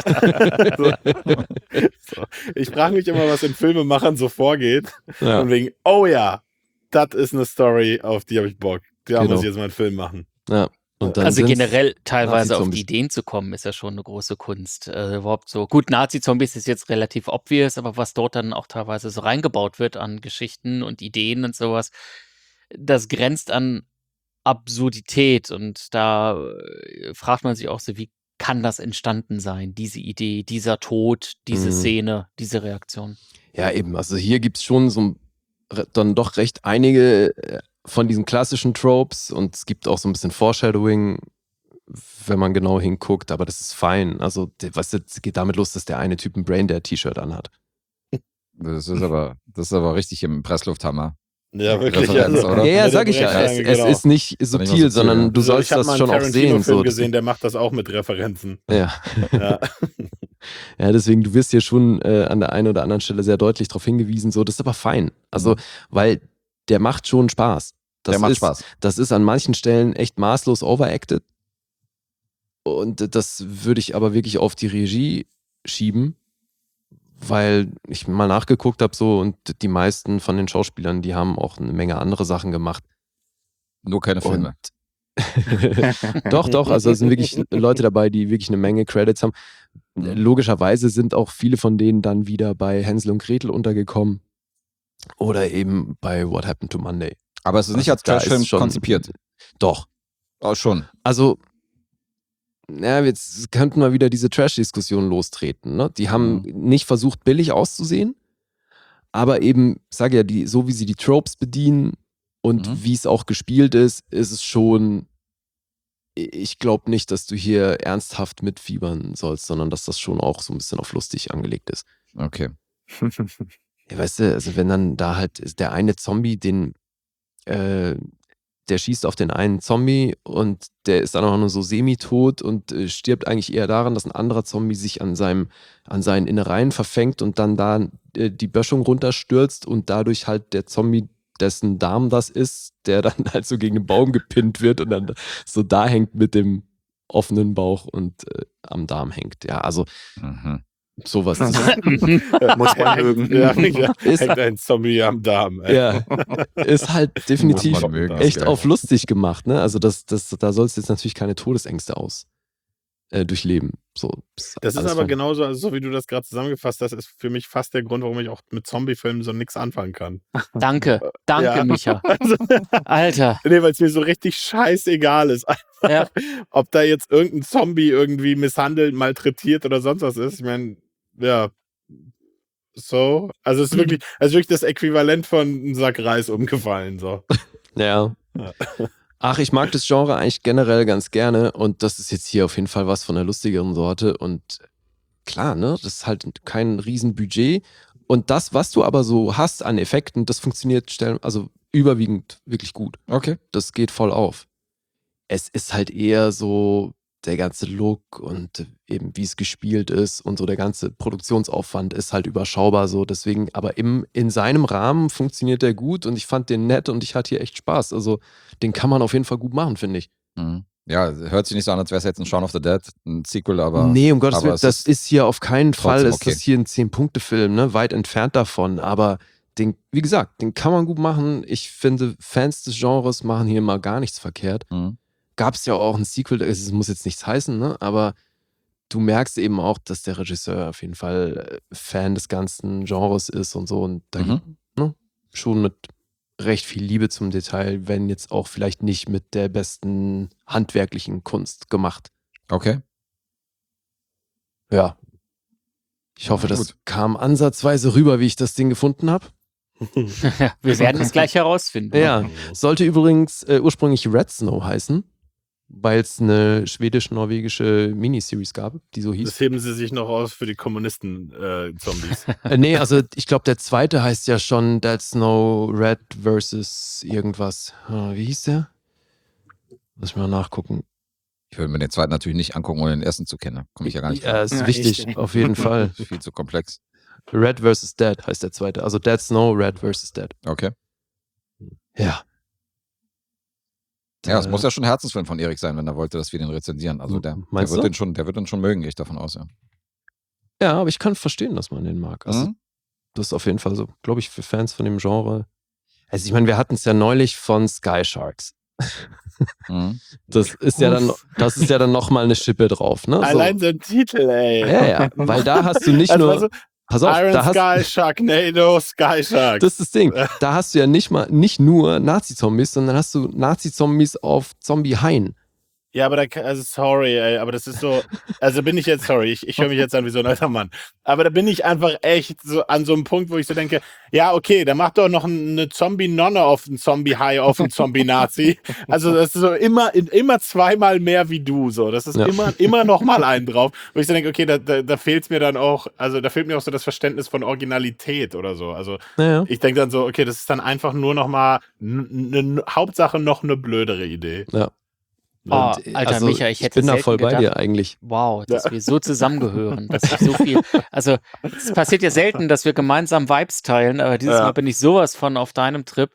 so. So. Ich frage mich immer, was in Filmemachern so vorgeht. Ja. Und wegen, oh ja, das ist eine Story, auf die habe ich Bock. Da Genau. muss ich jetzt mal einen Film machen. Ja. Und dann Also sind's generell teilweise auf Nazi-Zombies. die Ideen zu kommen, ist ja schon eine große Kunst. Äh, überhaupt so. Gut, Nazi-Zombies ist jetzt relativ obvious, aber was dort dann auch teilweise so reingebaut wird an Geschichten und Ideen und sowas, das grenzt an Absurdität. Und da äh, fragt man sich auch so, wie kann das entstanden sein? Diese Idee, dieser Tod, diese Mhm. Szene, diese Reaktion. Ja, eben. Also hier gibt es schon so ein, re- dann doch recht einige äh, von diesen klassischen Tropes und es gibt auch so ein bisschen Foreshadowing, wenn man genau hinguckt, aber das ist fein. Also, der- was jetzt geht damit los, dass der eine Typ ein Braindead-T-Shirt anhat. Das ist aber, das ist aber richtig im Presslufthammer. Ja, wirklich. Referenz, Also, oder? Ja, ja, mit sag der ich ja. Es, Brechstange, es genau. ist nicht nicht subtil, mal subtil, sondern ja. du Also, sollst ich habe das mal einen schon auch sehen. Tarantino-Film So. Das- gesehen, der macht das auch mit Referenzen. Ja. Ja. Ja, deswegen, du wirst hier schon äh, an der einen oder anderen Stelle sehr deutlich darauf hingewiesen, so, das ist aber fein. Also, Mhm. weil der macht schon Spaß. Das der macht ist, Spaß. Das ist an manchen Stellen echt maßlos overacted. Und das würde ich aber wirklich auf die Regie schieben, weil ich mal nachgeguckt habe so und die meisten von den Schauspielern, die haben auch eine Menge andere Sachen gemacht. Nur keine Filme. doch, doch, also es sind wirklich Leute dabei, die wirklich eine Menge Credits haben. Logischerweise sind auch viele von denen dann wieder bei Hänsel und Gretel untergekommen oder eben bei What Happened to Monday. Aber es ist nicht als Also da Trashfilm ist schon- konzipiert. Doch. Oh, schon. Also, ja, jetzt könnten wir wieder diese Trash-Diskussion lostreten. Ne? Die haben nicht versucht, billig auszusehen, aber eben, sag ja, die, so wie sie die Tropes bedienen und Mhm. wie es auch gespielt ist, ist es schon, ich glaube nicht, dass du hier ernsthaft mitfiebern sollst, sondern dass das schon auch so ein bisschen auf lustig angelegt ist. Okay. Ja, weißt du, also wenn dann da halt ist der eine Zombie, den, äh, der schießt auf den einen Zombie und der ist dann auch nur so semi-tot und äh, stirbt eigentlich eher daran, dass ein anderer Zombie sich an seinem, an seinen Innereien verfängt und dann da äh, die Böschung runterstürzt und dadurch halt der Zombie, dessen Darm das ist, der dann halt so gegen den Baum gepinnt wird und dann so da hängt mit dem offenen Bauch und äh, am Darm hängt. Ja, also Mhm. sowas. Muss man mögen. Ja, ja. Ist- Hängt ein Zombie am Darm. Ey. Ja, ist halt definitiv Muss man mögen, ist echt geil. auf lustig gemacht, ne? Also das, das, da sollst du jetzt natürlich keine Todesängste aus äh, durchleben. So, Das ist alles aber fein. genauso, also so wie du das gerade zusammengefasst hast, ist für mich fast der Grund, warum ich auch mit Zombie-Filmen so nichts anfangen kann. Danke, danke, Ja. Micha. Also, Alter. nee, weil es mir so richtig scheißegal ist. Einfach, Ja. ob da jetzt irgendein Zombie irgendwie misshandelt, malträtiert oder sonst was ist. Ich meine, ja. So. Also es ist wirklich, also wirklich das Äquivalent von einem Sack Reis umgefallen. So. Ja. Ja. Ach, ich mag das Genre eigentlich generell ganz gerne und das ist jetzt hier auf jeden Fall was von der lustigeren Sorte und klar, ne, das ist halt kein Riesenbudget und das, was du aber so hast an Effekten, das funktioniert stellen, also überwiegend wirklich gut. Okay. Das geht voll auf. Es ist halt eher so der ganze Look und eben wie es gespielt ist und so der ganze Produktionsaufwand ist halt überschaubar so. Deswegen, aber im, in seinem Rahmen funktioniert der gut und ich fand den nett und ich hatte hier echt Spaß. Also den kann man auf jeden Fall gut machen, finde ich. Mhm. Ja, hört sich nicht so an, als wäre es jetzt ein Shaun of the Dead, ein Sequel, aber. nee, um Gottes aber Willen, es das ist hier auf keinen Fall, trotzdem ist okay. das hier ein zehn-Punkte-Film, ne? Weit entfernt davon, aber den, wie gesagt, den kann man gut machen. Ich finde, Fans des Genres machen hier mal gar nichts verkehrt. Mhm. Gab es ja auch ein Sequel, es muss jetzt nichts heißen, ne? Aber du merkst eben auch, dass der Regisseur auf jeden Fall äh, Fan des ganzen Genres ist und so und da Mhm. gibt, ne? Schon mit recht viel Liebe zum Detail, wenn jetzt auch vielleicht nicht mit der besten handwerklichen Kunst gemacht. Okay. Ja. Ich hoffe, Na das gut. kam ansatzweise rüber, wie ich das Ding gefunden habe. Wir werden es gleich herausfinden. Ja, sollte übrigens äh, ursprünglich Red Snow heißen, weil es eine schwedisch-norwegische Miniseries gab, die so hieß. Das heben sie sich noch aus für die Kommunisten-Zombies. Äh, nee, also ich glaube, der zweite heißt ja schon Dead Snow Red versus irgendwas. Ah, wie hieß der? Lass mich mal nachgucken. Ich würde mir den zweiten natürlich nicht angucken, ohne den ersten zu kennen. Komme ich ja gar nicht Ja, drauf. ist Ja, wichtig, echt, ey. auf jeden Fall. Das ist viel zu komplex. Red versus Dead heißt der zweite. Also Dead Snow, Red versus Dead. Okay. Ja. Ja, es Äh, muss ja schon ein Herzensfilm von Erik sein, wenn er wollte, dass wir den rezensieren. Also der, der, Meinst wird, du? den schon, der wird den schon mögen, gehe ich davon aus, ja. Ja, aber ich kann verstehen, dass man den mag. Also, Mhm. das ist auf jeden Fall so, glaube ich, für Fans von dem Genre. Also, ich meine, wir hatten es ja neulich von Sky Sharks. Mhm. Das ist ja dann, das ist ja dann nochmal eine Schippe drauf, ne? So. Allein so ein Titel, ey. Ja, ja, weil da hast du nicht Also, nur, also, pass auf, Iron da hast, Sky, Sharknado, Sky Shark. das ist das Ding. Da hast du ja nicht mal, nicht nur Nazi-Zombies, sondern hast du Nazi-Zombies auf Zombie-Haien. Ja, aber da, kann- also sorry, ey, aber das ist so, also bin ich jetzt, sorry, ich, ich höre mich jetzt an wie so ein alter Mann, aber da bin ich einfach echt so an so einem Punkt, wo ich so denke, ja, okay, da macht doch noch eine Zombie-Nonne auf einen Zombie-Hai, auf einen Zombie-Nazi. Also das ist so immer, immer zweimal mehr wie du, so, das ist Ja. immer, immer noch mal einen drauf, wo ich so denke, okay, da, da, da fehlt mir dann auch, also da fehlt mir auch so das Verständnis von Originalität oder so, also Naja. ich denke dann so, okay, das ist dann einfach nur noch mal eine Hauptsache noch eine blödere Idee. Ja. Oh, Und, äh, Alter also, Micha, ich hätte bin da selten voll bei gedacht, dir eigentlich. wow, dass wir so zusammengehören, dass ich so viel, also es passiert ja selten, dass wir gemeinsam Vibes teilen, aber dieses Ja. Mal bin ich sowas von auf deinem Trip.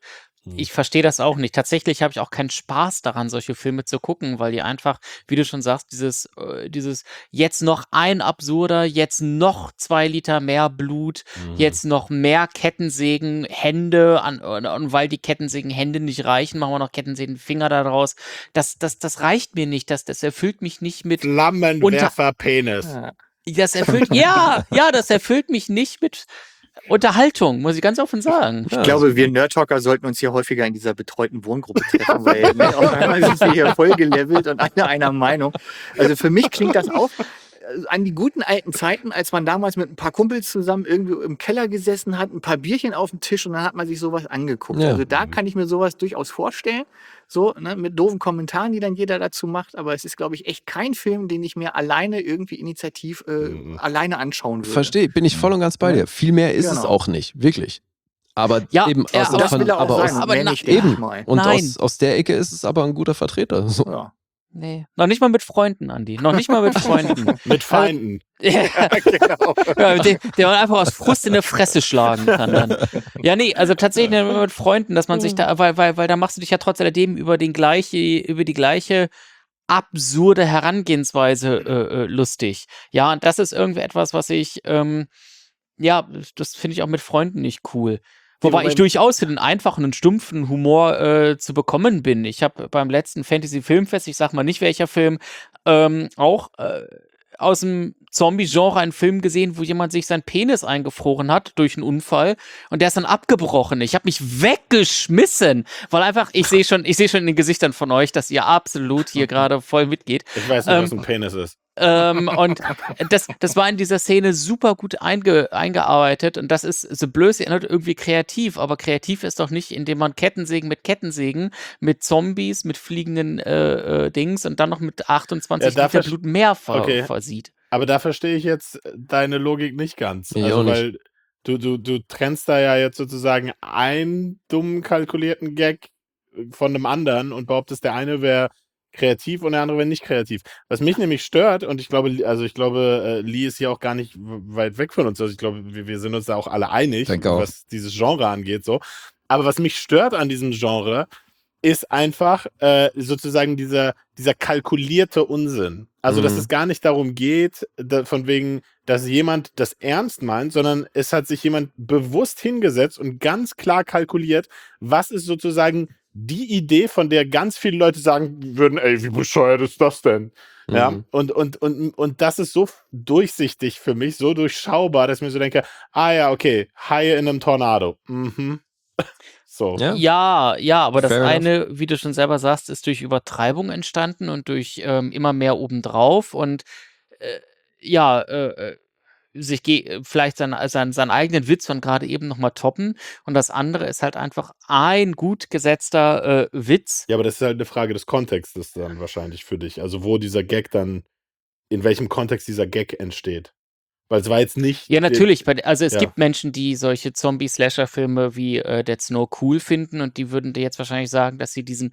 ich verstehe das auch nicht. Tatsächlich habe ich auch keinen Spaß daran, solche Filme zu gucken, weil die einfach, wie du schon sagst, dieses, äh, dieses jetzt noch ein absurder, jetzt noch zwei Liter mehr Blut, Mhm. jetzt noch mehr Kettensägen, Hände, an, und, und weil die Kettensägen-Hände nicht reichen, machen wir noch Kettensägen-Finger daraus. Das, das, das reicht mir nicht. Das, das erfüllt mich nicht mit unter. Flammenwerfer-Penis. Ja. Das erfüllt, ja, ja, das erfüllt mich nicht mit Unterhaltung, muss ich ganz offen sagen. Ich glaube, wir Nerd-Talker sollten uns hier häufiger in dieser betreuten Wohngruppe treffen, weil ne, auf einmal sind wir hier voll gelevelt und alle einer Meinung. Also für mich klingt das auch äh, an die guten alten Zeiten, als man damals mit ein paar Kumpels zusammen irgendwie im Keller gesessen hat, ein paar Bierchen auf dem Tisch und dann hat man sich sowas angeguckt. Ja. Also da kann ich mir sowas durchaus vorstellen, so ne, mit doofen Kommentaren, die dann jeder dazu macht. Aber es ist, glaube ich, echt kein Film, den ich mir alleine irgendwie initiativ äh, Mhm. alleine anschauen würde. Verstehe, bin ich voll und ganz bei Ja. dir. Viel mehr ist es Genau. auch nicht, wirklich. Aber Ja, eben ja, aus, aber Das von, will er auch aber sein, aus, und aber mehr na- nicht, denke eben. ich mal. Und Nein. aus, aus der Ecke ist es aber ein guter Vertreter. So. Ja. Nee, noch nicht mal mit Freunden, Andi. Noch nicht mal mit Freunden. Mit Feinden. Ja, genau. ja, den, den man einfach aus Frust in der Fresse schlagen kann dann. Ja, nee, also tatsächlich nur mit Freunden, dass man sich da, weil, weil, weil da machst du dich ja trotz alledem über den gleiche, über die gleiche absurde Herangehensweise äh, äh, lustig. Ja, und das ist irgendwie etwas, was ich, ähm, ja, das finde ich auch mit Freunden nicht cool. Wobei Moment. ich durchaus für den einfachen und stumpfen Humor äh, zu bekommen bin. Ich habe beim letzten Fantasy-Filmfest, ich sag mal nicht welcher Film, ähm, auch äh, aus dem Zombie-Genre einen Film gesehen, wo jemand sich seinen Penis eingefroren hat durch einen Unfall und der ist dann abgebrochen. Ich habe mich weggeschmissen, weil einfach, ich sehe schon, ich sehe schon in den Gesichtern von euch, dass ihr absolut hier gerade voll mitgeht. Ich weiß nicht, Ähm, was ein Penis ist. Ähm, und das, das war in dieser Szene super gut einge, eingearbeitet und das ist so blöd, erinnert irgendwie kreativ, aber kreativ ist doch nicht, indem man Kettensägen mit Kettensägen, mit Zombies, mit fliegenden äh, äh, Dings und dann noch mit achtundzwanzig Ja, da Liter verst- Blut mehr ver Okay. versieht. Aber da verstehe ich jetzt deine Logik nicht ganz. Ich Also, auch nicht. weil du, du, du trennst da ja jetzt sozusagen einen dummen, kalkulierten Gag von einem anderen und behauptest, der eine wäre kreativ und der andere wäre nicht kreativ. Was mich nämlich stört, und ich glaube, also ich glaube, äh, Lee ist hier auch gar nicht w- weit weg von uns. Also ich glaube, wir, wir sind uns da auch alle einig, Denke auch. was dieses Genre angeht. So. Aber was mich stört an diesem Genre, ist einfach äh, sozusagen dieser, dieser kalkulierte Unsinn. Also, dass Mhm. es gar nicht darum geht, da, von wegen, dass jemand das ernst meint, sondern es hat sich jemand bewusst hingesetzt und ganz klar kalkuliert, was ist sozusagen die Idee, von der ganz viele Leute sagen würden, ey, wie bescheuert ist das denn? Ja, Mhm. und, und, und, und das ist so durchsichtig für mich, so durchschaubar, dass ich mir so denke, ah ja, okay, Haie in einem Tornado. Mhm. So. Ja. Ja, ja, aber das Fair enough. eine, wie du schon selber sagst, ist durch Übertreibung entstanden und durch ähm, immer mehr obendrauf und äh, ja, äh, äh, sich ge vielleicht sein, sein, seinen eigenen Witz von gerade eben nochmal toppen. Und das andere ist halt einfach ein gut gesetzter äh, Witz. Ja, aber das ist halt eine Frage des Kontextes dann wahrscheinlich für dich. Also wo dieser Gag dann, in welchem Kontext dieser Gag entsteht. Weil es war jetzt nicht. Ja, natürlich. bei- Also es Ja. gibt Menschen, die solche Zombie-Slasher-Filme wie äh, Dead Snow cool finden und die würden dir jetzt wahrscheinlich sagen, dass sie diesen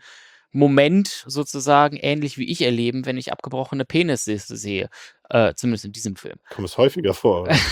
Moment sozusagen ähnlich wie ich erleben, wenn ich abgebrochene Penisse sehe. Äh, zumindest in diesem Film. Kommt es häufiger vor. Oder?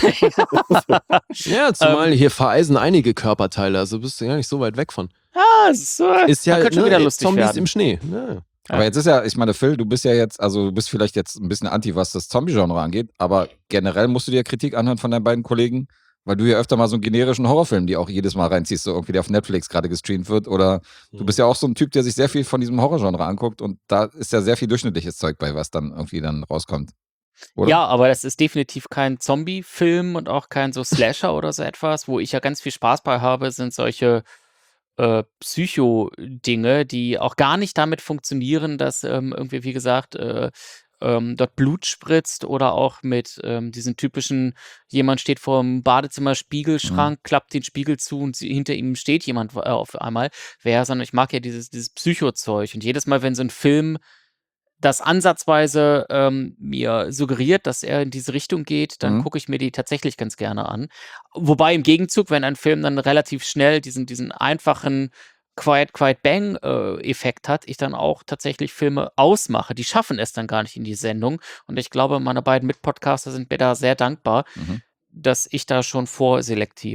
Ja, zumal Ähm, hier vereisen einige Körperteile, also bist du gar nicht so weit weg von. Ah, es ist, äh, Ist ja man könnte schon ne, wieder lustig Zombies werden. im Schnee. Ja. Aber jetzt ist ja, ich meine, Phil, du bist ja jetzt, also du bist vielleicht jetzt ein bisschen anti, was das Zombie-Genre angeht, aber generell musst du dir Kritik anhören von deinen beiden Kollegen, weil du ja öfter mal so einen generischen Horrorfilm, die auch jedes Mal reinziehst, so irgendwie, der auf Netflix gerade gestreamt wird, oder du bist ja auch so ein Typ, der sich sehr viel von diesem Horrorgenre anguckt und da ist ja sehr viel durchschnittliches Zeug bei, was dann irgendwie dann rauskommt. Oder? Ja, aber das ist definitiv kein Zombie-Film und auch kein so Slasher oder so etwas. Wo ich ja ganz viel Spaß bei habe, sind solche äh, Psycho-Dinge, die auch gar nicht damit funktionieren, dass ähm, irgendwie, wie gesagt, äh, ähm, dort Blut spritzt oder auch mit ähm, diesen typischen, jemand steht vor dem Badezimmer-Spiegelschrank, klappt den Spiegel zu und sie, hinter ihm steht jemand äh, auf einmal. Wer, sondern ich mag ja dieses, dieses Psycho-Zeug. Und jedes Mal, wenn so ein Film das ansatzweise ähm, mir suggeriert, dass er in diese Richtung geht, dann Mhm. gucke ich mir die tatsächlich ganz gerne an. Wobei im Gegenzug, wenn ein Film dann relativ schnell diesen, diesen einfachen Quiet, Quiet Bang äh, Effekt hat, ich dann auch tatsächlich Filme ausmache. Die schaffen es dann gar nicht in die Sendung. Und ich glaube, meine beiden Mitpodcaster sind mir da sehr dankbar, Mhm. dass ich da schon vorselektiere.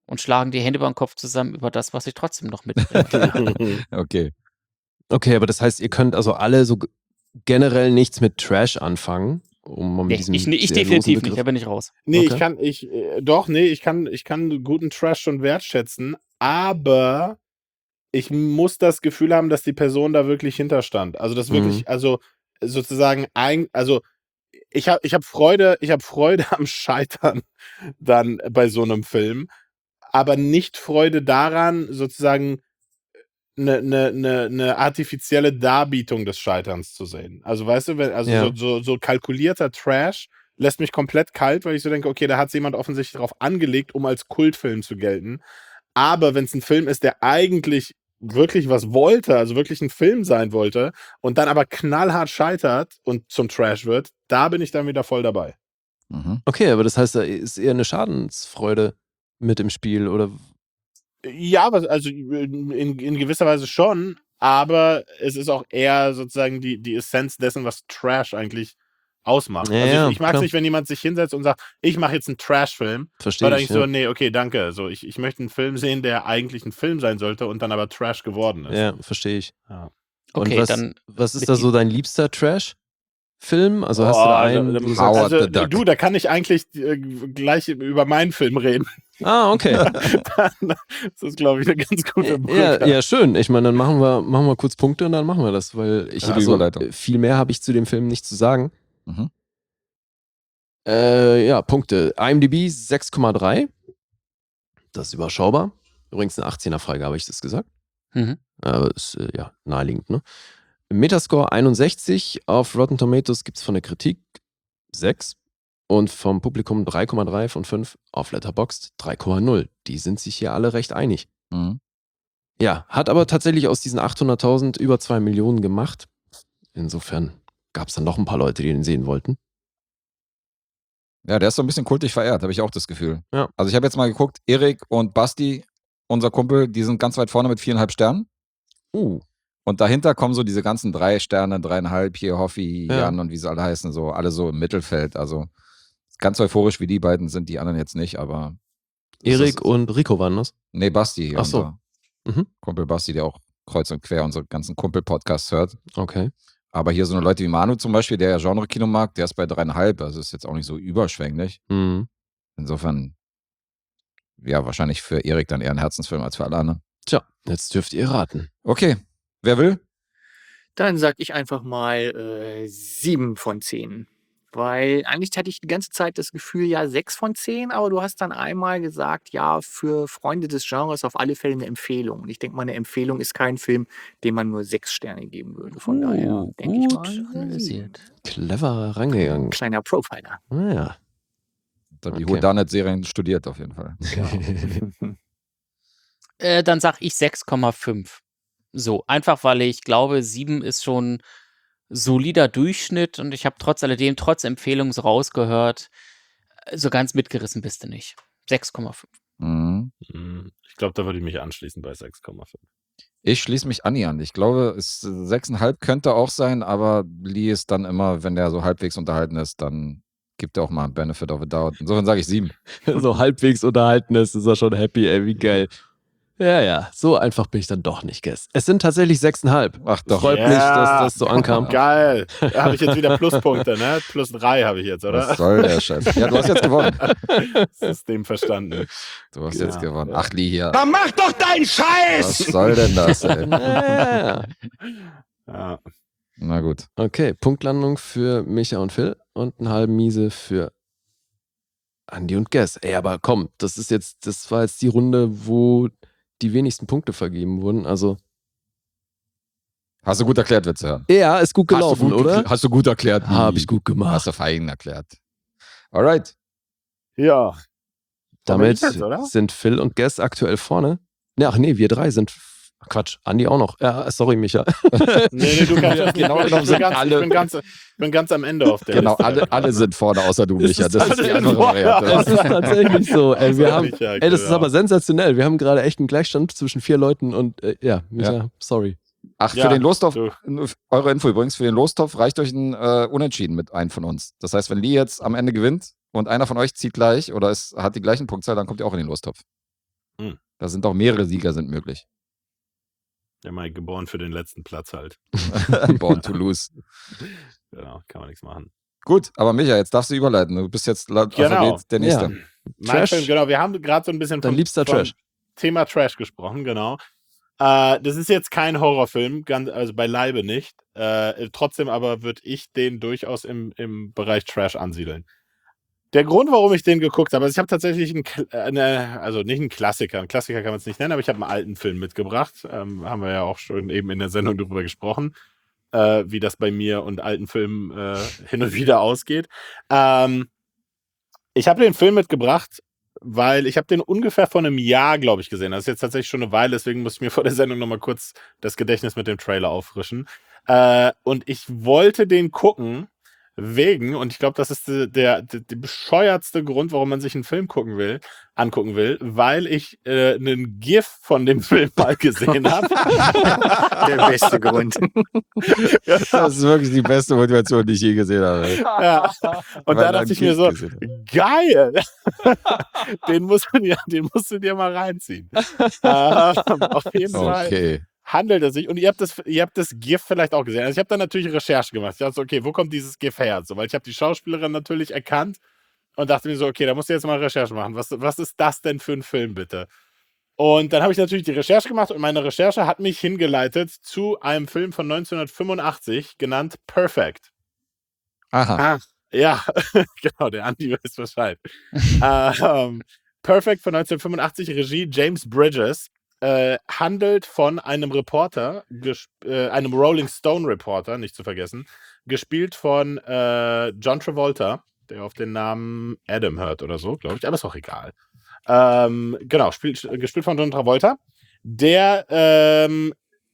und schlagen die Hände über den Kopf zusammen über das, was ich trotzdem noch mitbringe. Okay. Okay, aber das heißt, ihr könnt also alle so g- generell nichts mit Trash anfangen, um mal mit Nee, diesem ich, ich sehr losen definitiv nicht, Begriff. da bin ich raus. Nee, ich Okay. kann, ich, äh, doch, nee, ich kann, ich kann guten Trash schon wertschätzen, aber ich muss das Gefühl haben, dass die Person da wirklich hinterstand. Also das Mhm. wirklich, also sozusagen ein, also ich habe, ich habe Freude, ich habe Freude am Scheitern dann bei so einem Film, aber nicht Freude daran, sozusagen eine ne, ne, ne artifizielle Darbietung des Scheiterns zu sehen. Also weißt du, wenn, also Ja. so, so, so kalkulierter Trash lässt mich komplett kalt, weil ich so denke, okay, da hat jemand offensichtlich darauf angelegt, um als Kultfilm zu gelten. Aber wenn es ein Film ist, der eigentlich wirklich was wollte, also wirklich ein Film sein wollte und dann aber knallhart scheitert und zum Trash wird, da bin ich dann wieder voll dabei. Mhm. Okay, aber das heißt, da ist eher eine Schadensfreude mit im Spiel, oder? Ja, was- also in, in gewisser Weise schon, aber es ist auch eher sozusagen die, die Essenz dessen, was Trash eigentlich ausmacht. Ja, also ja, ich, ich mag es klar. nicht, wenn jemand sich hinsetzt und sagt, ich mache jetzt einen Trash-Film. Verstehe Weil ich, eigentlich so, ja. nee, okay, danke. So, ich, ich möchte einen Film sehen, der eigentlich ein Film sein sollte und dann aber Trash geworden ist. Ja, verstehe ich. Ja. Und Okay, was, dann was ist mit da die- so dein liebster Trash-Film? Also hast du Oh, da einen, da- wo du da- sagst, Howard also, the Duck. du, da kann ich eigentlich äh, gleich über meinen Film reden. ah, okay. das ist, glaube ich, eine ganz gute Brücke. Ja, ja, schön. Ich meine, dann machen wir, machen wir kurz Punkte und dann machen wir das, weil ich Gute also, Überleitung. äh, viel mehr habe ich zu dem Film nicht zu sagen. Mhm. Äh, ja, Punkte. IMDb sechs Komma drei. Das ist überschaubar. Übrigens eine achtzehner-Freigabe, habe ich das gesagt? Mhm. Aber ist äh, ja naheliegend, ne? Metascore einundsechzig. Auf Rotten Tomatoes gibt es von der Kritik sechs. Und vom Publikum drei Komma drei von fünf. Auf Letterboxd drei Komma null. Die sind sich hier alle recht einig. Mhm. Ja, hat aber tatsächlich aus diesen achthunderttausend über zwei Millionen gemacht. Insofern gab es dann noch ein paar Leute, die den sehen wollten. Ja, der ist so ein bisschen kultig verehrt, habe ich auch das Gefühl. Ja. Also ich habe jetzt mal geguckt, Erik und Basti, unser Kumpel, die sind ganz weit vorne mit viereinhalb Sternen. Uh. Und dahinter kommen so diese ganzen drei Sterne, dreieinhalb, hier Hoffi, Ja. Jan und wie sie alle heißen, so alle so im Mittelfeld. Also ganz euphorisch wie die beiden sind die anderen jetzt nicht, aber das Erik ist- und Rico waren das. Nee, Basti, Ach so. unser Mhm. Kumpel Basti, der auch kreuz und quer unsere ganzen Kumpel-Podcasts hört. Okay. Aber hier so eine Leute wie Manu zum Beispiel, der ja Genre-Kino mag, der ist bei dreieinhalb, also ist jetzt auch nicht so überschwänglich. Mhm. Insofern, ja, wahrscheinlich für Erik dann eher ein Herzensfilm als für alle anderen. Tja, jetzt dürft ihr raten. Okay, wer will? Dann sag ich einfach mal äh, sieben von zehn. Weil eigentlich hatte ich die ganze Zeit das Gefühl, ja, sechs von zehn, aber du hast dann einmal gesagt, ja, für Freunde des Genres auf alle Fälle eine Empfehlung. Und ich denke mal, eine Empfehlung ist kein Film, dem man nur sechs Sterne geben würde. Von daher Uh, denke ich gut mal, analysiert. Clever rangegangen. kleiner Profiler. Naja. Dann die Okay. Whodunit-Serien studiert auf jeden Fall. Äh, dann sag ich sechs Komma fünf. So, einfach weil ich glaube, sieben ist schon solider Durchschnitt und ich habe trotz alledem, trotz Empfehlung so rausgehört, äh, so ganz mitgerissen bist du nicht. sechs Komma fünf. Mhm. Hm, Ich glaube, da würde ich mich anschließen bei sechs Komma fünf. Ich schließe mich Anni an. Ich glaube, es sechs Komma fünf könnte auch sein, aber Lee ist dann immer, wenn der so halbwegs unterhalten ist, dann gibt er auch mal einen Benefit of a Doubt. Insofern sage ich sieben. So halbwegs unterhalten ist, ist er schon happy, ey, wie geil. Ja, ja, so einfach bin ich dann doch nicht, Guess. Es sind tatsächlich sechseinhalb. Ach doch. Freut mich, dass das so ankam. Geil. Da habe ich jetzt wieder Pluspunkte, ne? Plus drei habe ich jetzt, oder? Was soll der Scheiß? Ja, du hast jetzt gewonnen. System verstanden. Du hast Ja. jetzt gewonnen. Ach, Lee hier. Dann mach doch deinen Was Scheiß! soll denn das, ey? Ja. Ja. Na gut. Okay, Punktlandung für Micha und Phil und einen halben Miese für Andi und Guess. Ey, aber komm, das ist jetzt, das war jetzt die Runde, wo die wenigsten Punkte vergeben wurden. Also, Hast du gut erklärt, Witze hören. ja, ist gut Hast du gelaufen, gut oder? gekl- Hast du gut erklärt. Hab Lee. ich gut Hast gemacht. du fein erklärt. Alright. Ja. Damit ich jetzt, oder? sind Phil und Guess aktuell vorne. Ne, ach nee, wir drei sind. Ach, Quatsch, Andi auch noch. Ja, sorry, Micha. Nee, nee, du kannst das Genau nicht. genommen Ich sind bin ganz, alle- ich bin ganz, ich bin ganz am Ende auf der Genau, Liste. alle, alle sind vorne, außer du, Ist Micha. es Das ist die alle andere vorne? Variante. Es ist tatsächlich so. Ey, wir Außer haben, Micha, ey, das ist genau. aber sensationell. Wir haben gerade echt einen Gleichstand zwischen vier Leuten und äh, ja, Micha, Ja. sorry. Ach, für Ja, den Lostopf, du. eure Info übrigens, für den Lostopf reicht euch ein äh, Unentschieden mit einem von uns. Das heißt, wenn Lee jetzt am Ende gewinnt und einer von euch zieht gleich oder es hat die gleichen Punktzahl, dann kommt ihr auch in den Lostopf. Hm. Da sind auch mehrere Sieger sind möglich. Ja, mal geboren für den letzten Platz halt. Born to lose. Genau, kann man nichts machen. Gut, aber Micha, jetzt darfst du überleiten. Du bist jetzt laut Genau. Alphabet der Nächste. Ja. Mein Trash. Film, genau, wir haben gerade so ein bisschen Dein vom, liebster vom Trash. Thema Trash gesprochen, genau. Äh, das ist jetzt kein Horrorfilm, ganz, also beileibe nicht. Äh, trotzdem aber würde ich den durchaus im, im Bereich Trash ansiedeln. Der Grund, warum ich den geguckt habe, also ich habe tatsächlich einen, Kl- äh, eine, also nicht einen Klassiker, einen Klassiker kann man es nicht nennen, aber ich habe einen alten Film mitgebracht. Ähm, haben wir ja auch schon eben in der Sendung darüber gesprochen, äh, wie das bei mir und alten Filmen äh, hin und wieder ausgeht. Ähm, ich habe den Film mitgebracht, weil ich habe den ungefähr vor einem Jahr, glaube ich, gesehen. Das ist jetzt tatsächlich schon eine Weile, deswegen muss ich mir vor der Sendung nochmal kurz das Gedächtnis mit dem Trailer auffrischen. Äh, und ich wollte den gucken wegen, und ich glaube, das ist der, der, der bescheuertste Grund, warum man sich einen Film gucken will, angucken will, weil ich äh, einen GIF von dem Film mal gesehen habe. Der beste Grund. Das ist wirklich die beste Motivation, die ich je gesehen habe. Ja. Und Weil da du dachte einen ich mir GIF so, gesehen geil! den, musst du dir, den musst du dir mal reinziehen. Ähm, auf jeden Fall Okay. handelt es sich, und ihr habt das, ihr habt das GIF vielleicht auch gesehen. Also ich habe dann natürlich Recherche gemacht. Ich dachte so, okay, wo kommt dieses GIF her? So, weil ich habe die Schauspielerin natürlich erkannt und dachte mir so, okay, da musst du jetzt mal Recherche machen. Was, was ist das denn für ein Film, bitte? Und dann habe ich natürlich die Recherche gemacht und meine Recherche hat mich hingeleitet zu einem Film von neunzehnhundertfünfundachtzig, genannt Perfect. Aha. Ah, Ja, genau, der Andi weiß Bescheid. ähm, Perfect von neunzehnhundertfünfundachtzig, Regie James Bridges, äh, handelt von einem Reporter, gesp- äh, einem Rolling Stone Reporter, nicht zu vergessen, gespielt von äh, John Travolta, der auf den Namen Adam hört oder so, glaube ich, aber ist auch egal. Ähm, genau, spielt, gespielt von John Travolta, der ähm,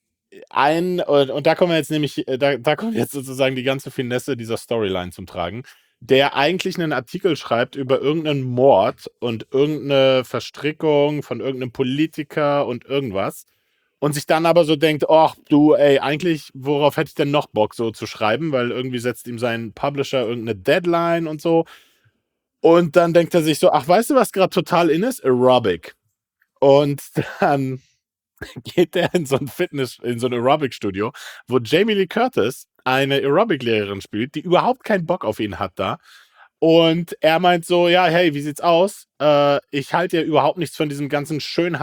ein, und, und da kommen wir jetzt nämlich, äh, da, da kommt jetzt sozusagen die ganze Finesse dieser Storyline zum Tragen, der eigentlich einen Artikel schreibt über irgendeinen Mord und irgendeine Verstrickung von irgendeinem Politiker und irgendwas und sich dann aber so denkt, ach du, ey, eigentlich, worauf hätte ich denn noch Bock so zu schreiben, weil irgendwie setzt ihm sein Publisher irgendeine Deadline und so. Und dann denkt er sich so, ach, weißt du, was gerade total in ist? Aerobic. Und dann geht er in so ein Fitness, in so ein Aerobic-Studio, wo Jamie Lee Curtis eine Aerobic-Lehrerin spielt, die überhaupt keinen Bock auf ihn hat da. Und er meint so, ja, hey, wie sieht's aus? Äh, ich halte ja überhaupt nichts von diesem ganzen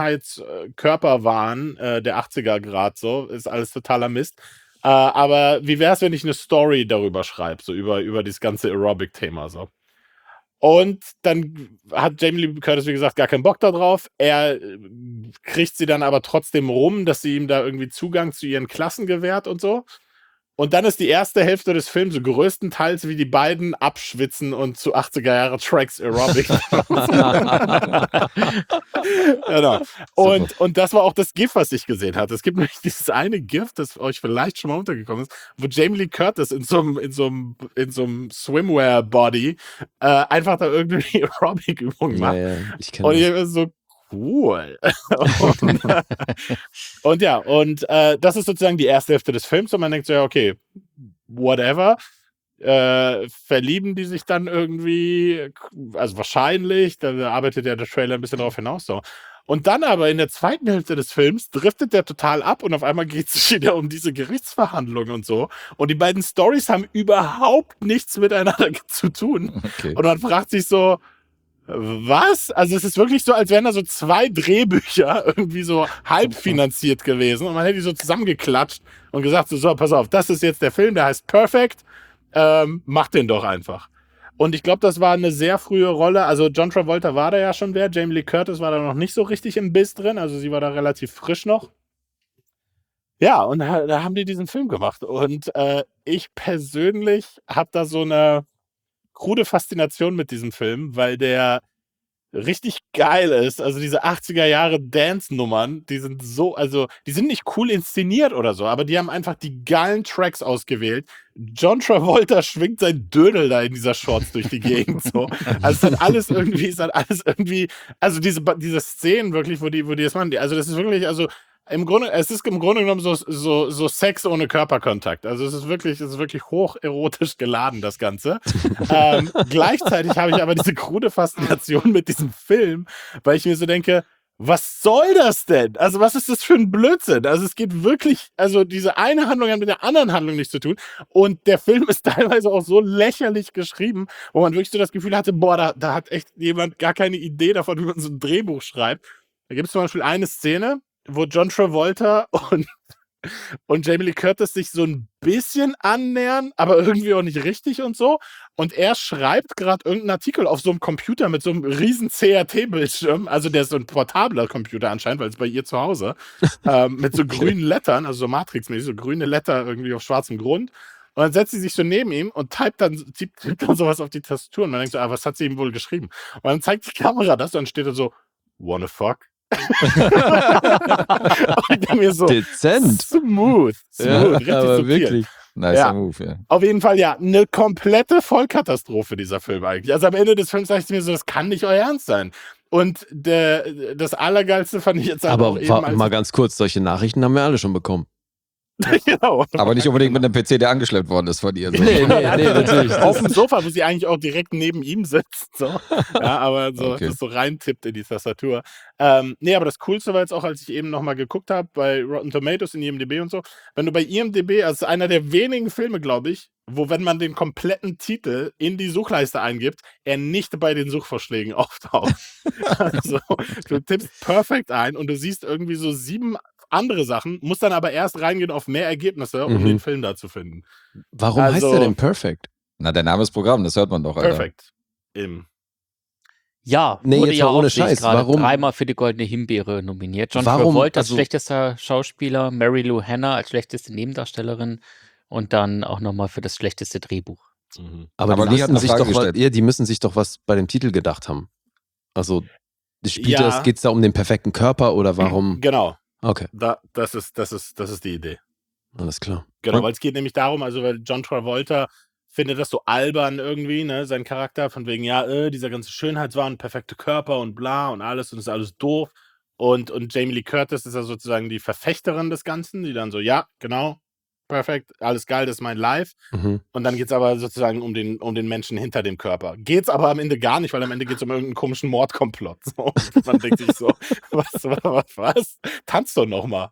Schönheits-Körperwahn äh, der achtziger Grad so. Ist alles totaler Mist. Äh, aber wie wär's, wenn ich eine Story darüber schreibe, so über, über dieses ganze Aerobic-Thema so. Und dann hat Jamie Lee Curtis, wie gesagt, gar keinen Bock darauf. Er äh, kriegt sie dann aber trotzdem rum, dass sie ihm da irgendwie Zugang zu ihren Klassen gewährt und so. Und dann ist die erste Hälfte des Films so größtenteils, wie die beiden abschwitzen und zu achtziger Jahre Tracks Aerobic. Genau. Und, und das war auch das GIF, was ich gesehen hatte. Es gibt nämlich dieses eine GIF, das euch vielleicht schon mal untergekommen ist, wo Jamie Lee Curtis in so einem, in so einem, in so einem Swimwear-Body äh, einfach da irgendwie Aerobic-Übungen macht. Ja, ja, ich kenn Und ich das. bin so, cool. und, und ja, und äh, das ist sozusagen die erste Hälfte des Films und man denkt so, ja, okay, whatever. Äh, verlieben die sich dann irgendwie, also wahrscheinlich, da arbeitet ja der Trailer ein bisschen darauf hinaus so. Und dann aber in der zweiten Hälfte des Films driftet der total ab und auf einmal geht es wieder um diese Gerichtsverhandlungen und so. Und die beiden Storys haben überhaupt nichts miteinander zu tun. Okay. Und man fragt sich so, was? Also es ist wirklich so, als wären da so zwei Drehbücher irgendwie so halb finanziert gewesen und man hätte die so zusammengeklatscht und gesagt, so, so pass auf, das ist jetzt der Film, der heißt Perfect, ähm, mach den doch einfach. Und ich glaube, das war eine sehr frühe Rolle, also John Travolta war da ja schon wer, Jamie Lee Curtis war da noch nicht so richtig im Biss drin, also sie war da relativ frisch noch. Ja, und da, da haben die diesen Film gemacht und äh, ich persönlich habe da so eine krude Faszination mit diesem Film, weil der richtig geil ist. Also diese achtziger Jahre Dance-Nummern, die sind so, also die sind nicht cool inszeniert oder so, aber die haben einfach die geilen Tracks ausgewählt. John Travolta schwingt sein Dödel da in dieser Shorts durch die Gegend so. Also es hat alles irgendwie, es hat alles irgendwie, also diese, diese Szenen wirklich, wo die, wo die das machen, die, also das ist wirklich, also im Grunde, es ist im Grunde genommen so, so, so Sex ohne Körperkontakt. Also es ist wirklich, es ist wirklich hocherotisch geladen, das Ganze. ähm, gleichzeitig habe ich aber diese krude Faszination mit diesem Film, weil ich mir so denke, was soll das denn? Also was ist das für ein Blödsinn? Also es geht wirklich, also diese eine Handlung hat mit der anderen Handlung nichts zu tun und der Film ist teilweise auch so lächerlich geschrieben, wo man wirklich so das Gefühl hatte, boah, da, da hat echt jemand gar keine Idee davon, wie man so ein Drehbuch schreibt. Da gibt es zum Beispiel eine Szene, wo John Travolta und und Jamie Lee Curtis sich so ein bisschen annähern, aber irgendwie auch nicht richtig und so. Und er schreibt gerade irgendeinen Artikel auf so einem Computer mit so einem riesen C R T-Bildschirm, also der ist so ein portabler Computer anscheinend, weil es bei ihr zu Hause, ähm, mit so grünen Lettern, also so Matrix-mäßig, so grüne Letter irgendwie auf schwarzem Grund. Und dann setzt sie sich so neben ihm und typt dann, tippt, tippt dann sowas auf die Tastatur und man denkt so, ah, was hat sie ihm wohl geschrieben? Und dann zeigt die Kamera das und dann steht da so, wanna fuck? Und mir so, dezent. Smooth. Smooth. Ja, richtig aber subtil. wirklich. Nicer Ja. Move, ja. Auf jeden Fall, ja, eine komplette Vollkatastrophe, dieser Film eigentlich. Also am Ende des Films dachte ich mir so, das kann nicht euer Ernst sein. Und der, das Allergeilste fand ich jetzt halt auch Aber eben, wa- als mal ganz kurz, solche Nachrichten haben wir alle schon bekommen. genau. Aber nicht unbedingt mit einem P C, der angeschleppt worden ist von ihr. So. Nee, nee, nee, natürlich. Auf dem Sofa, wo sie eigentlich auch direkt neben ihm sitzt. So. Ja, aber so, Okay. das so reintippt in die Tastatur. Ähm, nee, aber das Coolste war jetzt auch, als ich eben nochmal geguckt habe, bei Rotten Tomatoes in I M D B und so, wenn du bei I M D B, also einer der wenigen Filme, glaube ich, wo, wenn man den kompletten Titel in die Suchleiste eingibt, er nicht bei den Suchvorschlägen auftaucht. Also, du tippst perfekt ein und du siehst irgendwie so sieben andere Sachen, musst dann aber erst reingehen auf mehr Ergebnisse, um Mhm. den Film da zu finden. Warum heißt Also- der denn Perfect? Na, der Name ist Programm, das hört man doch, Alter. Perfekt. Im Ja, Nee, wurde jetzt ja mal auch ohne sehe ich Scheiß, gerade warum- dreimal für die Goldene Himbeere nominiert. John Warum- Travolta als also- schlechtester Schauspieler, Mary Lou Hanna als schlechteste Nebendarstellerin und dann auch nochmal für das schlechteste Drehbuch. Mhm. Aber, Aber die, die hat müssen eine sich Frage doch was, gestellt. ja, die müssen sich doch was bei dem Titel gedacht haben. Also, spielt Ja. das, geht's da um den perfekten Körper oder warum? Genau. Okay, Da, das, ist, das, ist, das ist die Idee. alles klar. Genau, weil es geht nämlich darum, also weil John Travolta findet das so albern irgendwie, ne, sein Charakter, von wegen, ja, äh, dieser ganze Schönheitswahn, perfekte Körper und bla und alles und ist alles doof. Und, und Jamie Lee Curtis ist ja sozusagen die Verfechterin des Ganzen, die dann so, ja, genau, perfekt, alles geil, das ist mein Life. Mhm. Und dann geht es aber sozusagen um den, um den Menschen hinter dem Körper. Geht es aber am Ende gar nicht, weil am Ende geht es um irgendeinen komischen Mordkomplott. So. Und man denkt sich so, was, was, was? Tanz doch nochmal.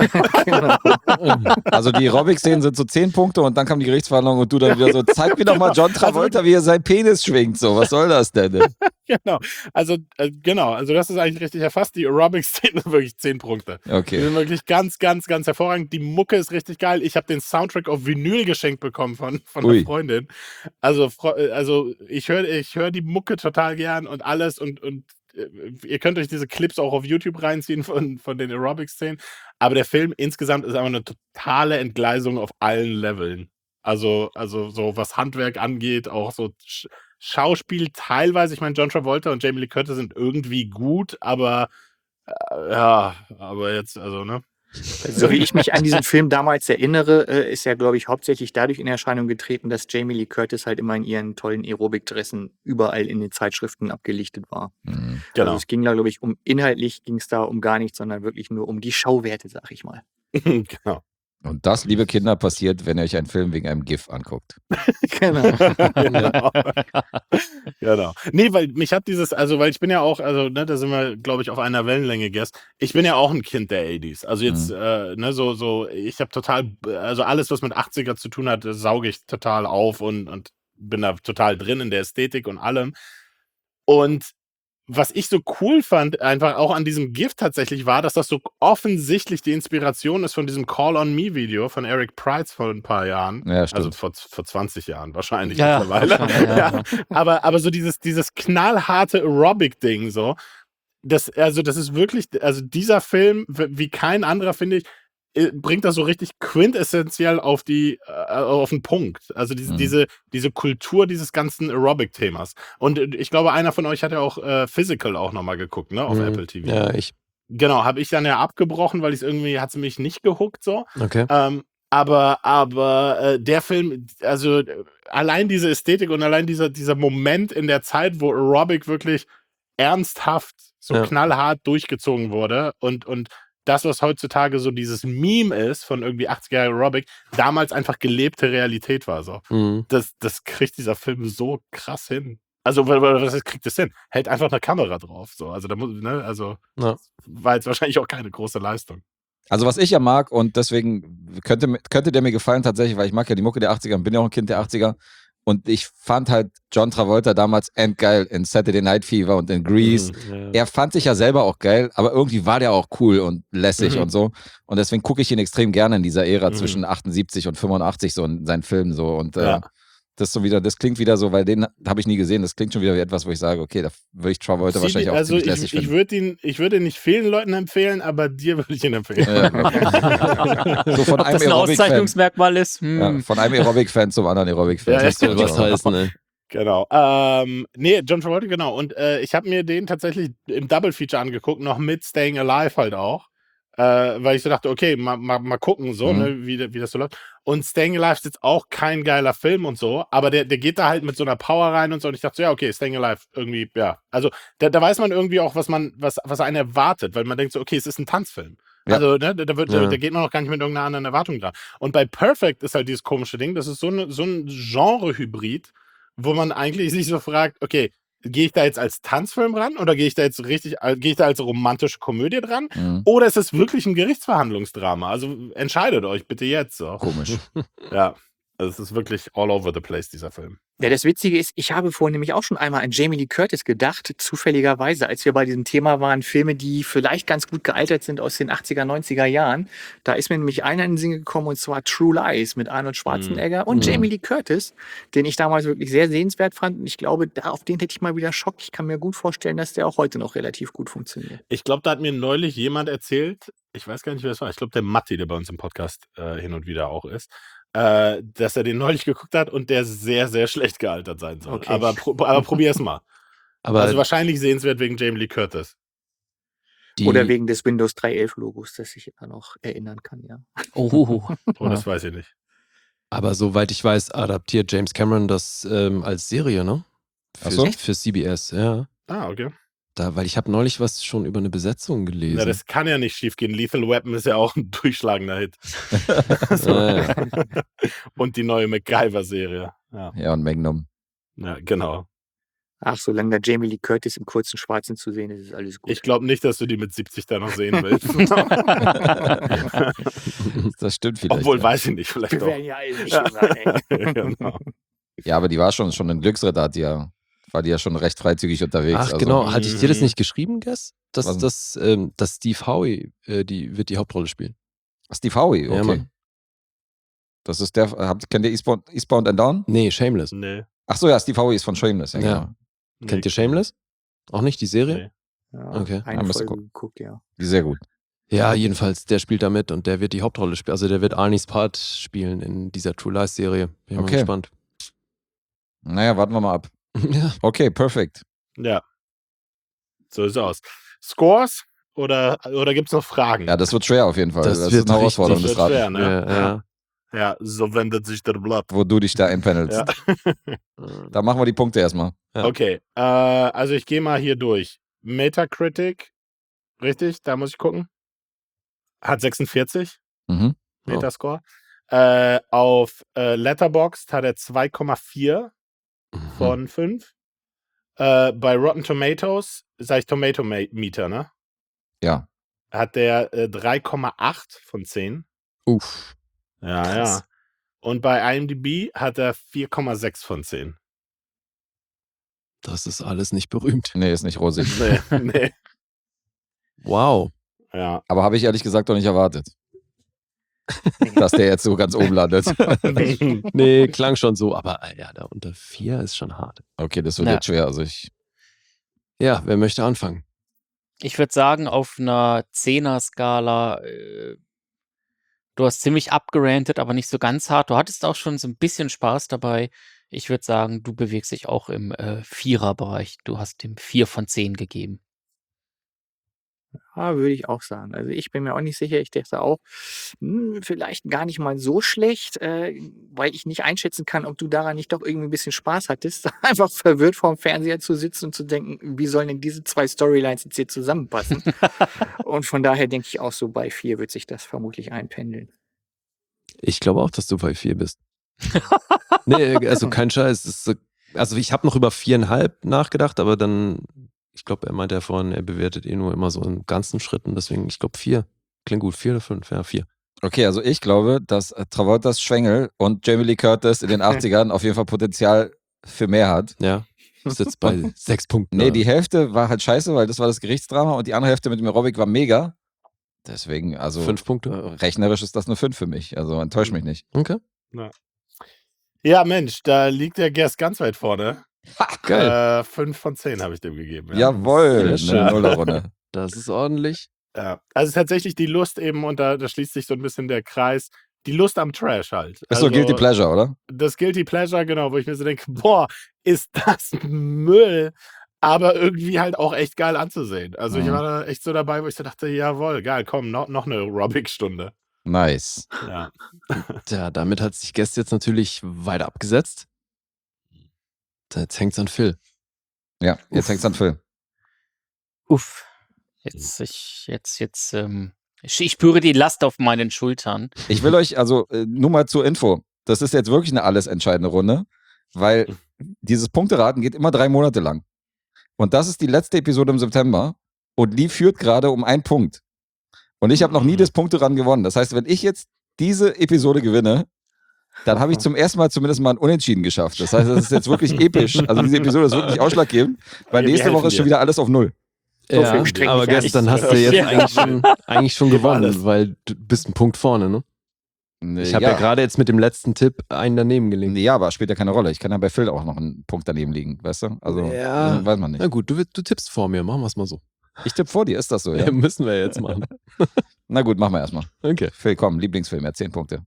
Also die Aerobic-Szenen sind so zehn Punkte und dann kam die Gerichtsverhandlung und du dann wieder so, zeig mir doch mal John Travolta, wie er seinen Penis schwingt. So, was soll das denn? Genau. Also, äh, genau, also das ist eigentlich richtig erfasst. Die Aerobics-Szenen sind wirklich zehn Punkte. Die Okay. sind wirklich ganz, ganz, ganz hervorragend. Die Mucke ist richtig geil. Ich habe den Soundtrack auf Vinyl geschenkt bekommen von, von Ui. einer Freundin. Also, Fre- äh, also ich höre ich hör die Mucke total gern und alles und, und äh, ihr könnt euch diese Clips auch auf YouTube reinziehen von, von den Aerobics-Szenen. Aber der Film insgesamt ist einfach eine totale Entgleisung auf allen Leveln. Also, also so was Handwerk angeht, auch so Sch Schauspiel teilweise. Ich meine, John Travolta und Jamie Lee Curtis sind irgendwie gut, aber äh, ja, aber jetzt, also, ne? So wie ich mich an diesen Film damals erinnere, äh, ist er, glaube ich, hauptsächlich dadurch in Erscheinung getreten, dass Jamie Lee Curtis halt immer in ihren tollen Aerobic-Dressen überall in den Zeitschriften abgelichtet war. Mhm. Genau. Also es ging da, glaube ich, um inhaltlich ging es da um gar nichts, sondern wirklich nur um die Schauwerte, sag ich mal. Genau. Und das, liebe Kinder, passiert, wenn ihr euch einen Film wegen einem GIF anguckt. Genau. genau. genau. Nee, weil mich hat dieses, also weil ich bin ja auch, also ne, da sind wir, glaube ich, auf einer Wellenlänge, Guess. Ich bin ja auch ein Kind der achtziger. Also jetzt, Mhm. äh, ne, so, so, ich habe total, also alles, was mit achtziger zu tun hat, das sauge ich total auf und, und bin da total drin in der Ästhetik und allem. Und was ich so cool fand, einfach auch an diesem GIF tatsächlich war, dass das so offensichtlich die Inspiration ist von diesem Call on Me Video von Eric Price vor ein paar Jahren. Ja, Also stimmt. vor, vor zwanzig Jahren wahrscheinlich Ja, mittlerweile. wahrscheinlich, ja, Ja, ja. aber, aber so dieses, dieses knallharte Aerobic-Ding so. Das, also das ist wirklich, also dieser Film, w- wie kein anderer, finde ich, äh, bringt das so richtig quintessentiell auf die, äh, auf den Punkt. Also diese, Mhm. diese, diese Kultur dieses ganzen Aerobic-Themas. Und äh, ich glaube, einer von euch hat ja auch äh, Physical auch nochmal geguckt, ne, auf Mhm. Apple T V. Ja, ich. Genau, habe ich dann ja abgebrochen, weil ich es irgendwie, hat es mich nicht gehuckt so. Okay. Ähm, aber aber äh, der Film, also äh, allein diese Ästhetik und allein dieser, dieser Moment in der Zeit, wo Aerobic wirklich ernsthaft, so Ja. knallhart durchgezogen wurde und, und das, was heutzutage so dieses Meme ist von irgendwie achtziger Jahre Aerobic, damals einfach gelebte Realität war so. Mhm. Das, das kriegt dieser Film so krass hin. Also, was kriegt das hin? Hält einfach eine Kamera drauf. So. Also, da muss, ne, also Ja. war jetzt wahrscheinlich auch keine große Leistung. Also was ich ja mag und deswegen könnte, könnte der mir gefallen tatsächlich, weil ich mag ja die Mucke der achtziger und bin ja auch ein Kind der achtziger und ich fand halt John Travolta damals endgeil in Saturday Night Fever und in Grease. Mhm, ja. Er fand sich ja selber auch geil, aber irgendwie war der auch cool und lässig Mhm. und so und deswegen gucke ich ihn extrem gerne in dieser Ära Mhm. zwischen achtundsiebzig und fünfundachtzig so in seinen Filmen so und äh, Ja. das ist so wieder, das klingt wieder so, weil den habe ich nie gesehen, das klingt schon wieder wie etwas, wo ich sage, okay, da würde ich Travolta Sie- wahrscheinlich auch also ziemlich ich, lässig ich finden. würde ihn, ich würde ihn nicht vielen Leuten empfehlen, aber dir würde ich ihn empfehlen. Ja, ja. So von Ob einem das ein Aerobic-Fan. Auszeichnungsmerkmal ist? Hm. Ja, von einem Aerobic-Fan zum anderen Aerobic-Fan. Ja, Das soll was genau. heißen, ne? Genau. Ähm, nee, John Travolta, genau. Und äh, ich habe mir den tatsächlich im Double-Feature angeguckt, noch mit Staying Alive halt auch. Äh, weil ich so dachte, okay, mal, mal, mal gucken, so, Mhm. ne, wie, wie das so läuft. Und Staying Alive ist jetzt auch kein geiler Film und so, aber der, der geht da halt mit so einer Power rein und so. Und ich dachte so, ja, okay, Staying Alive, irgendwie, ja. Also da, da weiß man irgendwie auch, was man, was, was einen erwartet, weil man denkt so, okay, es ist ein Tanzfilm. Ja. Also, ne, da, wird, Ja. da geht man noch gar nicht mit irgendeiner anderen Erwartung dran. Und bei Perfect ist halt dieses komische Ding, das ist so, ne, so ein Genre-Hybrid, wo man eigentlich sich so fragt, okay, gehe ich da jetzt als Tanzfilm ran oder gehe ich da jetzt richtig, äh, gehe ich da als romantische Komödie dran? Mhm. Oder ist es wirklich ein Gerichtsverhandlungsdrama? Also entscheidet euch bitte jetzt. So. Komisch. Ja, also es ist wirklich all over the place, dieser Film. Ja, das Witzige ist, ich habe vorhin nämlich auch schon einmal an Jamie Lee Curtis gedacht, zufälligerweise, als wir bei diesem Thema waren, Filme, die vielleicht ganz gut gealtert sind aus den achtziger, neunziger Jahren. Da ist mir nämlich einer in den Sinn gekommen, und zwar True Lies mit Arnold Schwarzenegger und Mhm. Jamie Lee Curtis, den ich damals wirklich sehr sehenswert fand. Und ich glaube, da, auf den hätte ich mal wieder Schock. Ich kann mir gut vorstellen, dass der auch heute noch relativ gut funktioniert. Ich glaube, da hat mir neulich jemand erzählt, ich weiß gar nicht, wer das war, ich glaube, der Matti, der bei uns im Podcast äh, hin und wieder auch ist, äh, dass er den neulich geguckt hat und der sehr, sehr schlecht gealtert sein soll. Okay. Aber, pro, aber probier es mal. Aber also wahrscheinlich sehenswert wegen Jamie Lee Curtis. die, Oder wegen des Windows drei elf Logos, das ich immer noch erinnern kann, ja. Oh. Oh, das weiß ich nicht. aber soweit ich weiß, adaptiert James Cameron das ähm, als Serie, ne? Für, Ach so? für C B S, ja. Ah, okay. Da, weil ich habe neulich was schon über eine Besetzung gelesen. Ja, das kann ja nicht schief gehen. Lethal Weapon ist ja auch ein durchschlagender Hit. So. Ja, ja. Und die neue MacGyver-Serie. Ja. Ja, und Magnum. ja, genau. Ach, solange da Jamie Lee Curtis im kurzen Schwarzen zu sehen ist, ist alles gut. Ich glaube nicht, dass du die mit siebzig da noch sehen willst. Das stimmt vielleicht. Obwohl, ja. weiß ich nicht, vielleicht Wir auch. werden ja alle nicht so sein, ey. Genau. Ja, aber die war schon, schon ein Glücksritter, hat die ja, war die ja schon recht freizügig unterwegs. Ach also, genau, hatte ich dir das Mhm. nicht geschrieben, Guess? Dass, Was denn? dass, ähm, dass Steve Howe äh, die, wird die Hauptrolle spielen. Steve Howe, okay. Ja, Mann. Das ist der, habt, kennt ihr Eastbound, Eastbound and Down? Nee, Shameless. Nee. Ach so, ja, Steve Howe ist von Shameless. Ja, Ja. genau. nee. Kennt ihr Shameless? Auch nicht die Serie? Nee. Ja, Okay. eine Ja, müsste Folge gucken. geguckt, ja. Die sehr gut. Ja, jedenfalls, der spielt da mit und der wird die Hauptrolle spielen. Also der wird Arnie's Part spielen in dieser True Lies Serie. Bin Okay. mal gespannt. Naja, warten wir mal ab. Ja. Okay, perfekt. Ja. So ist es aus. Scores oder, oder gibt es noch Fragen? Ja, das wird schwer auf jeden Fall. Das Das, wird ist eine Herausforderung, das das wird Raten. schwer, ne? Ja, ja. Ja, so wendet sich der Blatt. Wo du dich da einpanelst. Ja. Da machen wir die Punkte erstmal. Ja. Okay, äh, also ich gehe mal hier durch. Metacritic, richtig, da muss ich gucken. Hat sechsundvierzig Mhm. Ja. Metascore. Äh, auf äh, Letterboxd hat er zwei Komma vier Mhm. von fünf. Äh, bei Rotten Tomatoes, sag ich Tomato Ma- Meter, ne? Ja. Hat der äh, drei Komma acht von zehn. Uff. Ja, Krass. ja. Und bei IMDb hat er vier Komma sechs von zehn. Das ist alles nicht berühmt. Nee, ist nicht rosig. Nee, nee. Wow. Ja. Aber habe ich ehrlich gesagt doch nicht erwartet, dass der jetzt so ganz oben landet. Nee, klang schon so, aber äh, ja, da unter vier ist schon hart. Okay, das wird Ja. jetzt schwer. Also ich. Ja, wer möchte anfangen? Ich würde sagen, auf einer Zehner-Skala, äh, du hast ziemlich abgerantet, aber nicht so ganz hart. Du hattest auch schon so ein bisschen Spaß dabei. Ich würde sagen, du bewegst dich auch im äh, Vierer-Bereich. Du hast ihm vier von zehn gegeben. Ja, würde ich auch sagen. Also ich bin mir auch nicht sicher. Ich dachte auch, hm, vielleicht gar nicht mal so schlecht, äh, weil ich nicht einschätzen kann, ob du daran nicht doch irgendwie ein bisschen Spaß hattest, einfach verwirrt vorm Fernseher zu sitzen und zu denken, wie sollen denn diese zwei Storylines jetzt hier zusammenpassen? Und von daher denke ich auch so, bei vier wird sich das vermutlich einpendeln. Ich glaube auch, dass du bei vier bist. Nee, also kein Scheiß. Es ist, so- Also ich habe noch über viereinhalb nachgedacht, aber dann, ich glaube, er meinte ja vorhin, er bewertet eh nur immer so in ganzen Schritten, deswegen, ich glaube vier. Klingt gut, vier oder fünf, ja, vier. Okay, also ich glaube, dass äh, Travoltas Schwengel und Jamie Lee Curtis in den achtzigern auf jeden Fall Potenzial für mehr hat. Ja, ist jetzt bei sechs Punkten. Nee, die Hälfte war halt scheiße, weil das war das Gerichtsdrama und die andere Hälfte mit dem Aerobic war mega. Deswegen, also Fünf Punkte. äh, rechnerisch ist das eine fünf für mich. Also enttäuscht mich nicht. Okay. Ja. ja, Mensch, da liegt der Gerst ganz weit vorne. Geil. Äh, fünf von zehn habe ich dem gegeben. Ja. Jawohl, Sehr eine schön. Nullerrunde. Das ist ordentlich. Ja. Also tatsächlich die Lust eben, und da, da schließt sich so ein bisschen der Kreis, die Lust am Trash halt. Ist so Also, Guilty Pleasure, oder? Das Guilty Pleasure, genau, wo ich mir so denke, boah, ist das Müll, aber irgendwie halt auch echt geil anzusehen. Also ich Mhm. war da echt so dabei, wo ich so dachte, jawohl, geil, komm, noch, noch eine Aerobic-Stunde. Nice. Ja. Tja, damit hat sich Guest jetzt natürlich weiter abgesetzt. Jetzt hängt's an Phil. Ja, jetzt hängt's an Phil. Uff. Jetzt, ich, jetzt, jetzt, ähm, ich, ich spüre die Last auf meinen Schultern. Ich will euch, also äh, nur mal zur Info, das ist jetzt wirklich eine alles entscheidende Runde, weil dieses Punkteraten geht immer drei Monate lang. Und das ist die letzte Episode im September und Lee führt gerade um einen Punkt. Und ich habe noch nie das Punkteraten gewonnen. Das heißt, wenn ich jetzt diese Episode gewinne, dann habe ich zum ersten Mal zumindest mal ein Unentschieden geschafft. Das heißt, das ist jetzt wirklich episch. Also diese Episode ist wirklich ausschlaggebend, weil Ja, wir nächste Woche helfen ist schon dir. wieder alles auf Null. So Ja, viel streng aber mich an. Guest, dann hast du jetzt Ja. eigentlich schon, eigentlich schon Gib gewonnen, alles. weil du bist ein Punkt vorne, ne? Nee, Ich habe ja, gerade jetzt mit dem letzten Tipp einen daneben gelegen. Nee, ja, aber spielt ja keine Rolle. Ich kann ja bei Phil auch noch einen Punkt daneben liegen, weißt du? Also, Ja. äh, weiß man nicht. Na gut, du, du tippst vor mir, machen wir es mal so. Ich tippe vor dir, ist das so, ja? Ja, müssen wir jetzt machen. Na gut, machen wir erstmal. Okay. Phil, komm, Lieblingsfilm, ja, zehn Punkte.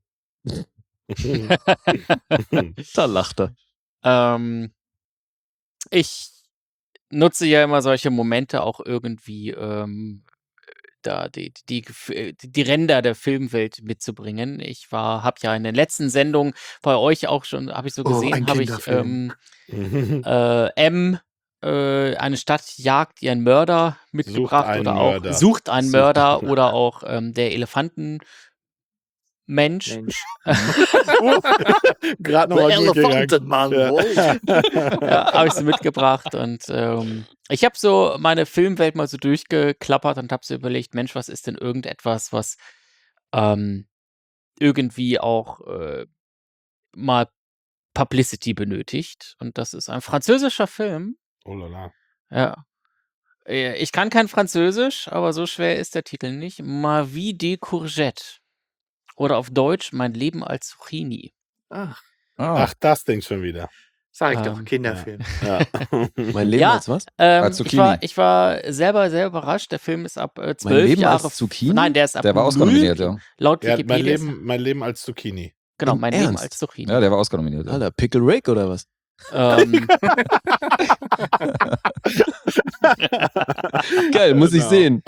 Da lacht er. Ähm, ich nutze ja immer solche Momente auch irgendwie, ähm, da die, die, die, die Ränder der Filmwelt mitzubringen. Ich war, habe ja in den letzten Sendungen bei euch auch schon, habe ich so Oh, gesehen, ein habe ich Kinderfilm. ähm, äh, M, äh, eine Stadt jagt ihren Mörder mitgebracht einen oder auch Mörder. sucht einen Sucht Mörder einen oder auch ähm, der Elefantenmensch. Mensch. Gerade nochmal gut gegangen. Elefantenmann. Ja. wow. Ja, habe ich sie mitgebracht und ähm, ich habe so meine Filmwelt mal so durchgeklappert und habe so überlegt, Mensch, was ist denn irgendetwas, was ähm, irgendwie auch äh, mal Publicity benötigt? Und das ist ein französischer Film. Oh la la. Ja. Äh, Ich kann kein Französisch, aber so schwer ist der Titel nicht. Ma vie de courgette. Oder auf Deutsch Mein Leben als Zucchini. Ach, Ah, Ach, das Ding schon wieder. sag ich doch, Ähm, Kinderfilm. Ja. Mein Leben Ja, als was? Ähm, Als ich, war, Zucchini. ich war selber sehr überrascht. Der Film ist ab äh, Mein zwölf Leben Jahre. als Zucchini? Nein, der ist ab der war Oscar null, nominiert, ja. Laut Ja, mein, Wikipedia. ist- Leben, mein Leben als Zucchini. Genau, Im mein Leben Ernst? als Zucchini. Ja, der war Oscar nominiert. Ja. Alter, Pickle Rick oder was? ähm, Geil, muss ich Genau. sehen.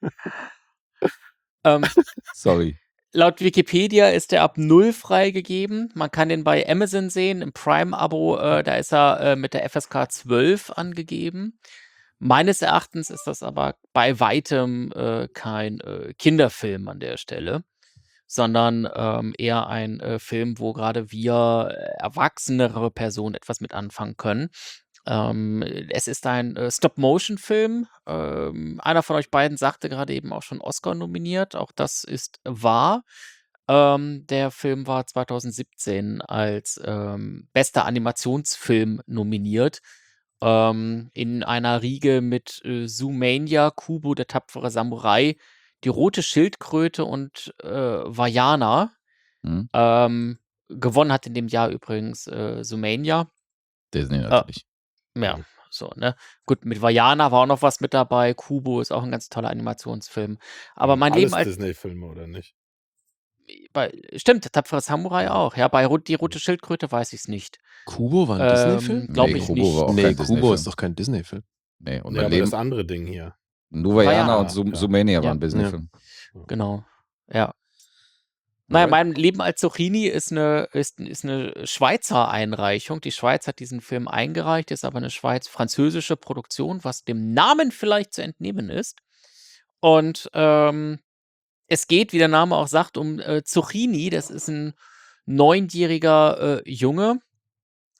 ähm, Sorry. laut Wikipedia ist der ab null freigegeben. Man kann den bei Amazon sehen, im Prime-Abo. Äh, da ist er äh, mit der F S K zwölf angegeben. Meines Erachtens ist das aber bei weitem äh, kein äh, Kinderfilm an der Stelle, sondern ähm, eher ein äh, Film, wo gerade wir äh, erwachsenere Personen etwas mit anfangen können. Ähm, es ist ein äh, Stop-Motion-Film. Ähm, einer von euch beiden sagte gerade eben auch schon Oscar nominiert. Auch das ist wahr. Ähm, der Film war zwanzig siebzehn als ähm, bester Animationsfilm nominiert. Ähm, in einer Riege mit äh, Zoomania, Kubo, der tapfere Samurai, die rote Schildkröte und äh, Vajana. Hm? Ähm, gewonnen hat in dem Jahr übrigens äh, Zoomania. Disney natürlich. Ja, so, ne? Gut, mit Vajana war auch noch was mit dabei. Kubo ist auch ein ganz toller Animationsfilm. Aber mein Alles Leben als. Disney-Filme, oder nicht? Bei, stimmt, der tapfere Samurai auch. Ja, bei Ro- die rote Schildkröte weiß ich es nicht. Kubo war ein Ähm, Disney-Film? Glaube Nee, ich Kubo nicht. war auch Nee, kein Kubo Disney-Film. ist doch kein Disney-Film. Nee, und Ja, mein aber Leben, das andere Ding hier. Nuvajana Vajana. und Zoom, Ja. Zoomania Ja. waren Disney-Film. Genau. Ja. Naja, Alright. mein Leben als Zucchini ist eine, ist, ist eine Schweizer Einreichung. Die Schweiz hat diesen Film eingereicht, ist aber eine schweiz-französische Produktion, was dem Namen vielleicht zu entnehmen ist. Und ähm, es geht, wie der Name auch sagt, um äh, Zucchini. Das ist ein neunjähriger äh, Junge,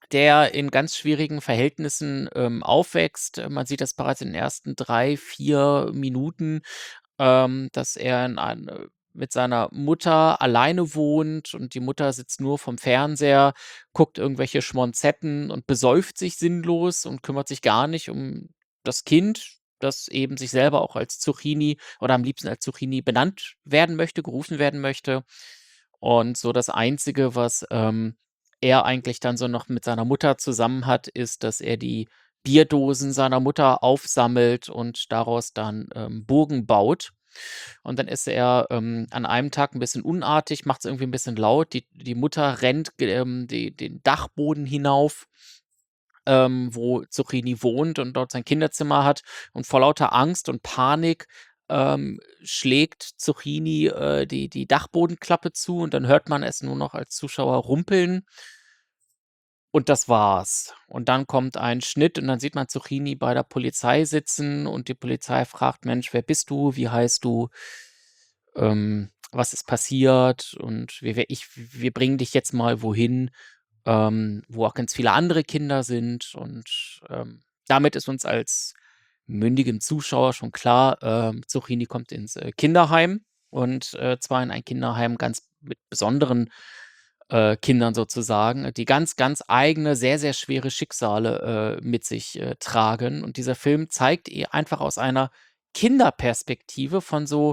der in ganz schwierigen Verhältnissen ähm, aufwächst. Äh, Man sieht das bereits in den ersten drei, vier Minuten, ähm, dass er in ein, äh, mit seiner Mutter alleine wohnt und die Mutter sitzt nur vom Fernseher, guckt irgendwelche Schmonzetten und besäuft sich sinnlos und kümmert sich gar nicht um das Kind, das eben sich selber auch als Zucchini oder am liebsten als Zucchini benannt werden möchte, gerufen werden möchte. Und so das Einzige, was ähm, er eigentlich dann so noch mit seiner Mutter zusammen hat, ist, dass er die Bierdosen seiner Mutter aufsammelt und daraus dann ähm, Burgen baut. Und dann ist er ähm, an einem Tag ein bisschen unartig, macht es irgendwie ein bisschen laut. Die, die Mutter rennt ge- ähm, die, den Dachboden hinauf, ähm, wo Zucchini wohnt und dort sein Kinderzimmer hat. Und vor lauter Angst und Panik ähm, schlägt Zucchini äh, die, die Dachbodenklappe zu und dann hört man es nur noch als Zuschauer rumpeln. Und das war's. Und dann kommt ein Schnitt und dann sieht man Zucchini bei der Polizei sitzen und die Polizei fragt: Mensch, wer bist du? Wie heißt du? Ähm, was ist passiert? Und wir, wir- ich, wir bringen dich jetzt mal wohin, ähm, wo auch ganz viele andere Kinder sind. Und ähm, damit ist uns als mündigem Zuschauer schon klar, ähm, Zucchini kommt ins äh, Kinderheim und äh, zwar in ein Kinderheim ganz mit besonderen äh, Kindern sozusagen, die ganz, ganz eigene, sehr, sehr schwere Schicksale äh, mit sich äh, tragen. Und dieser Film zeigt ihr einfach aus einer Kinderperspektive von so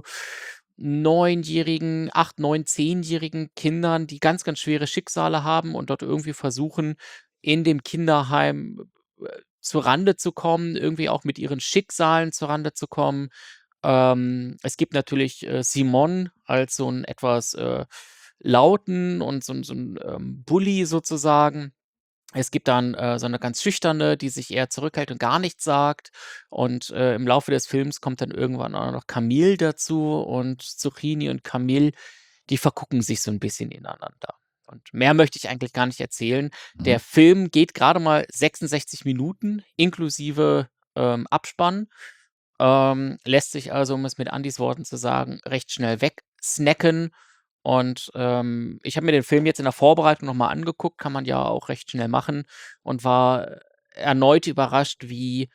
neunjährigen, acht, neun, zehnjährigen Kindern, die ganz, ganz schwere Schicksale haben und dort irgendwie versuchen, in dem Kinderheim äh, zurande zu kommen, irgendwie auch mit ihren Schicksalen zurande zu kommen. Ähm, es gibt natürlich äh, Simon als so einen etwas äh, lauten und so, 'n- so ein ähm, Bully sozusagen. Es gibt dann äh, so eine ganz schüchterne, die sich eher zurückhält und gar nichts sagt. Und äh, im Laufe des Films kommt dann irgendwann auch noch Camille dazu und Zucchini und Camille, die vergucken sich so ein bisschen ineinander. Und mehr möchte ich eigentlich gar nicht erzählen. Der Mhm. Film geht gerade mal sechsundsechzig Minuten inklusive ähm, Abspann. Ähm, lässt sich also, um es mit Andys Worten zu sagen, recht schnell wegsnacken. Und ähm, ich habe mir den Film jetzt in der Vorbereitung nochmal angeguckt, kann man ja auch recht schnell machen und war erneut überrascht, wie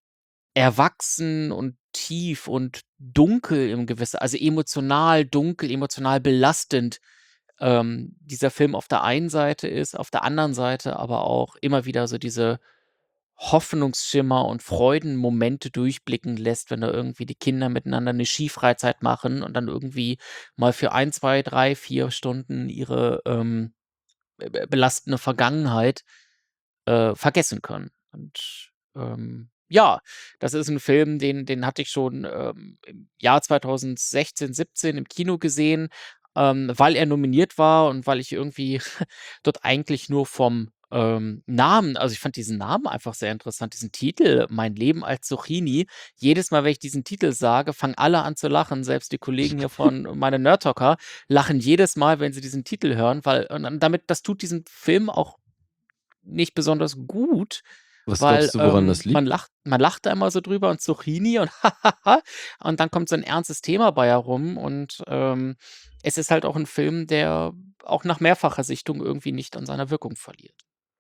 erwachsen und tief und dunkel im gewissen, also emotional dunkel, emotional belastend ähm, dieser Film auf der einen Seite ist, auf der anderen Seite aber auch immer wieder so diese Hoffnungsschimmer und Freudenmomente durchblicken lässt, wenn da irgendwie die Kinder miteinander eine Skifreizeit machen und dann irgendwie mal für ein, zwei, drei, vier Stunden ihre ähm, be be belastende Vergangenheit äh, vergessen können. Und ähm, ja, das ist ein Film, den den hatte ich schon ähm, im Jahr zweitausendsechzehn, siebzehn im Kino gesehen, ähm, weil er nominiert war und weil ich irgendwie dort eigentlich nur vom ähm, Namen, also ich fand diesen Namen einfach sehr interessant, diesen Titel, Mein Leben als Zucchini. Jedes Mal, wenn ich diesen Titel sage, fangen alle an zu lachen, selbst die Kollegen hier von meine Nerd Talker lachen jedes Mal, wenn sie diesen Titel hören, weil und dann damit das tut diesem Film auch nicht besonders gut, Was weil glaubst du, woran ähm, das man liegt? lacht man lacht da immer so drüber und Zucchini und und dann kommt so ein ernstes Thema bei herum und ähm, es ist halt auch ein Film, der auch nach mehrfacher Sichtung irgendwie nicht an seiner Wirkung verliert.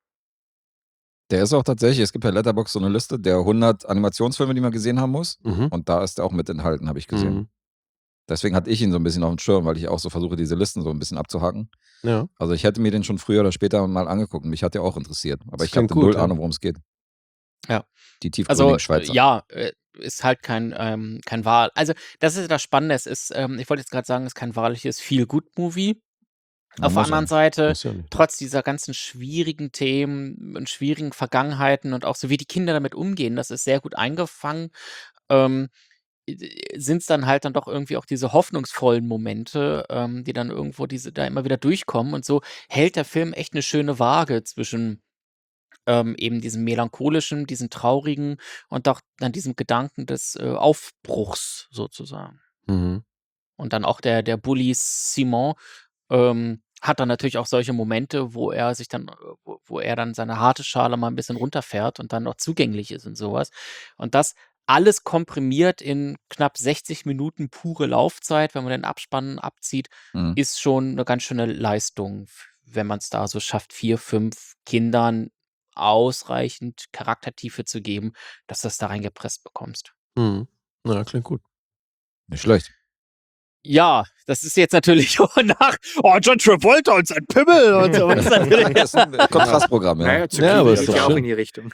Der ist auch tatsächlich, es gibt bei Letterboxd so eine Liste der hundert Animationsfilme, die man gesehen haben muss. Mhm. Und da ist der auch mit enthalten, habe ich gesehen. Mhm. Deswegen hatte ich ihn so ein bisschen auf dem Schirm, weil ich auch so versuche, diese Listen so ein bisschen abzuhacken. Ja. Also ich hätte mir den schon früher oder später mal angeguckt und mich hat der auch interessiert. Aber Das ich habe klingt gut, null ja. Ahnung, worum es geht. Ja. Die tiefgründigen Also, äh, Schweizer. ja, äh, ist halt kein, ähm, kein wahr also, das ist das Spannende. Es ist, ähm, ich wollte jetzt gerade sagen, es ist kein wahrliches Feel-Good-Movie. Na, Auf der muss ja anderen nicht. Seite, Muss ja nicht. trotz dieser ganzen schwierigen Themen und schwierigen Vergangenheiten und auch so, wie die Kinder damit umgehen, das ist sehr gut eingefangen, ähm, sind es dann halt dann doch irgendwie auch diese hoffnungsvollen Momente, ähm, die dann irgendwo diese da immer wieder durchkommen. Und so hält der Film echt eine schöne Waage zwischen ähm, eben diesem melancholischen, diesen traurigen und auch dann diesem Gedanken des äh, Aufbruchs sozusagen. Mhm. Und dann auch der, der Bully Simon ähm, hat dann natürlich auch solche Momente, wo er sich dann, äh, wo, wo er dann seine harte Schale mal ein bisschen runterfährt und dann noch zugänglich ist und sowas. Und das alles komprimiert in knapp sechzig Minuten pure Laufzeit, wenn man den Abspann abzieht, Mhm. ist schon eine ganz schöne Leistung, wenn man es da so schafft, vier, fünf Kindern ausreichend Charaktertiefe zu geben, dass du das da reingepresst bekommst. Mhm. Na, klingt gut. Nicht schlecht. Ja, das ist jetzt natürlich auch nach oh, John Travolta und sein Pimmel und so. Das ist natürlich Das ist ein Kontrastprogramm, ja. Naja, Zucchini Ja, aber ist geht doch ja auch schön. in die Richtung.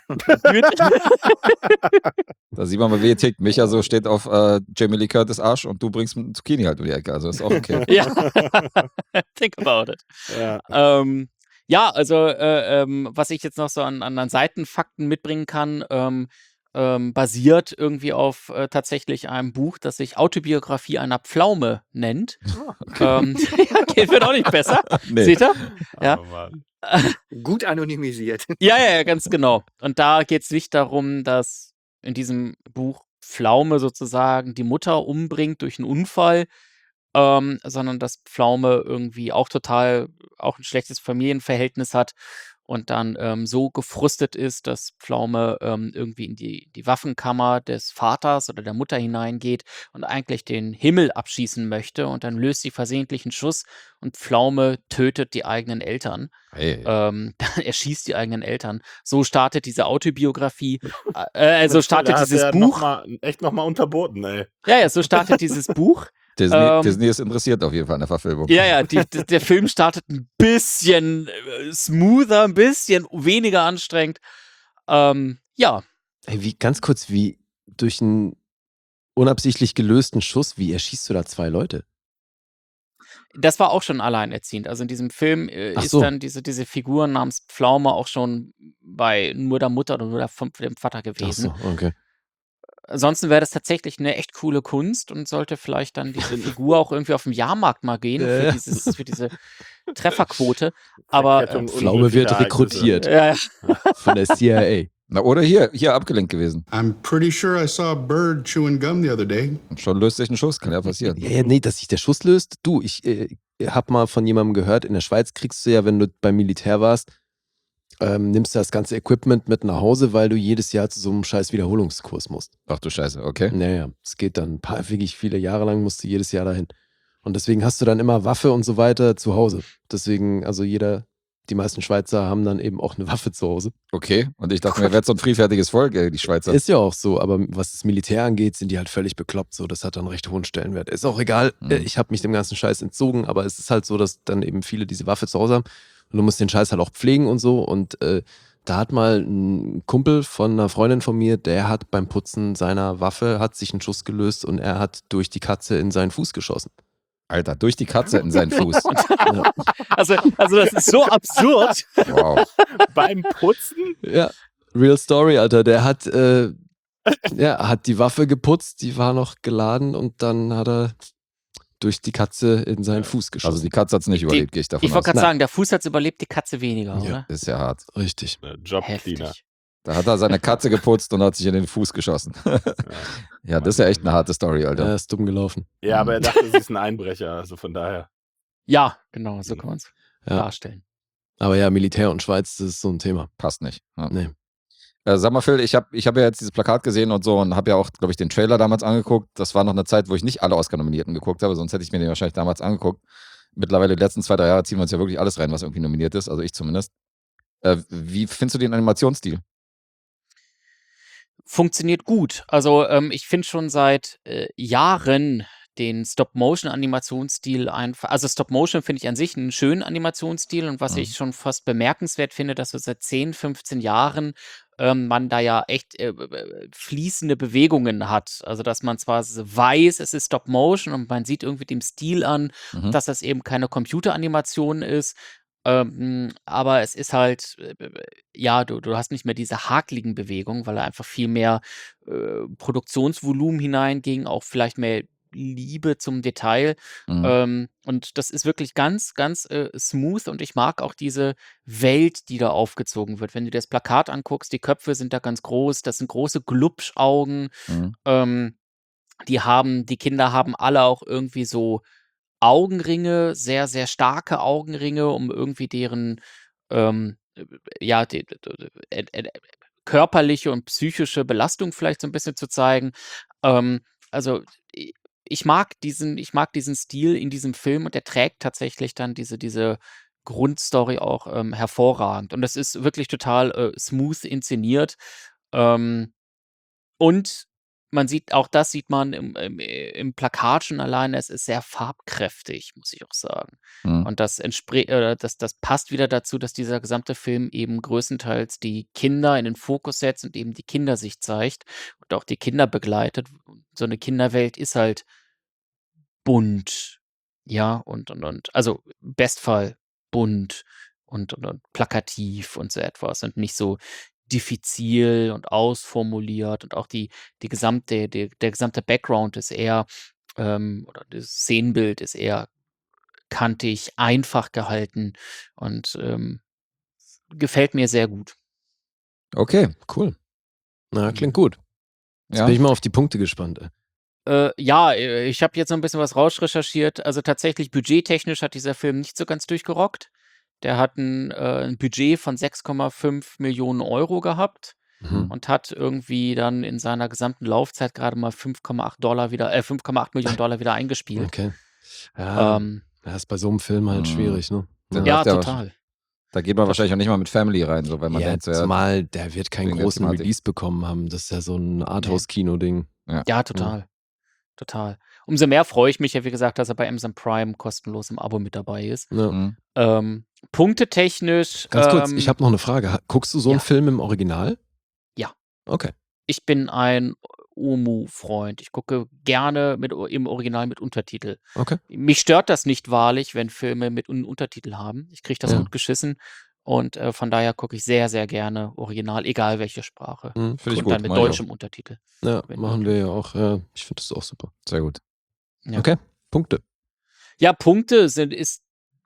Da sieht man mal, wie ihr tickt. Micha so steht auf äh, Jamie Lee Curtis Arsch und du bringst mit Zucchini halt um die Ecke. Also ist auch okay. Ja, think about it. Ja. Ähm, ja, also äh, ähm, was ich jetzt noch so an, an, an Seitenfakten mitbringen kann, ähm, ähm, basiert irgendwie auf äh, tatsächlich einem Buch, das sich Autobiografie einer Pflaume nennt. Ähm, ja, geht wird auch nicht besser. Nee. Seht ihr? Ja. Oh, Mann. Gut anonymisiert. Ja, ja, ja, ganz genau. Und da geht es nicht darum, dass in diesem Buch Pflaume sozusagen die Mutter umbringt durch einen Unfall, ähm, sondern dass Pflaume irgendwie auch total auch ein schlechtes Familienverhältnis hat und dann ähm, so gefrustet ist, dass Pflaume ähm, irgendwie in die, die Waffenkammer des Vaters oder der Mutter hineingeht und eigentlich den Himmel abschießen möchte und dann löst sie versehentlich einen Schuss und Pflaume tötet die eigenen Eltern. Hey. Ähm, er schießt die eigenen Eltern. So startet diese Autobiografie, äh, äh, so startet Da hat dieses er Buch. Noch mal, echt nochmal unterboten, ey. Ja, ja, so startet dieses Buch. Disney, Ähm, Disney ist interessiert auf jeden Fall an der Verfilmung. Ja, ja, die, die, der Film startet ein bisschen äh, smoother, ein bisschen weniger anstrengend. Ähm, ja, Ey, wie, ganz kurz, wie durch einen unabsichtlich gelösten Schuss, wie erschießt du da zwei Leute? das war auch schon alleinerziehend. Also in diesem Film äh, Ach ist so. dann diese, diese Figur namens Pflaume auch schon bei nur der Mutter oder nur der, vom, dem Vater Ach gewesen. so, okay. Ansonsten wäre das tatsächlich eine echt coole Kunst und sollte vielleicht dann diese Figur auch irgendwie auf dem Jahrmarkt mal gehen für, Ja. dieses, für diese Trefferquote. Aber äh, Verkettung Pflaume wird unglücklicher rekrutiert ja, ja. von der C I Na, oder hier, hier abgelenkt gewesen. I'm pretty sure I saw a bird chewing gum the other day. Und schon löst sich ein Schuss, kann ja passieren. A. Ja, ja, nee, dass sich der Schuss löst. Du, ich äh, hab mal von jemandem gehört, in der Schweiz kriegst du ja, wenn du beim Militär warst, ähm, nimmst du das ganze Equipment mit nach Hause, weil du jedes Jahr zu so einem scheiß Wiederholungskurs musst. Ach du Scheiße, okay. Naja, es geht dann ein paar, wirklich viele Jahre lang musst du jedes Jahr dahin. Und deswegen hast du dann immer Waffe und so weiter zu Hause. Deswegen, also jeder, die meisten Schweizer haben dann eben auch eine Waffe zu Hause. Okay, und ich dachte mir, wäre so ein friedfertiges Volk, ey, die Schweizer. Ist ja auch so, aber was das Militär angeht, sind die halt völlig bekloppt. So, das hat dann recht hohen Stellenwert. Ist auch egal, Mhm. äh, ich habe mich dem ganzen Scheiß entzogen, aber es ist halt so, dass dann eben viele diese Waffe zu Hause haben und du musst den Scheiß halt auch pflegen und so. Und äh, da hat mal ein Kumpel von einer Freundin von mir, der hat beim Putzen seiner Waffe, hat sich einen Schuss gelöst und er hat durch die Katze in seinen Fuß geschossen. Alter, durch die Katze in seinen Fuß. Ja. Also, also das ist so absurd. Wow. Beim Putzen? Ja, real story, Alter. Der hat, äh, ja, hat die Waffe geputzt, die war noch geladen und dann hat er durch die Katze in seinen Fuß geschossen. Also die Katze hat es nicht überlebt, gehe ich davon Ich wollte aus. gerade sagen, der Fuß hat es überlebt, die Katze weniger, Ja. oder? Ist ja hart. Richtig. Jobcleaner. Heftig. Da hat er seine Katze geputzt und hat sich in den Fuß geschossen. Ja, das ist ja echt eine harte Story, Alter. Er ist dumm gelaufen. Ja, aber er dachte, sie ist ein Einbrecher, also von daher. Ja, genau, so kann man es Ja. darstellen. Aber ja, Militär und Schweiz, das ist so ein Thema. Passt nicht. Ja. Nee. Äh, sag mal, Phil, ich habe ich hab ja jetzt dieses Plakat gesehen und so und habe ja auch, glaube ich, den Trailer damals angeguckt. Das war noch eine Zeit, wo ich nicht alle Oscar-Nominierten geguckt habe, sonst hätte ich mir den wahrscheinlich damals angeguckt. Mittlerweile, die letzten zwei, drei Jahre ziehen wir uns ja wirklich alles rein, was irgendwie nominiert ist, also ich zumindest. Äh, wie findest du den Animationsstil? Funktioniert gut. Also ähm, ich finde schon seit äh, Jahren den Stop-Motion-Animationsstil einfach, also Stop-Motion finde ich an sich einen schönen Animationsstil und was Mhm. ich schon fast bemerkenswert finde, dass so seit zehn, fünfzehn Jahren ähm, man da ja echt äh, äh, fließende Bewegungen hat. Also dass man zwar s- weiß, es ist Stop-Motion und man sieht irgendwie dem Stil an, Mhm. dass das eben keine Computeranimation ist. Ähm, aber es ist halt, äh, äh, ja, du, du hast nicht mehr diese hakligen Bewegungen, weil da einfach viel mehr äh, Produktionsvolumen hineinging, auch vielleicht mehr Liebe zum Detail. Mhm. Ähm, und das ist wirklich ganz, ganz äh, smooth und ich mag auch diese Welt, die da aufgezogen wird. Wenn du dir das Plakat anguckst, die Köpfe sind da ganz groß, das sind große Glubschaugen. Mhm. Ähm, die haben, die Kinder haben alle auch irgendwie so Augenringe, sehr, sehr starke Augenringe, um irgendwie deren ähm, äh, ja, die, die, die, äh, äh, körperliche und psychische Belastung vielleicht so ein bisschen zu zeigen. Ähm, also i- ich mag diesen, ich mag diesen Stil in diesem Film und der trägt tatsächlich dann diese, diese, Grundstory auch ähm, hervorragend. Und das ist wirklich total äh, smooth inszeniert. Ähm, und man sieht, auch das sieht man im, im, im Plakat schon alleine, es ist sehr farbkräftig, muss ich auch sagen. Mhm. Und das, entspre- äh, das, das passt wieder dazu, dass dieser gesamte Film eben größtenteils die Kinder in den Fokus setzt und eben die Kindersicht zeigt und auch die Kinder begleitet. So eine Kinderwelt ist halt bunt, ja, und, und, und, also Bestfall bunt und, und, und plakativ und so etwas und nicht so diffizil und ausformuliert und auch die, die gesamte, die, der gesamte Background ist eher, ähm, oder das Szenenbild ist eher kantig, einfach gehalten und ähm, gefällt mir sehr gut. Okay. Cool. Na, klingt gut. Jetzt Ja. bin ich mal auf die Punkte gespannt. ey. Äh, ja, äh, ich habe jetzt noch ein bisschen was rausrecherchiert. Also tatsächlich budgettechnisch hat dieser Film nicht so ganz durchgerockt. Der hat ein, äh, ein Budget von sechs Komma fünf Millionen Euro gehabt Mhm. und hat irgendwie dann in seiner gesamten Laufzeit gerade mal fünf Komma acht Dollar wieder, äh, fünf Komma acht Millionen Dollar wieder eingespielt. Okay. Ja, Ähm, das ist bei so einem Film halt Mhm. schwierig, ne? Den ja, läuft der total. Da geht man wahrscheinlich auch nicht mal mit Family rein, so, weil man Ja, denkt, so, ja, zumal der wird keinen wegen der großen Thematik. Release bekommen haben. Das ist ja so ein Arthouse-Kino-Ding. Ja, total. Total. Umso mehr freue ich mich ja, wie gesagt, dass er bei Amazon Prime kostenlos im Abo mit dabei ist. Ja. Mhm. Ähm, punktetechnisch. Ganz kurz, ähm, ich habe noch eine Frage. Ha- Guckst du so einen ja. Film im Original? Ja. Okay. Ich bin ein Omu-Freund. Ich gucke gerne mit, im Original mit Untertitel. Okay. Mich stört das nicht wahrlich, wenn Filme mit Un Untertitel haben. Ich kriege das Ja. gut geschissen. Und äh, von daher gucke ich sehr, sehr gerne Original, egal welche Sprache. Mhm, Finde ich Und gut. dann mit mach ich auch. deutschem Untertitel. Ja, Wenn machen wir ja auch. Ja, ich finde das auch super. Sehr gut. Ja. Okay, Punkte. Ja, Punkte sind, ist,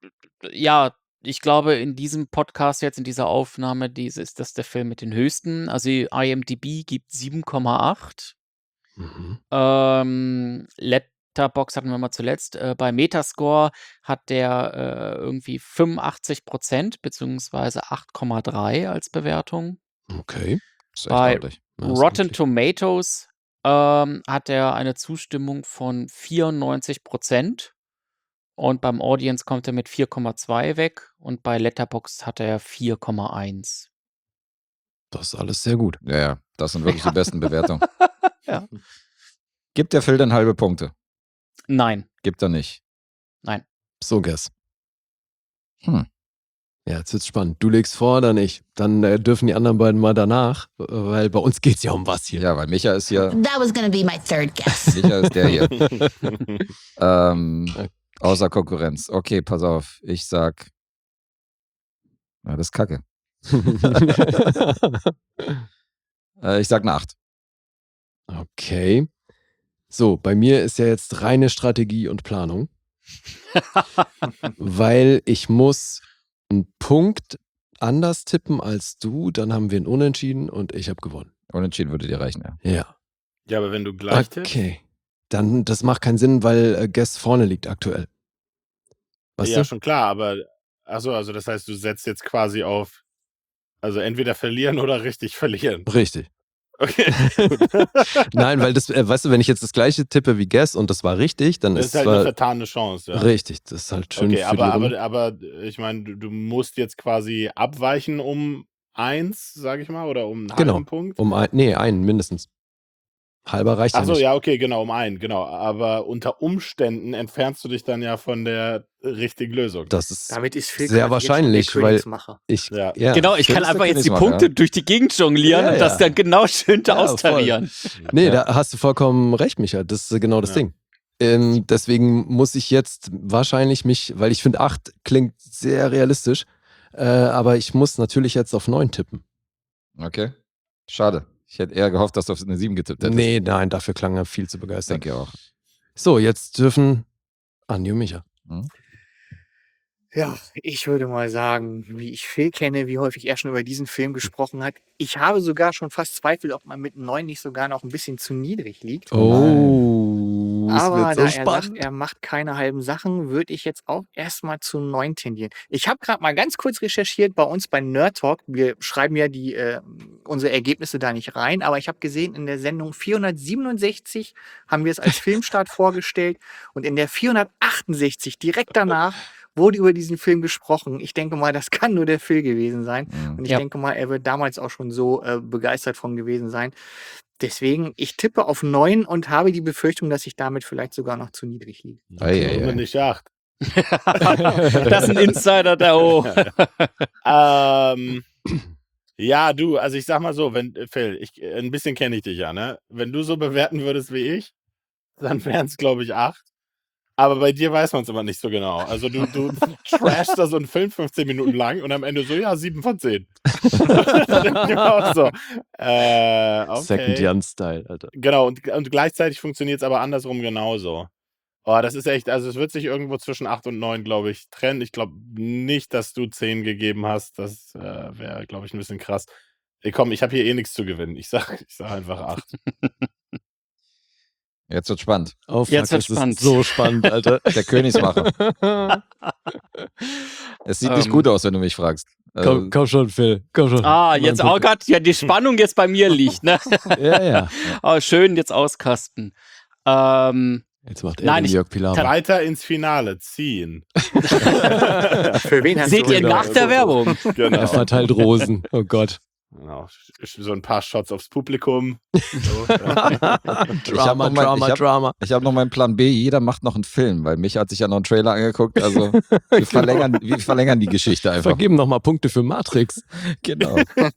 ja, ich glaube, in diesem Podcast jetzt, in dieser Aufnahme, diese, ist das der Film mit den höchsten. Also IMDb gibt sieben Komma acht. Mhm. Ähm, Letterboxd hatten wir mal zuletzt. Äh, bei Metascore hat der äh, irgendwie fünfundachtzig Prozent beziehungsweise acht Komma drei als Bewertung. Okay. Das ist echt Bei ordentlich. Ja, ist Rotten ordentlich. Tomatoes ähm, hat er eine Zustimmung von vierundneunzig Prozent und beim Audience kommt er mit vier Komma zwei weg und bei Letterboxd hat er vier Komma eins. Das ist alles sehr gut. Ja, ja, das sind wirklich die besten Bewertungen. Ja. Gibt der Film denn halbe Punkte? Nein, Gibt er nicht. nein. So, Guess. Hm. Ja, jetzt wird's spannend. Du legst vor, dann ich. Dann äh, dürfen die anderen beiden mal danach, äh, weil bei uns geht's ja um was hier. Ja, weil Micha ist hier. That was gonna be my third guess. Micha ist der hier. ähm, außer Konkurrenz. Okay, pass auf. Ich sag. Ja, das ist kacke. Äh, ich sag eine acht. Okay. So, bei mir ist ja jetzt reine Strategie und Planung, weil ich muss einen Punkt anders tippen als du, dann haben wir einen Unentschieden und ich habe gewonnen. Unentschieden würde dir reichen, ja. Ja. Ja, aber wenn du gleich tippst. Okay. Dann, das macht keinen Sinn, weil äh, Guess vorne liegt aktuell. Weißt Ja, du? schon klar, aber achso, also das heißt, du setzt jetzt quasi auf, also entweder verlieren oder richtig verlieren. Richtig. Okay, gut. Nein, weil das, äh, weißt du, wenn ich jetzt das gleiche tippe wie Guess und das war richtig, dann Das ist ist halt zwar eine vertane Chance, ja. richtig. Das ist halt schön Okay, für aber, die Runde. aber, aber ich meine, du, du musst jetzt quasi abweichen um eins, sag ich mal, oder um einen Genau. halben Punkt. Um ein, nee, einen mindestens. Halber reicht ja Achso, nicht. ja, okay, genau, um einen, genau. Aber unter Umständen entfernst du dich dann ja von der richtigen Lösung. Das ist Damit ist Phil sehr quasi jetzt schon der wahrscheinlich, weil Königsmacher. ich Ja. ja, Genau, ich Phil kann ist der einfach jetzt die Königsmacher, Punkte ja. durch die Gegend jonglieren Ja, und das ja. dann genau schön Ja, austarieren. Nee, Ja. da hast du vollkommen recht, Micha. Das ist äh, genau das Ja. Ding. Ähm, deswegen muss ich jetzt wahrscheinlich mich, weil ich finde, acht klingt sehr realistisch, äh, aber ich muss natürlich jetzt auf neun tippen. Okay. Schade. Ich hätte eher gehofft, dass du auf eine sieben getippt hättest. Nee, nein, dafür klang er viel zu begeistert. Denke auch. So, jetzt dürfen Andi und Micha. Hm? Ja, ich würde mal sagen, wie ich Phil kenne, wie häufig er schon über diesen Film gesprochen hat. Ich habe sogar schon fast Zweifel, ob man mit neun nicht sogar noch ein bisschen zu niedrig liegt. Oh, es Aber wird so da er sagt, spannend. er macht keine halben Sachen, würde ich jetzt auch erstmal zu neun tendieren. Ich habe gerade mal ganz kurz recherchiert bei uns bei Nerd Talk. Wir schreiben ja die, äh, unsere Ergebnisse da nicht rein, aber ich habe gesehen, in der Sendung vierhundertsiebenundsechzig haben wir es als Filmstart vorgestellt und in der vierhundertachtundsechzig direkt danach wurde über diesen Film gesprochen. Ich denke mal, das kann nur der Phil gewesen sein. Mhm. Und ich Ja. denke mal, er wird damals auch schon so äh, begeistert von gewesen sein. Deswegen, ich tippe auf neun und habe die Befürchtung, dass ich damit vielleicht sogar noch zu niedrig liege. Ei, ei, Warum ei. nicht acht? Das ist ein Insider, der O. ähm, ja, du, also ich sag mal so, wenn, Phil, ich, ein bisschen kenne ich dich ja, ne? Wenn du so bewerten würdest wie ich, dann wären es, glaube ich, acht. Aber bei dir weiß man es immer nicht so genau. Also du, du trashst da so einen Film fünfzehn Minuten lang und am Ende so, ja, sieben von zehn. Genau so. Äh, okay. Second Jan-Style, Alter. Genau, und, und gleichzeitig funktioniert es aber andersrum genauso. Oh, das ist echt, also es wird sich irgendwo zwischen acht und neun, glaube ich, trennen. Ich glaube nicht, dass du zehn gegeben hast. Das äh, wäre, glaube ich, ein bisschen krass. Ey, komm, ich habe hier eh nichts zu gewinnen. Ich sag, ich sag einfach acht. Jetzt wird spannend. Oh, fuck, Jetzt wird das ist spannend. so spannend, Alter. Der Königsmacher. Es sieht nicht Ähm. gut aus, wenn du mich fragst. Äh, Komm, komm schon, Phil. Komm schon. Ah, Mann, jetzt komm. auch grad, ja, die Spannung jetzt bei mir liegt, ne? Ja, ja. Oh, schön jetzt auskasten. Ähm, Jetzt macht er Nein, den ich- Jörg Pilawa. Weiter ins Finale ziehen. Für wen hast seht du ihr gedacht? nach der Werbung? Genau. Er verteilt Rosen. Oh Gott. Genau. So ein paar Shots aufs Publikum. So, hab Drama, noch mal- Drama, ich hab- Drama. Ich habe noch meinen Plan B, jeder macht noch einen Film, weil mich hat sich ja noch einen Trailer angeguckt. Also wir verlängern, wir verlängern die Geschichte einfach. Vergeben nochmal Punkte für Matrix. Genau.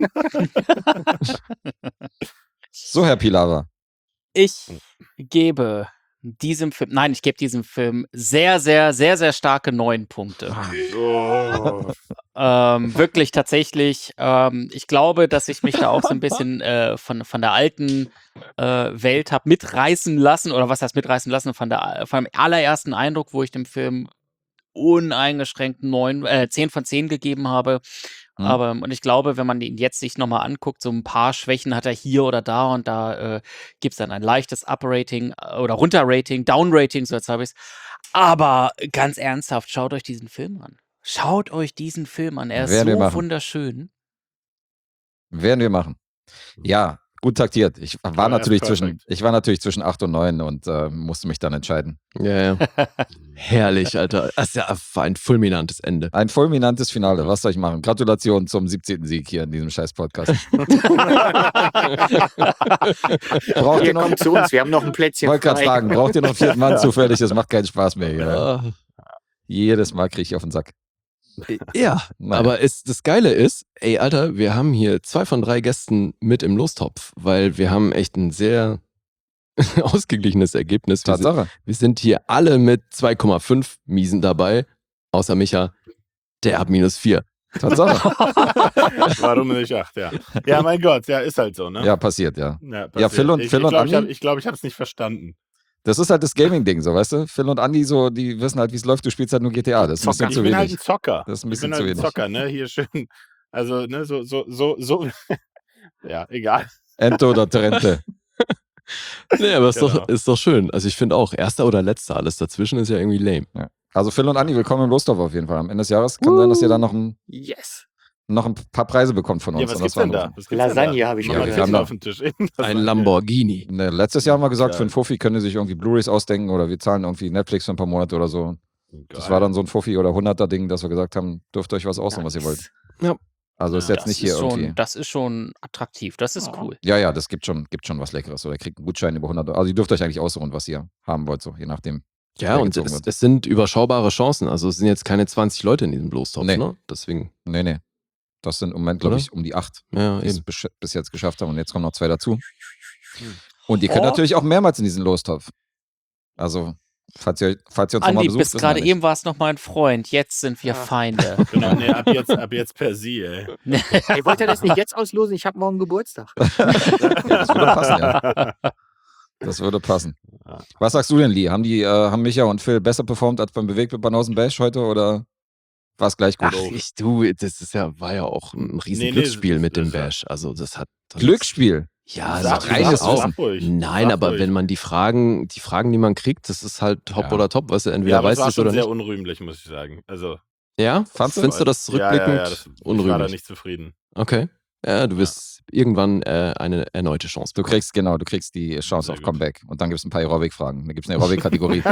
So, Herr Pilawa. Ich gebe diesem Film, nein, ich gebe diesem Film sehr, sehr, sehr, sehr starke neun Punkte. Oh. Ähm, wirklich tatsächlich. Ähm, ich glaube, dass ich mich da auch so ein bisschen äh, von, von der alten äh, Welt habe mitreißen lassen, oder was heißt mitreißen lassen, von der vom allerersten Eindruck, wo ich dem Film uneingeschränkt neun, äh, zehn von zehn gegeben habe. Mhm. Aber und ich glaube, wenn man ihn jetzt sich nochmal anguckt, so ein paar Schwächen hat er hier oder da und da äh, gibt es dann ein leichtes Up-Rating äh, oder Runter-Rating, Down-Rating, so jetzt habe ich es. Aber ganz ernsthaft, schaut euch diesen Film an. Schaut euch diesen Film an. Er ist Werden wir so machen. wunderschön. Werden wir machen. Ja, gut taktiert. Ich war Ja, natürlich perfekt. zwischen, ich war natürlich zwischen acht und neun und äh, musste mich dann entscheiden. Ja, ja. Herrlich, Alter. Das ist ja ein fulminantes Ende. Ein fulminantes Finale. Was soll ich machen? Gratulation zum siebzehnten Sieg hier in diesem scheiß Podcast. Braucht ihr Ihr noch? kommt zu uns, wir haben noch ein Plätzchen Wollte gerade frei. fragen, braucht ihr noch einen vierten Mann zufällig? Das macht keinen Spaß mehr hier. Ah, Jedes Mal kriege ich auf den Sack. Ja, Naja. aber ist, das Geile ist, ey, Alter, wir haben hier zwei von drei Gästen mit im Lostopf, weil wir haben echt ein sehr ausgeglichenes Ergebnis. Wir sind, Tatsache. wir sind hier alle mit zwei Komma fünf Miesen dabei, außer Micha, der hat minus vier. Tatsache. Warum nicht acht, ja. Ja, mein Gott, ja, ist halt so, ne? Ja, passiert, ja. Ja, Ja, passiert. Phil und- ich, Phil ich und glaub, ich Andi? habe ich glaub, ich es nicht verstanden. Das ist halt das Gaming-Ding, so, weißt du? Phil und Andi, so, die wissen halt, wie es läuft. Du spielst halt nur G T A. Das ist ein bisschen Ich zu bin halt wenig. ein Zocker. Das ist ein ich bisschen bin zu halt ein wenig. Zocker, ne? Hier schön. Also, ne, so, so, so, so. Ja, egal. Ente oder Trente. Nee, aber ist, Genau. doch, ist doch schön. Also ich finde auch, erster oder letzter, alles dazwischen ist ja irgendwie lame. Ja. Also Phil und Andi, willkommen im Lostopf auf jeden Fall. Am Ende des Jahres kann sein, dass ihr dann noch ein, Yes. noch ein paar Preise bekommt von uns. Ja, was Und gibt's das denn war da? noch- Was gibt's denn Lasagne da? habe ich Mach Ja, mal wir die haben Kiste noch- auf den Tisch. Ein Lamborghini. Ne, letztes Jahr haben wir gesagt, Geil. für einen Fuffi können die sich irgendwie Blu-Rays ausdenken oder wir zahlen irgendwie Netflix für ein paar Monate oder so. Das war dann so ein Fuffi- oder Hunderter-Ding, dass wir gesagt haben, dürft ihr euch was aussuchen, was ihr wollt. Ja. Also ist Ja, jetzt Das nicht hier ist, schon, irgendwie. das ist schon attraktiv. Das ist cool. Ja, ja, das gibt schon, gibt schon was Leckeres. Oder ihr kriegt einen Gutschein über hundert Euro. Also ihr dürft euch eigentlich aussuchen, was ihr haben wollt, so je nachdem. Ja, wer und gezogen es, wird. es sind überschaubare Chancen. Also es sind jetzt keine zwanzig Leute in diesem Lostopf, Nee. ne? Deswegen, Nee, nee. Das sind im Moment, glaube Oder? ich, um die acht, ja, die es eben. bis, bis jetzt geschafft haben. Und jetzt kommen noch zwei dazu. Und ihr könnt Oh. natürlich auch mehrmals in diesen Lostopf. Also, falls ihr, falls ihr uns nochmal Andi, besucht, bis wissen wir gerade nicht. eben war es noch mein Freund. Jetzt sind wir Ja. Feinde. Genau, nee, ab jetzt, ab jetzt per sie, ey. Ey, wollt ihr das nicht jetzt auslosen? Ich habe morgen Geburtstag. Ja, das würde passen, ja. Das würde passen. Was sagst du denn, Lee? Haben die, äh, haben Micha und Phil besser performt als beim Bewegt mit Banausen Bash heute oder war es gleich gut? Ach, ich, du, das ist ja, war ja auch ein riesen Nee, nee, Glücksspiel das- mit dem das war- Bash. Also das hat. Das Glücksspiel. Ja, Sag, das reines sag, Wissen. sag ruhig. Nein, Sag aber ruhig. wenn man die Fragen, die Fragen, die man kriegt, das ist halt top Ja. oder top, weißt du, entweder Ja, aber es weißt du war es schon oder sehr nicht. unrühmlich, muss ich sagen. Also, Ja, Fandst du? findest du das ja, rückblickend ja, ja, das, ich war da unrühmlich? nicht zufrieden. Okay. Ja, du wirst irgendwann äh, eine erneute Chance Du bekommen. kriegst, genau, du kriegst die Chance Sehr auf gut. Comeback. Und dann gibt es ein paar Aerobic-Fragen. Da gibt es eine Aerobic-Kategorie.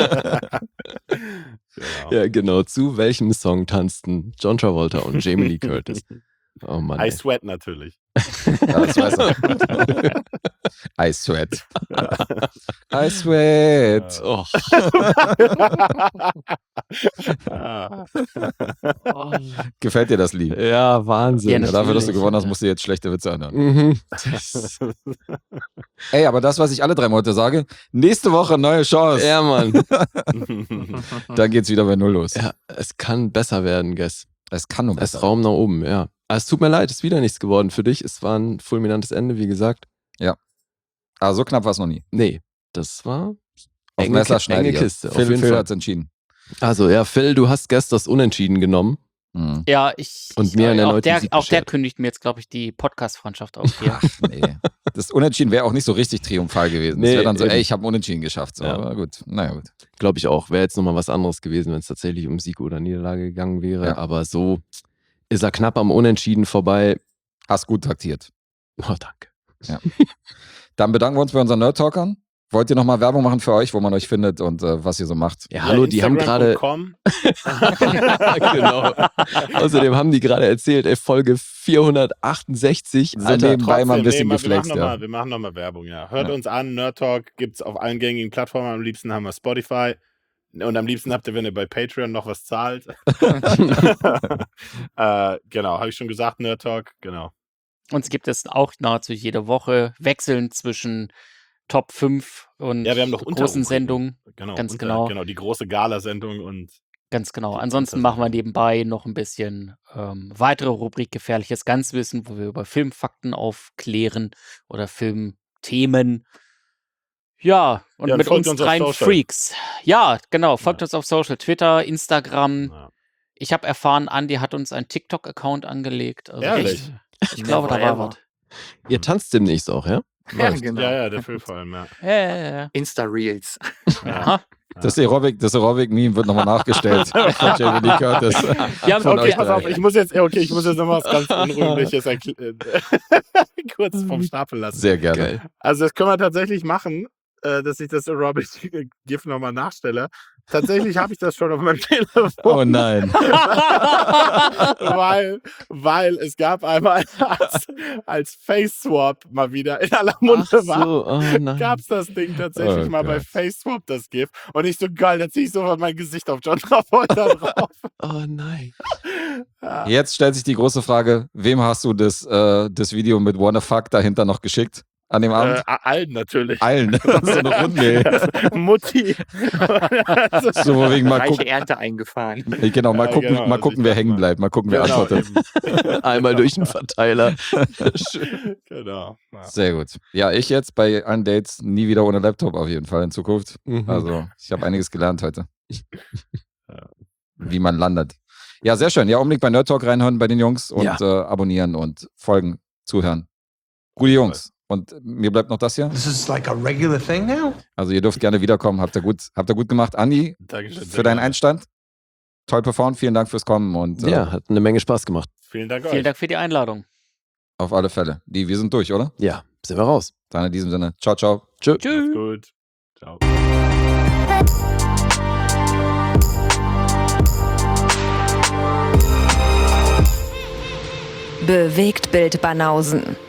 Genau. Ja, genau. Zu welchem Song tanzten John Travolta und Jamie Lee Curtis? Oh Mann. I Ey. Sweat natürlich. Ja, das weiß er. I sweat. I sweat. Oh. Ah. Gefällt dir das Lied? Ja, Wahnsinn. Ja, Ja, dafür, dass du natürlich. gewonnen hast, musst du jetzt schlechte Witze anhören. Mhm. Das, Ey, aber das, was ich alle drei Monate sage, nächste Woche neue Chance. ja, Mann. Dann geht's wieder bei Null los. Ja, es kann besser werden, Guess. Es kann nur Es besser. ist Raum nach oben, ja. Aber es tut mir leid, es ist wieder nichts geworden für dich. Es war ein fulminantes Ende, wie gesagt. Ah, so knapp war es noch nie. Nee, das war Auf enge, Messer Ki- schneide enge ich. Kiste. Auf Phil, jeden Phil Fall. hat's entschieden. Also, ja, Phil, du hast gestern das Unentschieden genommen. Mhm. Ja, ich. Und mir einen auch erneuten der, Sieg auch der beschert. kündigt mir jetzt, glaube ich, die Podcast-Freundschaft auf hier. Nee. Das Unentschieden wäre auch nicht so richtig triumphal gewesen. Nee, das wäre dann so, eben. ey, ich habe Unentschieden geschafft. So. Ja. Aber gut, naja, gut. Glaube ich auch. Wäre jetzt nochmal was anderes gewesen, wenn es tatsächlich um Sieg oder Niederlage gegangen wäre. Ja. Aber so ist er knapp am Unentschieden vorbei. Hast gut taktiert. Oh, danke. Dann bedanken wir uns bei unseren Nerd-Talkern. Wollt ihr nochmal Werbung machen für euch, wo man euch findet und äh, was ihr so macht? Ja, hallo, die haben gerade. Instagram Genau. Außerdem haben die gerade erzählt, ey, Folge vierhundertachtundsechzig. So Alter, nebenbei mal ein bisschen nee, geflext, wir machen ja. noch mal, wir machen nochmal Werbung, ja. Hört Ja. uns an, Nerd Talk gibt's auf allen gängigen Plattformen. Am liebsten haben wir Spotify. Und am liebsten habt ihr, wenn ihr bei Patreon noch was zahlt. äh, genau, habe ich schon gesagt, Nerd Talk, genau. Uns gibt es auch nahezu jede Woche wechselnd zwischen Top fünf und Ja, wir haben noch großen Unterrubriken. Sendungen. Genau, Ganz unter- genau. Genau, die große Gala-Sendung und Ganz genau. Die Ansonsten machen wir Untersendung. nebenbei noch ein bisschen ähm, weitere Rubrik Gefährliches Ganzwissen, wo wir über Filmfakten aufklären oder Filmthemen. Ja, und Ja, und mit folgt uns uns auf dreien Social. Freaks. Ja, genau. Folgt uns auf Social, Twitter, Instagram. ja. Ich habe erfahren, Andy hat uns einen TikTok-Account angelegt. Also Ehrlich? Ich, ich glaube, da war Never was. Ihr tanzt demnächst auch, ja? Ja, Läuft. genau. ja, ja, der Phil vor allem, ja. Ja, ja, ja. Insta-Reels. ja. Aha. Das Aerobic, das Aerobic-Meme wird nochmal nachgestellt von Jamie Lee Curtis. Ja, Von Okay, euch pass drei. auf, ich muss jetzt, okay, ich muss jetzt noch was ganz Unrühmliches erkl- kurz vom Stapel lassen. Sehr gerne. Geil. Also das können wir tatsächlich machen, äh, dass ich das Aerobic-GIF nochmal nachstelle. Tatsächlich habe ich das schon auf meinem Telefon. Oh nein. weil, weil es gab einmal als, als Face-Swap mal wieder in aller Munde Ach war. so, oh nein. Gab es das Ding tatsächlich Oh mal bei Gott. Face-Swap, das GIF. Und ich so, geil, da ziehe ich sofort mein Gesicht auf John Travolta drauf. Oh nein. Ja. Jetzt stellt sich die große Frage, wem hast du das, äh, das Video mit Wanna Fuck dahinter noch geschickt an dem Abend? Äh, allen natürlich. Allen. Das ist so eine Runde. Mutti. So von wegen mal Reiche gucken, Ernte eingefahren. genau, mal Ja, gucken, genau, mal also gucken ich wer dachte hängen mal- bleibt, mal gucken, wer Genau, antwortet. eben. Einmal durch den Verteiler. Genau. Ja. Sehr gut. Ja, ich jetzt bei allen Dates nie wieder ohne Laptop auf jeden Fall in Zukunft. Mhm. Also, ich habe einiges gelernt heute. Wie man landet. Ja, sehr schön. Ja, unbedingt bei Nerd Talk reinhören bei den Jungs und Ja. äh, abonnieren und folgen, zuhören. Gute Jungs. Und mir bleibt noch das hier. This is like a regular thing now? Also ihr dürft gerne wiederkommen. Habt ihr gut, habt ihr gut gemacht. Andi, Dankeschön. sehr für deinen gerne. Einstand. Toll performt. Vielen Dank fürs Kommen und äh, Ja, hat eine Menge Spaß gemacht. Vielen Dank euch. Vielen Dank für die Einladung. auf alle Fälle. Die, wir sind durch, oder? Ja, sind wir raus. Dann in diesem Sinne. Ciao, ciao. Tschö. Macht's Tschüss. gut. Ciao. Bewegt Bild Banausen.